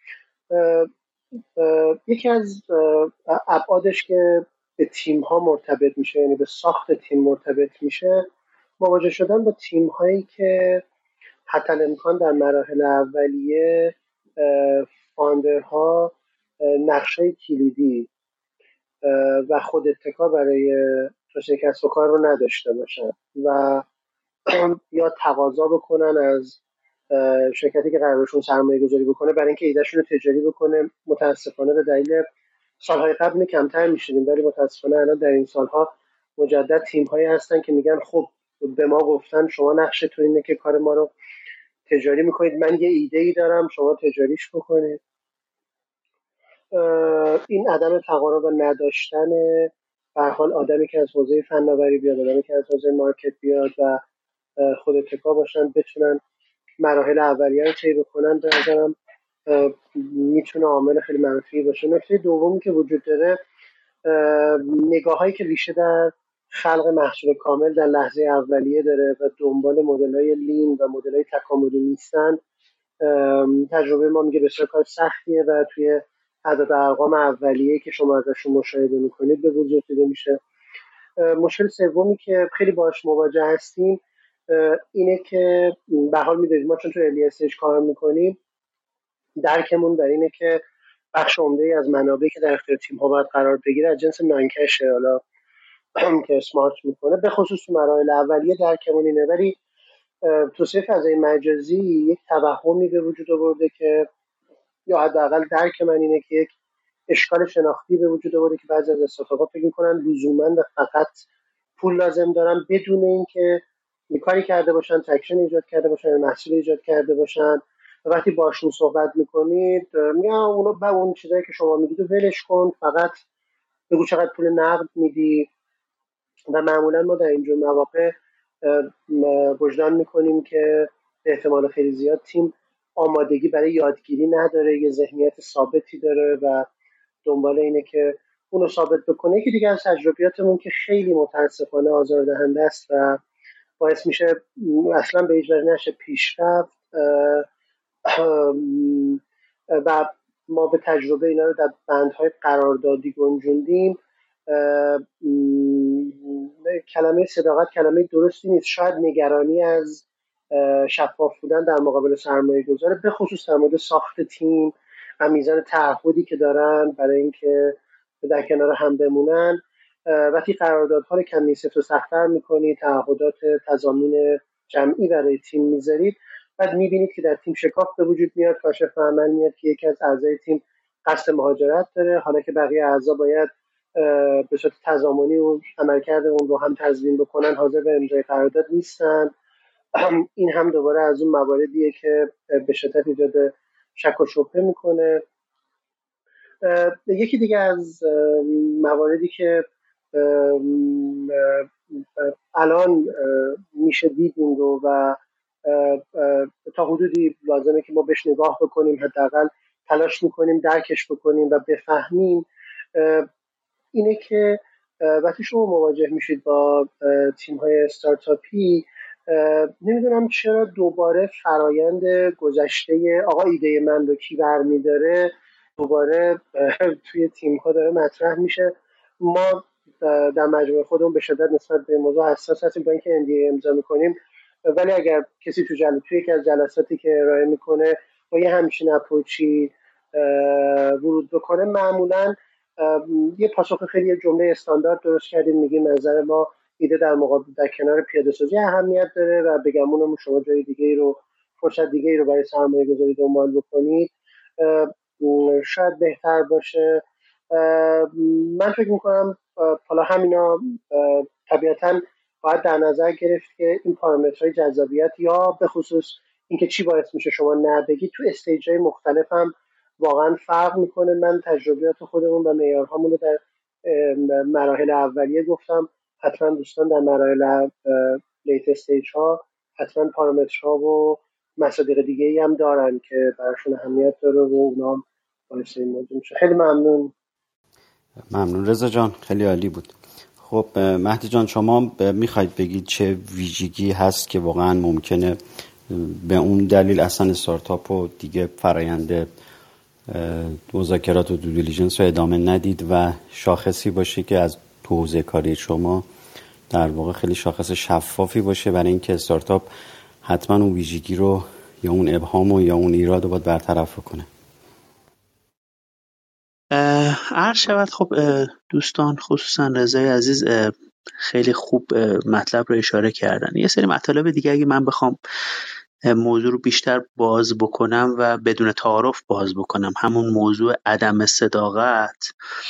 یکی از ابعادش که به تیم ها مرتبط میشه، یعنی به ساخت تیم مرتبط میشه، مواجه شدن با تیم هایی که حتی الامکان در مراحل اولیه فاندرها نقشه کلیدی و خود اتکا برای توسعه کسب و کار رو نداشته باشن و یا تقاضا بکنن از شرکتی که قرارشون سرمایه گذاری بکنه برای اینکه ایدهشون رو تجاری بکنه. متاسفانه به دلیل سالهای قبل کمتر میشدیم، ولی متاسفانه الان در این سالها مجدد تیم هایی هستن که میگن خب به ما گفتن شما نقشتون اینه که کار ما رو تجاری میکنید، من یه ایده ای دارم شما تجاریش بکنید. این عدم تقارب و نداشتن به هر حال آدمی که از حوزه فناوری بیاد، آدمی که از حوزه مارکت بیاد و خود اتکا باشن بتونن مراحل اولیه رو طی بکنن، به نظرم میتونه عامل خیلی منفی باشه. نکته دومی که وجود داره، نگاه هایی که ریشه در خلق محصول کامل در لحظه اولیه داره و دنبال مدل های لین و مدل های تکاملی نیستن. تجربه ما میگه بسیار کار سختیه و توی اعداد ارقام اولیه که شما ازشون مشاهده میکنید به وجود دیده میشه. مشکل سومی که خیلی باهاش مواجه هستیم اینه که به حال میدونید ما چون تو ال اس اچ کار میکنیم، درکمون بر اینه که بخش عمده‌ای از منابعی که در اختیار تیم ها باید قرار بگیره از جنس نانکشه، حالا که اسمارت میکنه، به خصوص تو مراحل اولیه درکمون اینه. ولی توسعه فضای مجازی یک توهمی به وجود آورده که یا حداقل درک من اینه که یک اشکال شناختی به وجود آورده که بعضی از استارتاپ‌ها فکر می‌کنن لزوماً و فقط پول لازم دارن بدون اینکه کاری کرده باشن، تکشن ایجاد کرده باشن یا محصول ایجاد کرده باشن. و وقتی باشون صحبت می‌کنید میگن اونو با اون چیزایی که شما میگید ولش کن، فقط بگو چقدر پول نقد میدی. و معمولاً ما در اینجور مواقع وجدان می‌کنیم که به احتمال خیلی زیاد تیم آمادگی برای یادگیری نداره، یه ذهنیت ثابتی داره و دنبال اینه که اونو ثابت بکنه. که دیگه از تجربیاتمون که خیلی متاسفانه آزاردهنده است و باعث میشه اصلا به هیچ وجه نشه پیشرفت و ما به تجربه اینا رو در بندهای قراردادی گنجوندیم. کلمه صداقت کلمه درستی نیست، شاید نگرانی از شفاف بودن در مقابل سرمایه گذاره، به خصوص در مورد ساخت تیم و میزان تعهدی که دارن برای اینکه در کنار هم بمونن. وقتی قراردادها رو کمی سفت و سخت‌تر می‌کنید، تعهدات تضامین جمعی برای تیم میذارید، بعد می‌بینید که در تیم شکاف به وجود میاد، کاشف عمل میاد که یکی از اعضای تیم قصد مهاجرت داره، حالا که بقیه اعضا باید به صورت تضامنی و عملکرد اون رو هم تضمین بکنن، حاضر به امضای قرارداد نیستن. این هم دوباره از اون مواردیه که به شدت ایجاد شک و شبهه میکنه. یکی دیگه از مواردی که الان میشه دید این رو و تا حدودی لازمه که ما بهش نگاه بکنیم، حداقل تلاش میکنیم درکش بکنیم و بفهمیم، اینه که وقتی شما مواجه میشید با تیم های استارتاپی، نمیدونم چرا دوباره فرایند گذشته آقا ایده من رو کی برمیداره دوباره توی تیم ها داره مطرح میشه. ما در مجموعه خودمون به شدت نسبت به موضوع حساس هستیم با اینکه ان دی ای امضا میکنیم، ولی اگر کسی تو جلسه توی یکی از جلساتی که ارائه میکنه با یه همچین اپروچی ورود بکنه، معمولاً یه پاسخ خیلی جمله استاندارد درست کردیم، میگیم نظر ما ایده در مقابل در کنار پیاده سازی اهمیت داره و بگمونم شما جای دیگه ای رو فرصت دیگه ای رو برای سرمایه گذاری دنبال بکنید شاید بهتر باشه. من فکر میکنم حالا همینا طبیعتاً باید در نظر گرفت که این پارامترهای جذابیت یا به خصوص اینکه چی باعث میشه شما نبگید تو استیج‌های مختلف هم واقعا فرق میکنه. من تجربیات خودمون و معیارهامون رو در مراحل اولیه گفتم، حتما دوستان در مراحل لیت استیج ها حتما پارامترها و مصادیق دیگه ای هم دارن که براشون اهمیت داره و اونا هم باعث این موضوع میشه. خیلی ممنون. ممنون رضا جان، خیلی عالی بود. خب مهدی جان، شما میخواید بگید چه ویژگی هست که واقعا ممکنه به اون دلیل اصلا استارتاپ و دیگه فرآیند مذاکرات و دو دیلیژنس رو ادامه ندید و شاخصی باشه که از تو حوزه کاری شما در واقع خیلی شاخص شفافی باشه برای اینکه استارتاپ حتما اون ویژگی رو یا اون ابهام و یا اون ایراد رو باید برطرف کنه؟ عرض شود خب دوستان خصوصا رضای عزیز خیلی خوب مطلب رو اشاره کردن. یه سری مطالب دیگه اگه من بخوام موضوع رو بیشتر باز بکنم و بدون تعارف باز بکنم، همون موضوع عدم صداقت.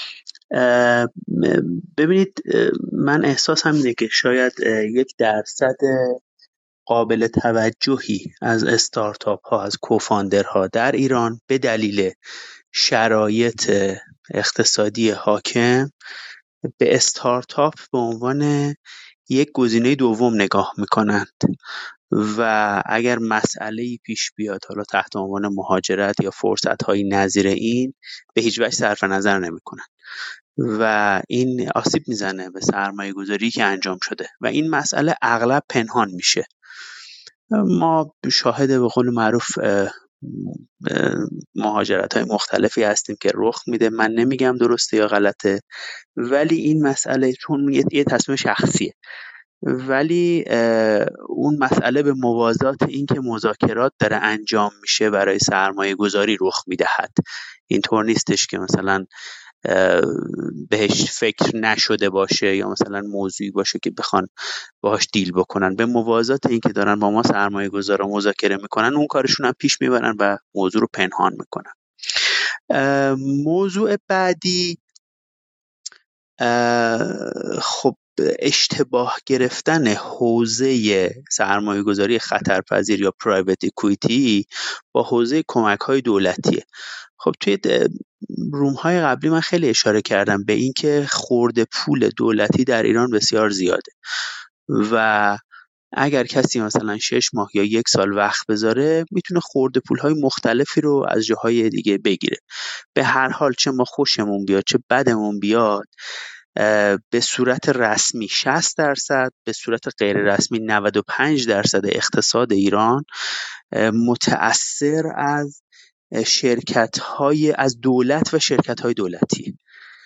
ببینید من احساس هم اینه که شاید یک درصد قابل توجهی از استارتاپ ها، از کوفاندرها در ایران به دلیل شرایط اقتصادی حاکم به استارتاپ به عنوان یک گزینه دوم نگاه میکنند و اگر مسئله‌ای پیش بیاد حالا تحت عنوان مهاجرت یا فرصت‌های نظیر این به هیچ وجه صرف نظر نمی‌کنند و این آسیب میزنه به سرمایه گذاری که انجام شده و این مسئله اغلب پنهان میشه. ما شاهد به قول معروف مهاجرت های مختلفی هستیم که رخ میده. من نمیگم درسته یا غلطه، ولی این مسئله چون یه تصمیم شخصیه، ولی اون مسئله به موازات این که مذاکرات داره انجام میشه برای سرمایه گذاری رخ میدهد. اینطور نیستش که مثلا بهش فکر نشده باشه یا مثلا موضوعی باشه که بخوان باهاش دیل بکنن. به موازات این که دارن با ما سرمایه گذارا مذاکره میکنن اون کارشون هم پیش میبرن و موضوع رو پنهان میکنن. موضوع بعدی خب اشتباه گرفتن حوزه سرمایه گذاری خطرپذیر یا پرایوت اکویتی با حوزه کمک های دولتیه. خب توی روم های قبلی من خیلی اشاره کردم به این که خورد پول دولتی در ایران بسیار زیاده و اگر کسی مثلا شش ماه یا یک سال وقت بذاره میتونه خورد پول های مختلفی رو از جاهای دیگه بگیره. به هر حال چه ما خوشمون بیاد چه بدمون بیاد به صورت رسمی شصت درصد، به صورت غیر رسمی نود و پنج درصد اقتصاد ایران متأثر از شرکت‌های از دولت و شرکت‌های دولتی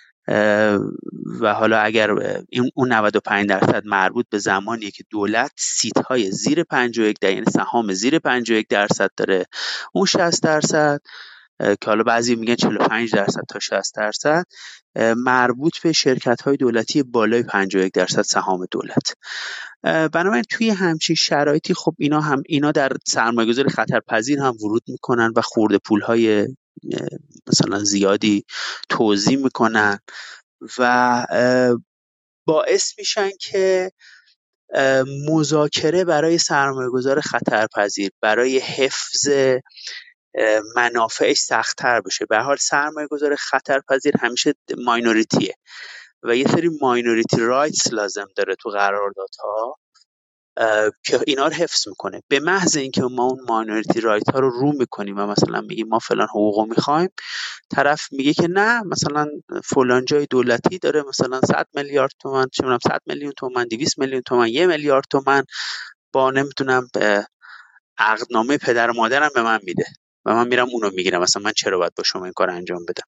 و حالا اگر این اون نود و پنج درصد مربوط به زمانیه که دولت سیت‌های زیر پنجاه و یک درصد یعنی سهام زیر پنجاه و یک درصد داره، اون شصت درصد که حالا بعضی میگن چهل و پنج درصد تا شصت درصد مربوط به شرکت‌های دولتی بالای پنجاه و یک درصد سهام دولت. بنابراین توی همچین شرایطی خب اینا هم اینا در سرمایه‌گذاری خطرپذیر هم ورود میکنن و خورده پول‌های مثلا زیادی توزیع میکنن و باعث میشن که مذاکره برای سرمایه‌گذار خطرپذیر برای حفظ منافعش سخت‌تر بشه. به هر حال سرمایه‌گذار خطرپذیر همیشه ماینوریتیه و یه سری ماینوریتی رایتس لازم داره تو قراردادها که اینا رو حفظ میکنه. به محض اینکه ما اون ماینورتی رایت ها رو رو میکنیم و مثلا میگیم ما فلان حقوقو میخوایم، طرف میگه که نه مثلا فلان جای دولتی داره مثلا صد میلیارد تومان، چه میدونم صد میلیون تومان، دویست میلیون تومان، یک میلیارد تومان با نمیدونم عقدنامه پدر و مادرم به من میده و من میرم اونو میگیرم، مثلا من چرا باید با شما این کار انجام بدم؟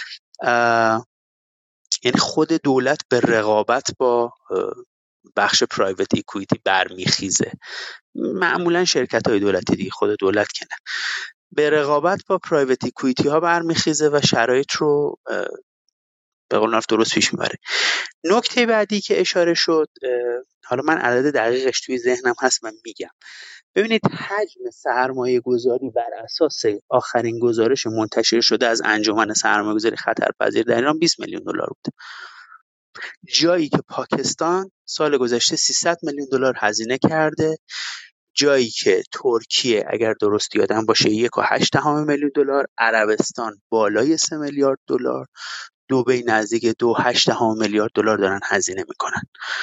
یعنی خود دولت به رقابت با بخش پرایوت ایکویتی برمیخیزه. معمولا شرکت های دولتی دیگه، خود دولت که نه، به رقابت با پرایوت ایکویتی ها برمیخیزه و شرایط رو به قول معروف درست پیش میبره. نکته بعدی که اشاره شد، حالا من عدد دقیقش توی ذهنم هست من میگم. ببینید حجم سرمایه گذاری بر اساس آخرین گزارش منتشر شده از انجمن سرمایه گذاری خطرپذیر در ایران بیست میلیون دلار بود، جایی که پاکستان سال گذشته سیصد میلیون دلار هزینه کرده، جایی که ترکیه اگر درست یادم باشه یک و هشت دهم میلیون دلار، عربستان بالای سه میلیارد دلار، دبی نزدیک دو و هشت دهم میلیارد دلار دارن هزینه میکنن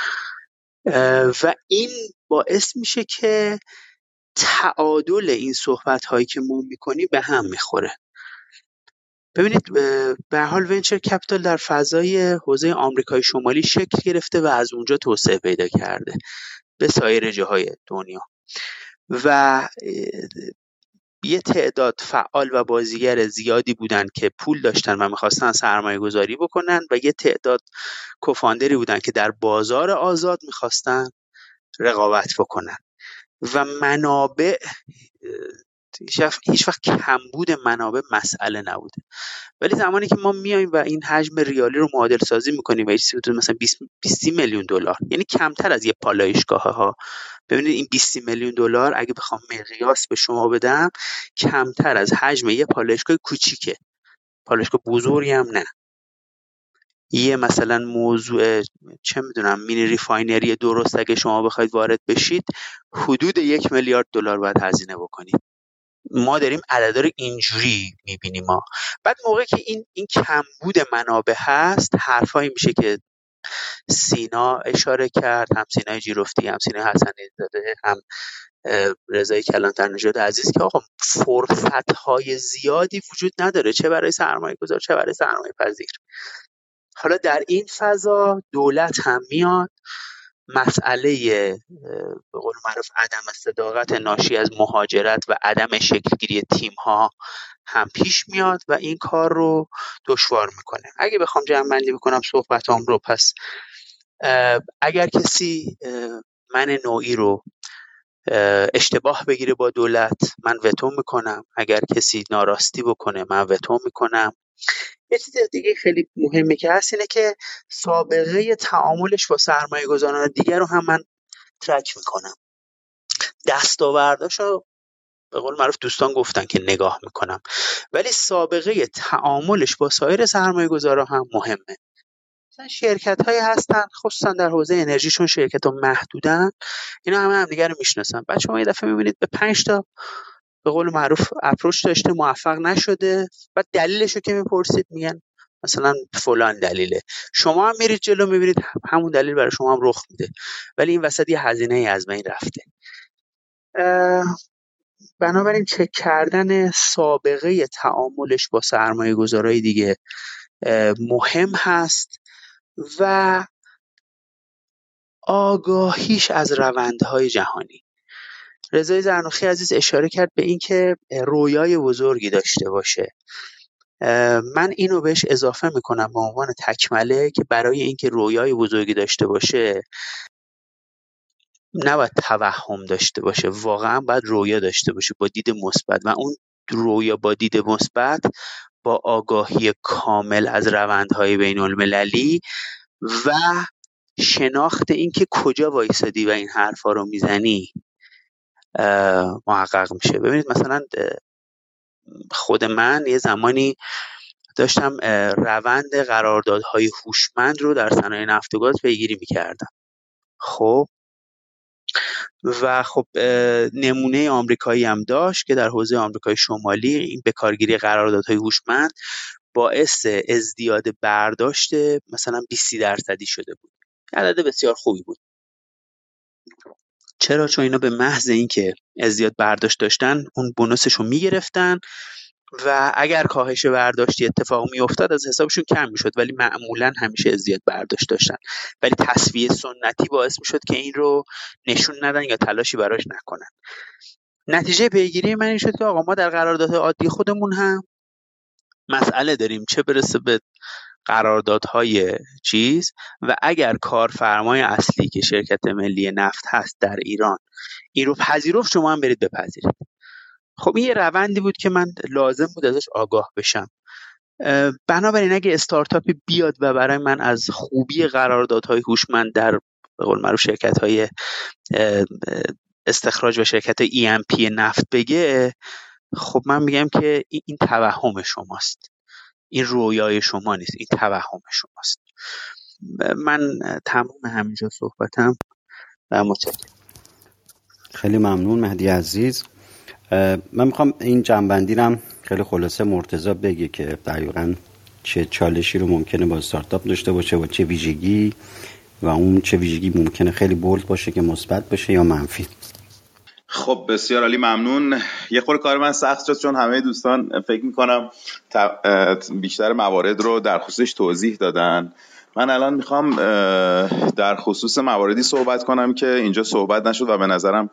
و این باعث میشه که تعادل این صحبت هایی که ما میکنی به هم میخوره. ببینید به هر حال ونچر کپیتال در فضای حوزه آمریکای شمالی شکل گرفته و از اونجا توسعه پیدا کرده به سایر جاهای دنیا و یه تعداد فعال و بازیگر زیادی بودن که پول داشتن و میخواستن سرمایه گذاری بکنن و یه تعداد کوفاندری بودن که در بازار آزاد میخواستن رقابت بکنن و منابع هیچ وقت کمبود منابع مسئله نبوده. ولی زمانی که ما میایم و این حجم ریالی رو معادل سازی میکنیم و یه چیزی مثلا بیست میلیون دلار، یعنی کمتر از یه پالایشگاه ها، ببینید این بیست میلیون دلار اگه بخوام مقیاس به شما بدم کمتر از حجم یه پالایشگاه کوچیکه، پالایشگاه بزرگی هم نه. یه مثلا موضوع چه میدونم مینی ریفاینری درست اگه شما بخواید وارد بشید حدود یک میلیارد دلار باید هزینه بکنید. ما داریم عددا رو اینجوری میبینیم ما. بعد موقعی که این این کمبود منابع هست، حرفایی میشه که سینا اشاره کرد، هم سینای جیرفتی، هم سینای حسنی زاده، هم رضای کلانتر نژاد عزیز، که آقا فرصت‌های زیادی وجود نداره، چه برای سرمایه گذار چه برای سرمایه پذیر. حالا در این فضا دولت هم میاد، مسئله به قول معروف عدم صداقت ناشی از مهاجرت و عدم شکلگیری تیم‌ها هم پیش میاد و این کار رو دشوار میکنه. اگه بخوام جمع بندی بکنم صحبتام رو، پس اگر کسی من نوعی رو اشتباه بگیره با دولت، من وتو میکنم. اگر کسی ناراستی بکنه، من وتو میکنم. یه چیز دیگه خیلی مهمه که هست اینه که سابقه تعاملش با سرمایه گذاران دیگر رو هم من ترک میکنم. دستاورداشو به قول معروف دوستان گفتن که نگاه میکنم، ولی سابقه تعاملش با سایر سرمایه گذارا هم مهمه. مثلا شرکت هایی هستن خصوصا در حوزه انرژی، چون شرکت ها محدودن، اینا همه هم دیگر رو میشناسن. بعد شما یه دفعه میبینید به پنج تا به قول معروف اپروچ داشته، موفق نشده، بعد دلیلشو که میپرسید میگن مثلا فلان دلیله. شما هم میرید جلو میبینید همون دلیل برای شما هم رخ میده، ولی این وسط یه هزینه ای از بین رفته. بنابراین چک کردن سابقه تعاملش با سرمایه گذارای دیگه مهم هست و آگاهیش از روندهای جهانی. رضای زرنوخی عزیز اشاره کرد به این که رویای بزرگی داشته باشه. من اینو بهش اضافه میکنم به عنوان تکمله که برای اینکه رویای بزرگی داشته باشه نباید توهم داشته باشه، واقعا باید رویا داشته باشه با دید مثبت، و اون رویا با دید مثبت با آگاهی کامل از روندهای بین المللی و شناخت این که کجا وایسادی و این حرفا رو میزنی محقق میشه. ببینید مثلا خود من یه زمانی داشتم روند قراردادهای هوشمند رو در صنایع نفت و گاز پیگیری میکردم. خب و خب نمونه آمریکایی هم داشت که در حوزه آمریکای شمالی این به کارگیری قراردادهای هوشمند باعث ازدیاد برداشت مثلا بیست درصدی شده بود. عدد بسیار خوبی بود. چرا؟ چون اینا به محض اینکه ازدیاد برداشت داشتن اون بونوسشو میگرفتن و اگر کاهش برداشتی اتفاق میافتاد از حسابشون کم میشد، ولی معمولا همیشه ازدیاد برداشت داشتن. ولی تصفیه سنتی باعث میشد که این رو نشون ندن یا تلاشی براش نکنن. نتیجه پیگیری من این شد که آقا ما در قراردادهای عادی خودمون هم مسئله داریم، چه برسه به قراردادهای چیز. و اگر کارفرمای اصلی که شرکت ملی نفت هست در ایران این رو پذیرفت، شما هم برید بپذیرید. خب این یه روندی بود که من لازم بود ازش آگاه بشم. بنابراین اگه استارتاپی بیاد و برای من از خوبی قراردادهای هوشمند در به قول معروف شرکت‌های استخراج و شرکت ای ام پی نفت بگه، خب من میگم که این توهم شماست، این رویای شما نیست، این توهم شماست. من تمام همینجا صحبتم و متشکرم. خیلی ممنون مهدی عزیز. من میخوام این جنبندی رم خیلی خلاصه مرتضی بگه که دقیقاً چه چالشی رو ممکنه با استارتاپ داشته باشه و چه ویژگی، و اون چه ویژگی ممکنه خیلی بولد باشه که مثبت باشه یا منفی. خب بسیار عالی، ممنون. یه خورده کار من سخت شد چون همه دوستان فکر میکنم بیشتر موارد رو در خصوصش توضیح دادن. من الان میخوام در خصوص مواردی صحبت کنم که اینجا صحبت نشد و به نظرم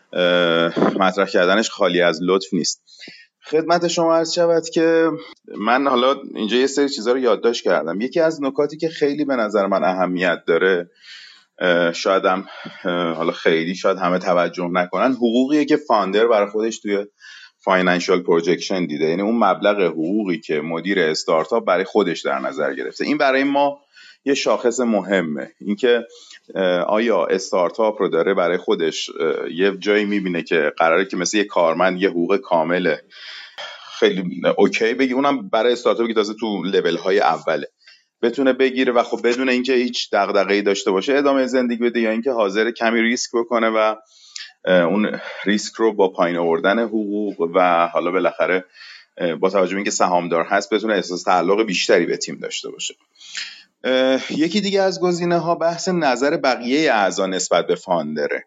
مطرح کردنش خالی از لطف نیست. خدمت شما عرض شود که من حالا اینجا یه سری چیزا رو یادداشت کردم. یکی از نکاتی که خیلی به نظر من اهمیت داره، شاید هم حالا خیلی شاید همه توجه نکنن، حقوقیه که فاندر برای خودش توی فاینانشال پروجکشن دیده. یعنی اون مبلغ حقوقی که مدیر استارتاپ برای خودش در نظر گرفته. این برای ما یه شاخص مهمه، اینکه آیا استارتاپ رو داره برای خودش یه جایی میبینه که قراره که مثل یه کارمند یه حقوق کامل خیلی اوکی بگی، اونم برای استارتاپی که تازه تو لول های اوله بتونه بگیره و خب بدون اینکه هیچ دغدغه‌ای داشته باشه ادامه زندگی بده، یا اینکه حاضر کمی ریسک بکنه و اون ریسک رو با پایین آوردن حقوق و حالا بالاخره با توجه به اینکه سهامدار هست بتونه احساس تعلق بیشتری به تیم داشته باشه. یکی دیگه از گزینه‌ها بحث نظر بقیه اعضا نسبت به فاندره.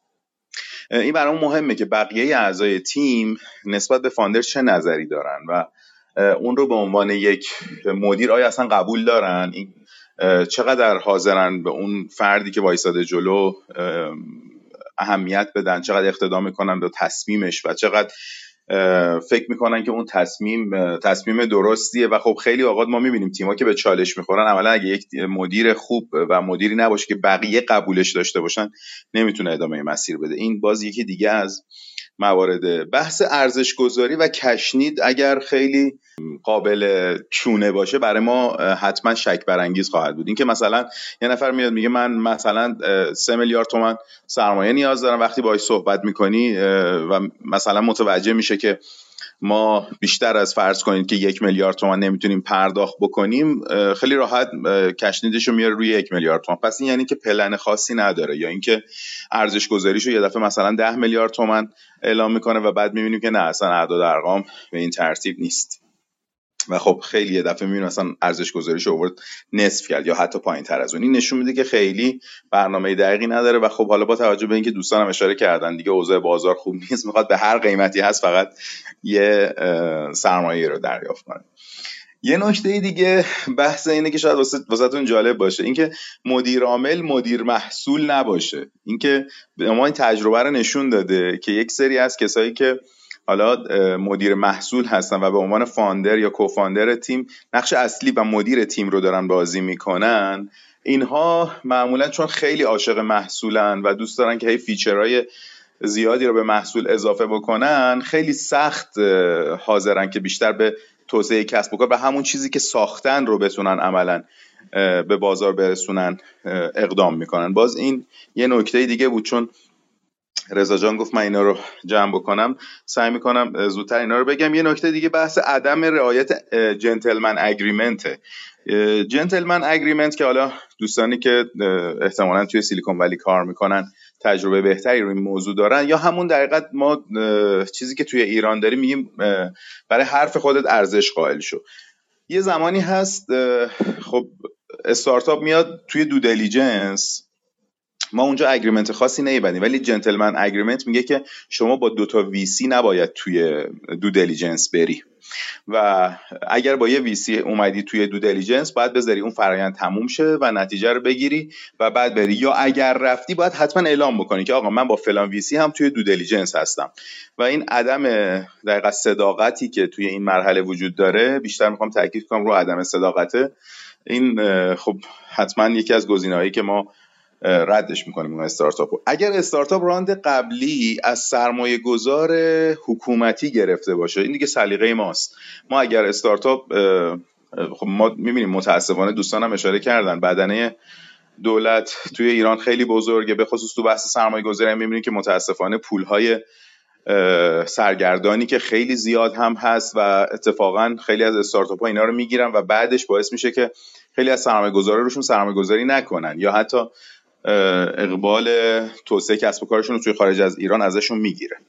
این برام مهمه که بقیه اعضای تیم نسبت به فاندر چه نظری دارن و اون رو به عنوان یک مدیر آیا اصلا قبول دارن، این چقدر حاضرن به اون فردی که وایساده جلو اهمیت بدن، چقدر اقتدا میکنن به تصمیمش و چقدر فکر میکنن که اون تصمیم تصمیم درستیه. و خب خیلی اوقات ما میبینیم تیم‌ها که به چالش میخورن، اولا اگه یک مدیر خوب و مدیری نباشه که بقیه قبولش داشته باشن نمیتونه ادامه مسیر بده. این باز یکی دیگه از موارد. بحث ارزش گذاری و کشنید اگر خیلی قابل چونه باشه برای ما حتما شک برانگیز خواهد بود. این که مثلا یه نفر میاد میگه من مثلا سه میلیارد تومان سرمایه نیاز دارم، وقتی باهاش صحبت میکنی و مثلا متوجه میشه که ما بیشتر از فرض کنید که یک میلیارد تومان نمیتونیم پرداخت بکنیم، خیلی راحت کشنیدشو میاره روی یک میلیارد تومان. پس این یعنی که پلن خاصی نداره، یا اینکه ارزش گذاریشو یه دفعه مثلا ده میلیارد تومان اعلام میکنه و بعد میبینیم که نه اصلا اعداد ارقام به این ترتیب نیست و خب خیلی یه دفعه میبینیم مثلا ارزش گذاریشو آورد نصف کرد یا حتی پایین تر از اون. این نشون میده که خیلی برنامه دقیقی نداره و خب حالا با توجه به اینکه دوستانم اشاره کردن دیگه اوضاع بازار خوب نیست، میخواد به هر قیمتی هست فقط یه سرمایه رو دریافت کنه. یه نکته دیگه بحث اینه که شاید واسهتون جالب باشه، اینکه مدیر عامل مدیر محصول نباشه. اینکه ما این تجربه رو نشون داده که یک سری از کسایی که حالا مدیر محصول هستن و به عنوان فاندر یا کوفاندر تیم نقش اصلی و مدیر تیم رو دارن بازی میکنن، اینها معمولا چون خیلی عاشق محصولن و دوست دارن که هی فیچرهای زیادی رو به محصول اضافه بکنن، خیلی سخت حاضرن که بیشتر به توسعه کسب و کار و همون چیزی که ساختن رو بتونن عملاً به بازار برسونن اقدام میکنن. باز این یه نکته دیگه بود، چون رضا جان گفت من اینا رو جمع بکنم سعی میکنم زودتر اینا رو بگم. یه نکته دیگه بحث عدم رعایت جنتلمن اگریمنت. جنتلمن اگریمنت که حالا دوستانی که احتمالاً توی سیلیکون ولی کار میکنن تجربه بهتری رو این موضوع دارن، یا همون دقیقاً ما چیزی که توی ایران داریم میگیم برای حرف خودت ارزش قائل شو. یه زمانی هست خب استارتاپ میاد توی دو دیلیجنس ما اونجا اگریمنت خاصی نمیبندیم، ولی جنتلمن اگریمنت میگه که شما با دوتا ویسی نباید توی دو دیلیجنس بری و اگر با یه ویسی اومدی توی دو دیلیجنس باید بذاری اون فرآیند تموم شه و نتیجه رو بگیری و بعد بری، یا اگر رفتی باید حتما اعلام بکنی که آقا من با فلان ویسی هم توی دو دیلیجنس هستم. و این عدم دقیقاً صداقتی که توی این مرحله وجود داره، بیشتر میخوام تاکید کنم رو عدم صداقته. این خب حتما یکی از گزینه‌هایی که ما ردش میکنیم اون استارتاپو. اگر استارتاپ راند قبلی از سرمایه گذار حکومتی گرفته باشه، این دیگه سلیقه ماست. ما اگر استارتاپ، خب ما میبینیم متاسفانه دوستانم اشاره کردن بدنه دولت توی ایران خیلی بزرگه، به خصوص تو بحث سرمایه گذاری هم میبینیم که متاسفانه پولهای سرگردانی که خیلی زیاد هم هست و اتفاقا خیلی از استارتاپ ها اینا رو میگیرن و بعدش باعث میشه که خیلی از سرمایه گذارا روشون سرمایه گذاری نکنن یا حتی اقبال توسعه کسب و کارشون رو توی خارج از ایران ازشون میگیره.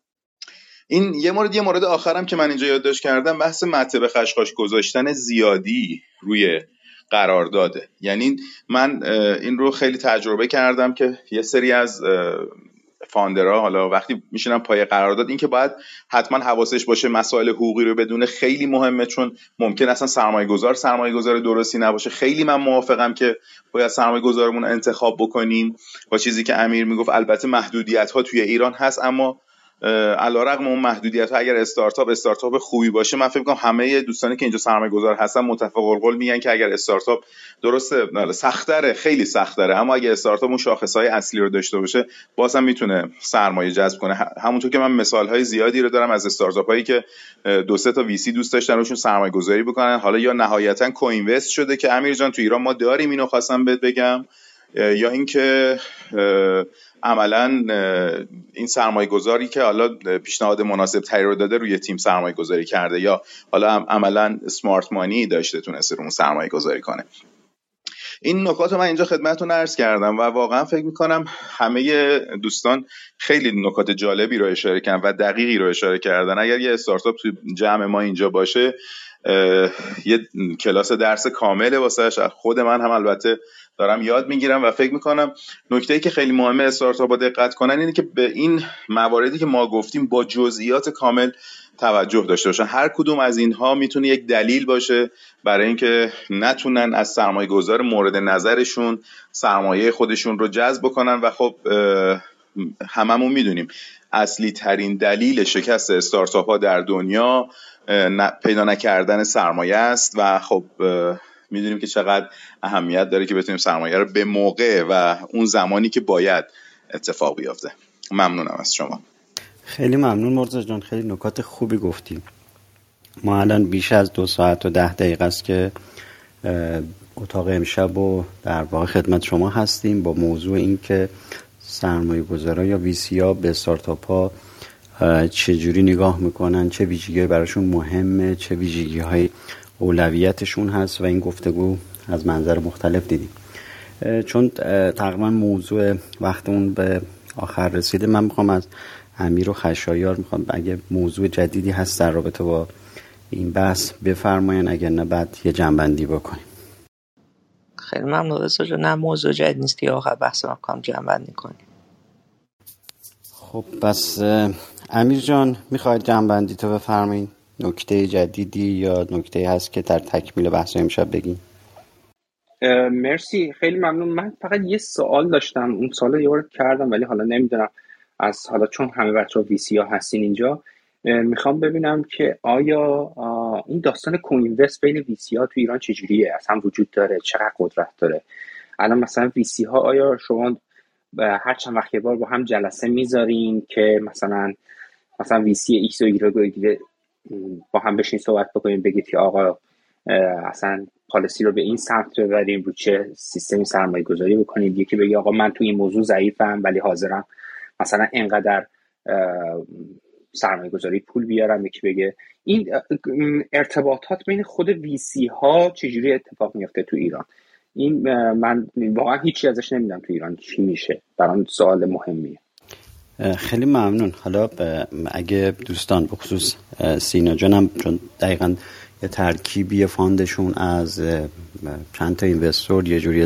این یه مورد یه مورد آخرم که من اینجا یادداشت کردم بحث مته خشخاش گذاشتن زیادی روی قرارداده. یعنی من این رو خیلی تجربه کردم که یه سری از فاندرها حالا وقتی میشینن پای قرارداد، این که باید حتما حواسش باشه مسائل حقوقی رو بدونه خیلی مهمه، چون ممکن اصلا سرمایه گذار سرمایه گذار درستی نباشه. خیلی من موافقم که باید سرمایه گذارمون انتخاب بکنیم با چیزی که امیر میگفت. البته محدودیت ها توی ایران هست، اما علیرغم اون محدودیت ها اگر استارتاپ استارتاپ خوبی باشه، من فکر می‌کنم همه دوستانی که اینجا سرمایه گذار هستن متفق القول میگن که اگر استارتاپ درسته سخت‌تره، خیلی سخت‌تره، اما اگه استارتاپ اون شاخص‌های اصلی رو داشته باشه بازم میتونه سرمایه جذب کنه. همونطور که من مثال‌های زیادی رو دارم از استارتاپ‌هایی که دو سه تا ویسی دوست داشتن روشون سرمایه گذاری بکنن، حالا یا نهایتاً کوینوست شده که امیر جان تو ایران ما داریم، اینو خواستم بهت بگم، یا اینکه عملاً این سرمایه گذاری که حالا پیشنهاد مناسب تری رو داده روی تیم سرمایه گذاری کرده، یا حالا عملاً سمارت مانی داشته تونسته رو سرمایه گذاری کنه. این نکات رو من اینجا خدمتتون عرض کردم و واقعا فکر میکنم همه دوستان خیلی نکات جالبی رو اشاره کردن و دقیقی رو اشاره کردن. اگر یه استارتاپ تو جمع ما اینجا باشه یه کلاس درس کامله واسش، خود من هم البته دارم یاد میگیرم و فکر میکنم نکته‌ای که خیلی مهمه استارتاپ‌ها دقت کنن اینه که به این مواردی که ما گفتیم با جزئیات کامل توجه داشته باشن. هر کدوم از اینها میتونه یک دلیل باشه برای اینکه نتونن از سرمایه گذار مورد نظرشون سرمایه خودشون رو جذب کنن و خب هممون میدونیم اصلی ترین دلیل شکست استارتاپ ها در دنیا پیدا نکردن سرمایه است و خب میدونیم که چقدر اهمیت داره که بتونیم سرمایه رو به موقع و اون زمانی که باید اتفاق بیفته. ممنونم از شما. خیلی ممنون مرتضی جان، خیلی نکات خوبی گفتیم. ما الان بیش از دو ساعت و ده دقیقه است که اتاق امشب و در واقع خدمت شما هستیم با موضوع این که سرمایه گذارا یا ویسی ها به استارتاپ ها چجوری نگاه میکنن، چه ویژگی براشون مهمه، چه ویژگی های اولویتشون هست و این گفتگو از منظر مختلف دیدیم. چون تقریبا موضوع وقتمون به آخر رسیده، من میخوام از امیر و خشایار میخوام اگه موضوع جدیدی هست در رابطه با این بحث بفرماین، اگر نه بعد یه جنبندی بکنیم. خیلی ممنون رضا جان. نه موضوع جدید نیست که آخر بحث ما کام جنبندی کنیم. خب پس امیر جان میخواید جنبندی تو بفرمایید؟ نکته جدیدی یا نکته هست که در تکمیل بحث امشب بگین؟ مرسی، خیلی ممنون. من فقط یه سوال داشتم، اون سوال یه بار کردم ولی حالا نمیدونم از حالا چون همه بچه‌ها وی سی ها هستین اینجا، میخوام ببینم که آیا این داستان کوینوست بین وی سی ها تو ایران چجوریه، اصلا وجود داره، چقدر قدرت داره؟ الان مثلا وی سی ها آیا شما هر چند وقت یه بار با هم جلسه میذارین که مثلا مثلا وی سی ایکس و ایگرگ با هم بشین صحبت بکنیم، بگید که آقا اصلا پالیسی رو به این سمت ببریم، رو چه سیستمی سرمایه گذاری بکنیم؟ یکی بگه آقا من تو این موضوع ضعیفم ولی حاضرم مثلا اینقدر سرمایه گذاری پول بیارم. یکی بگه این ارتباطات بین خود وی سی ها چجوری اتفاق میفته تو ایران؟ این من واقعا هیچی ازش نمیدونم تو ایران چی میشه، برام سوال مهمیه. خیلی ممنون. حالا اگه دوستان به خصوص سینا جانم، چون دقیقاً یه ترکیبی فاندشون از چند تا اینوستور یه جوری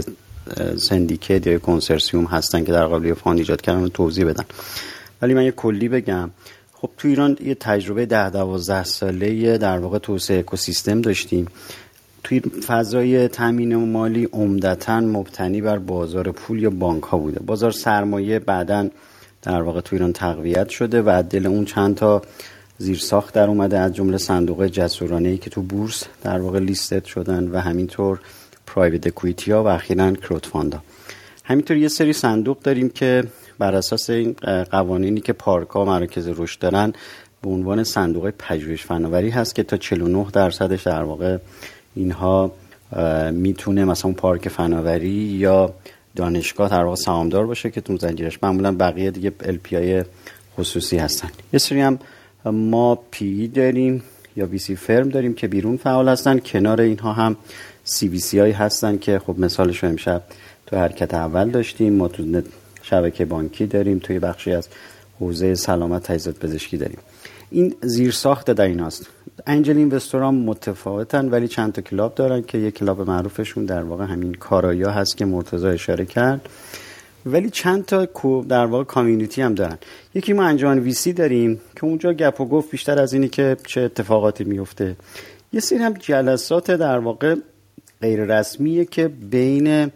سندیکیت یا کنسرسیوم هستن که در قالب فاند ایجاد کردن رو توضیح بدن. ولی من یه کلی بگم. خب تو ایران یه تجربه ده دوازده ساله در واقع توسعه اکوسیستم داشتیم. توی فضای تامین مالی عمدتاً مبتنی بر بازار پول یا بانک ها بوده. بازار سرمایه بعداً در واقع تو ایران تقویت شده و دل اون چند تا زیرساخت در اومده، از جمله صندوق جسورانه‌ای که تو بورس در واقع لیستد شدن و همینطور پرایوت اکوئیتی ها و اخیراً کراود فاندها. همینطور یه سری صندوق داریم که بر اساس این قوانینی که پارک‌ها مراکز رشد دارن به عنوان صندوق پژوهش فناوری هست که تا چهل و نه درصدش در واقع اینها میتونه مثلا پارک فناوری یا دانشگاه در واقع سهامدار باشه که تو زنجیرش معمولا بقیه دیگه ال پی آی خصوصی هستن. یه سری هم ما پی داریم یا وی سی فرم داریم که بیرون فعال هستن. کنار اینها هم سی وی سی های هستن که خب مثالش رو امشب تو حرکت اول داشتیم. ما تو شبکه بانکی داریم، توی بخشی از حوزه سلامت تجهیزات پزشکی داریم. این زیر ساخت در این هست. انجل اینوستوران متفاوتن ولی چند تا کلاب دارن که یک کلاب معروفشون در واقع همین کارایا هست که مرتضی اشاره کرد، ولی چند تا در واقع کامیونیتی هم دارن. یکی ما انجمن وی سی داریم که اونجا گپ و گفت بیشتر از اینی که چه اتفاقاتی میفته. یه سری هم جلسات در واقع غیر رسمیه که بین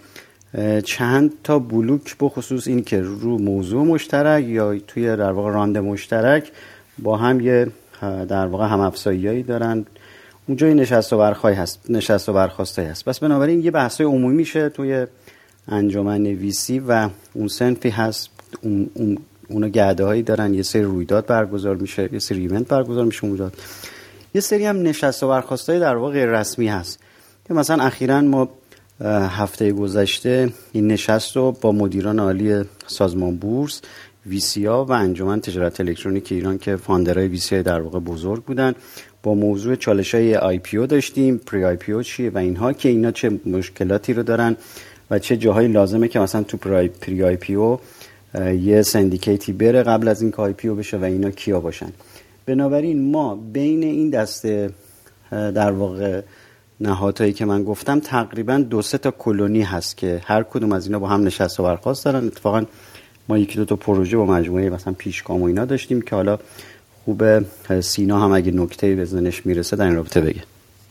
چند تا بلوک بخصوص این که رو موضوع مشترک یا توی در واقع راند مشترک با هم یه در واقع هم افزاییایی دارن. اونجا یه نشست و برخای هست، نشست و برخاسته هست. بس بنابراین یه بحثای عمومی میشه توی انجمن ویسی و اون سنفی هست، اون اون اونا گرده‌هایی دارن، یه سری رویداد برگزار میشه، یه سری ایونت برگزار میشه اونجا. یه سری هم نشست و برخاستای در واقع غیر رسمی هست که مثلا اخیراً ما هفته گذشته این نشست رو با مدیران عالی سازمان بورس، ویسیا و انجمن تجارت الکترونیک ایران که فاندرهای ویسی در واقع بزرگ بودن با موضوع چالش‌های آی پی او داشتیم. پری آی پی او چیه و اینها که اینا چه مشکلاتی رو دارن و چه جاهایی لازمه که مثلا تو پری آی پی او یه سندیکیتی بره قبل از این که آی پی او بشه و اینا کیا باشن. بنابراین ما بین این دسته در واقع نهادهایی که من گفتم تقریبا دو سه تا کلونی هست که هر کدوم از اینا با هم نشست و برخاست دارن. اتفاقا ما یکی دو تا پروژه با مجموعه مثلا پیشگام و اینا داشتیم که حالا خوبه سینا هم اگه نکته‌ای به ذهنش میرسه در این رابطه بگه.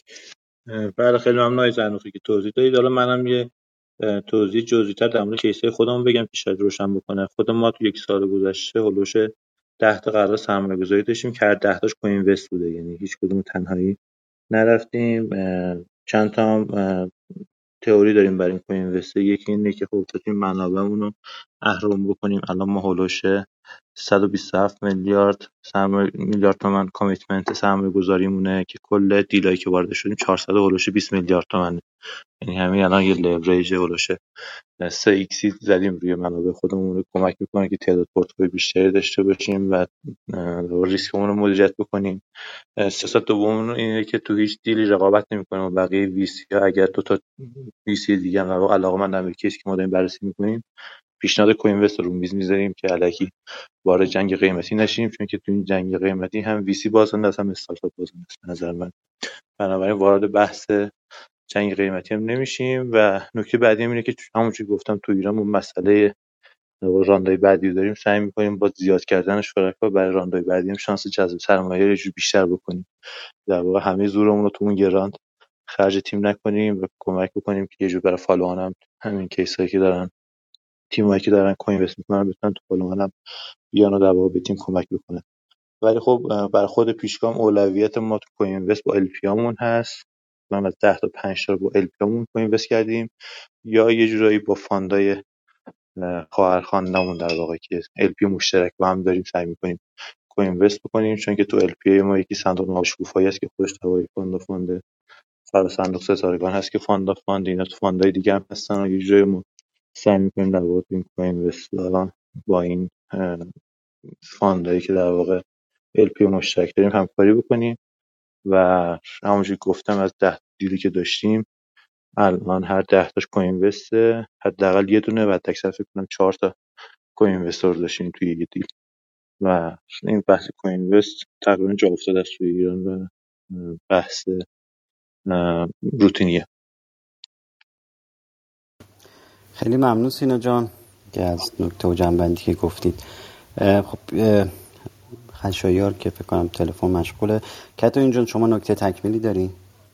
بله خیلی ممنون آقای زرنوخی که توضیح دادید. حالا منم یه توضیح جزئی‌تر در مورد کیس‌های خودمون بگم که شاید روشن بکنه. خود ما تو یک سال گذشته هولوش ده تا قرارداد سرمایه‌گذاری داشتیم که هر ده تاش کوین اینوست بوده، یعنی هیچ کدوم تنهایی نرفتیم. چند تا هم تئوری داریم برای این کوین اینوست. یکی اینه که خب بتونیم منابعمون رو اهرم بکنیم. الان ما هولوش صد و بیست و هفت میلیارد سرمایه میلیارد تومان کامیتمنت سرمایه‌گذاریمونه که کل دیلایی که وارد شدیم چهارصد هولوش بیست میلیارد تومانه. یعنی همین الان یه لورج هولوش سه ایکسی زدیم روی منابع خودمون رو، کمک میکنه که تعداد پورتفوی بیشتری داشته باشیم و ریسکمون رو مدیریت بکنیم. سیاست دوم اینه که تو هیچ دیلی رقابت نمی‌کنیم با بقیه ویسی ها. اگر دو تا ویسی دیگه هم علاقه‌مندن به کیسی که ما داریم بررسی می‌کنیم، پیشنهاد کوین اینوست رو میز می‌ذاریم که الکی وارد جنگ قیمتی نشیم، چون که تو این جنگ قیمتی هم ویسی بازنده است هم استارتاپ بازنده است به نظر من. بنابراین وارد بحث جنگ قیمتی هم نمیشیم. و نکته بعدی اینه که همونجوری گفتم تو ایران اون مسئله راندای بعدی داریم، سعی می‌کنیم با زیاد کردن شرکا برای راندای بعدی هم شانس جذب سرمایه رو بیشتر بکنیم. در واقع همه زورمون رو تو اون گراند خرج تیم نکنیم و کمک بکنیم که یه جور برای فالوآن هم همین کیسایی که دارن تیمایی که دارن کوین اینوست می‌کنن بتونن تو فالوآن هم بیان و در واقع به تیم کمک بکنن. ولی خب برای خود پیشگام اولویت ما تو کوین اینوست با ال پی امون هست. ما از ده تا پنج تا با ال پی امون کوین اینوست کردیم یا یه جورایی با فاندای خواهرخواندمون در واقع که ال پی مشترک با هم داریم سعی می‌کنیم کوین اینوست بکنیم، چون که تو ال پی ما یکی صندوق ناشکوفایی است که خودش توای فاند و فاند فرا صندوق ستارگان هست که فاند و فاند اینا تو فاندای دیگه هم هستن و یه جوری ما سعی می‌کنیم در واقع این کوین اینوست الان با این فاندایی که در واقع ال پی مشترک داریم همکاری بکنیم و همونجوری گفتم از ده دیلی که داشتیم الان هر ده تاش کوین اینوست حداقل یه دونه و اکثر فکر کنم چهار تا کوین اینوستر داشتیم توی یه دیل و این بحث کوین اینوست تقریبا جا افتاده است توی ایران و بحث روتینیه. خیلی ممنون سینا جان که از نکته و جنبندی که گفتید. خب خشایار که فکر کنم تلفن مشغوله. کاترین جان شما نکته تکمیلی داری؟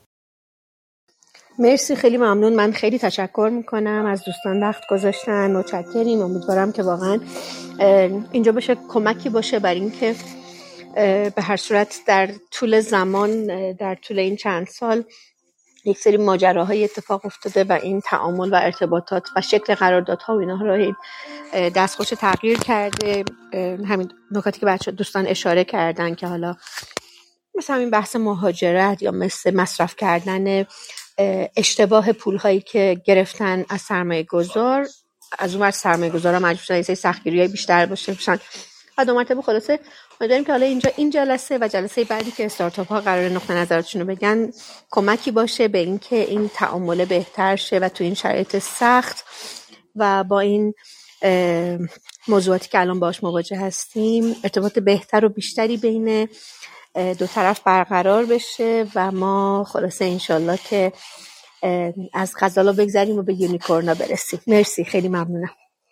مرسی، خیلی ممنون. من خیلی تشکر میکنم از دوستان وقت گذاشتن. متشکریم. امیدوارم که واقعا اینجا بشه کمکی باشه برای اینکه به هر صورت در طول زمان، در طول این چند سال یک سری ماجراهای اتفاق افتاده و این تعامل و ارتباطات و شکل قراردادها و اینها رو دستخوش تغییر کرده. همین نکاتی که بچه دوستان اشاره کردن که حالا مثلا این بحث مهاجرت یا مثل مصرف کردن اشتباه پولهایی که گرفتن از سرمایه گذار، از اون ور سرمایه گذار ها مجبور شدن این سری سختگیری‌های بیشتر باشه بشن و دو مرتبه. خلاصه ما داریم که حالا اینجا این جلسه و جلسه بعدی که استارتاپ ها قرار نقطه نظراتشون رو بگن کمکی باشه به این که این تعامل بهتر شه و تو این شرایط سخت و با این موضوعاتی که الان باهاش مواجه هستیم ارتباط بهتر و بیشتری بین دو طرف برقرار بشه و ما خلاصه انشالله که از غزالا بگذریم و به یونیکورنا برسیم. مرسی، خیلی ممنونم.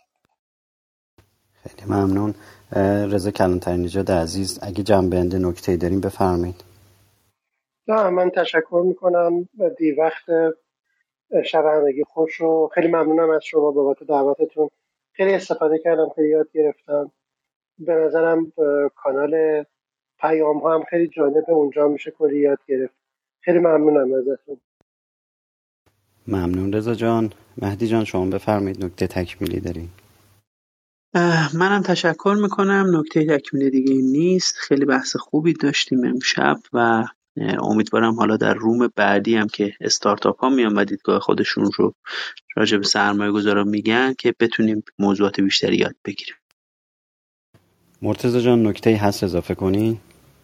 خیلی ممنون. رضا کلانتری نژاد عزیز اگه جنبنده نکته‌ای داریم بفرمایید. نه، من تشکر میکنم. دی وقت شب همگی خوش و خیلی ممنونم از شما بابت دعوتتون. خیلی استفاده کردم، خیلی یاد گرفتم. به نظرم کانال پیام ها هم خیلی جالبه، اونجا میشه کلی یاد گرفت. خیلی ممنونم ازتون. ممنون رضا جان. مهدی جان شما بفرمایید نکته تکمیلی دارین. منم تشکر میکنم. نکته تکمیلی دیگه نیست. خیلی بحث خوبی داشتیم امشب و امیدوارم حالا در روم بعدی هم که استارتاپ ها میان و دیدگاه خودشون رو راجع به سرمایه گذارا میگن که بتونیم موضوعات بیشتری یاد بگیریم. مرتضی جان نکته‌ای هست اضافه کنین؟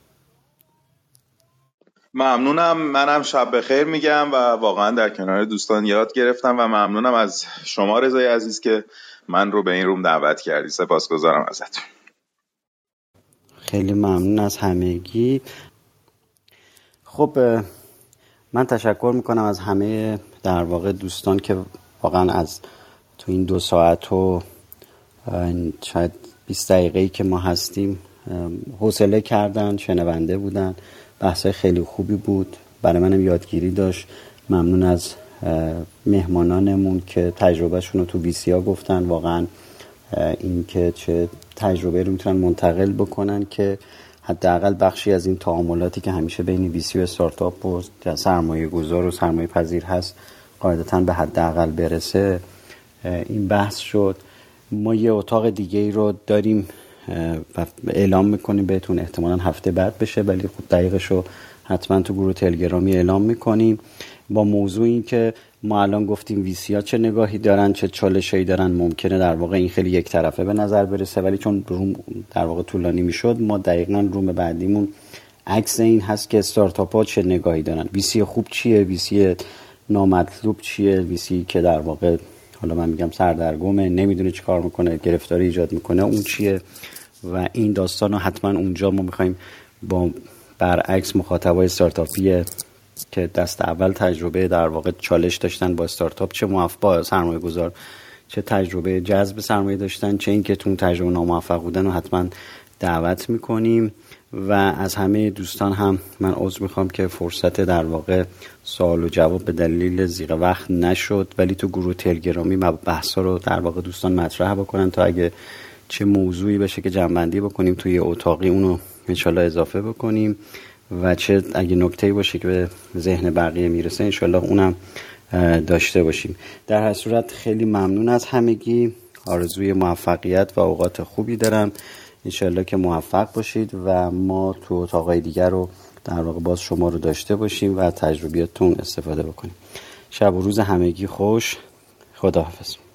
ممنونم. منم شب بخیر میگم و واقعا در کنار دوستان یاد گرفتم و ممنونم از شما رضای عزیز که من رو به این روم دعوت کردی. سپاسگزارم ازتون. خیلی ممنون از همگی. خب من تشکر میکنم از همه در واقع دوستان که واقعا از تو این دو ساعت و شاید بیست دقیقه‌ای که ما هستیم حوصله کردن، شنونده بودن. بحثای خیلی خوبی بود، برای منم یادگیری داشت. ممنون از مهمانانمون که تجربهشون رو تو ویسی ها گفتن. واقعا این که چه تجربه رو میتونن منتقل بکنن که حداقل بخشی از این تعاملاتی که همیشه بین ویسی و استارتاپ و سرمایه گذار و سرمایه پذیر هست قاعدتاً به حداقل برسه. این بحث شد. ما یه اتاق دیگه ای رو داریم و اعلام میکنیم بهتون، احتمالاً هفته بعد بشه ولی خب دقیقشو حتما تو گروه تلگرامی اعلام میکنیم با موضوع این که ما الان گفتیم ویسی ها چه نگاهی دارن، چه چالشایی دارن. ممکنه در واقع این خیلی یک طرفه به نظر برسه ولی چون روم در واقع طولانی میشد ما دقیقاً روم بعدیمون عکس این هست که استارتاپ ها چه نگاهی دارن. ویسی خوب چیه، ویسی نامطلوب چیه، ویسی که در واقع حالا من میگم سردرگمه، نمیدونه چی کار میکنه، گرفتاری ایجاد میکنه، اون چیه. و این داستان رو حتما اونجا ما میخوایم با برعکس مخاطبای استارتاپی که دست اول تجربه در واقع چالش داشتن با استارتاپ، چه موفق با سرمایه گذار، چه تجربه جذب سرمایه داشتن، چه این که تون تجربه ناموفق بودن رو حتما دعوت میکنیم. و از همه دوستان هم من عذر میخوام که فرصت در واقع سوال و جواب به دلیل ضیق وقت نشد، ولی تو گروه تلگرامی بحثا رو در واقع دوستان مطرح بکنن تا اگه چه موضوعی بشه که جمع‌بندی بکنیم توی اتاقی اونو انشالله اضافه بکنیم و چه اگه نکته‌ای باشه که به ذهن بقیه میرسه انشالله اونم داشته باشیم. در هر صورت خیلی ممنون از همگی. آرزوی موفقیت و اوقات خوبی دارم. انشالله که موفق باشید و ما تو اتاقای دیگر رو در واقع باز شما رو داشته باشیم و تجربیاتتون استفاده بکنیم. شب و روز همگی خوش. خداحافظ.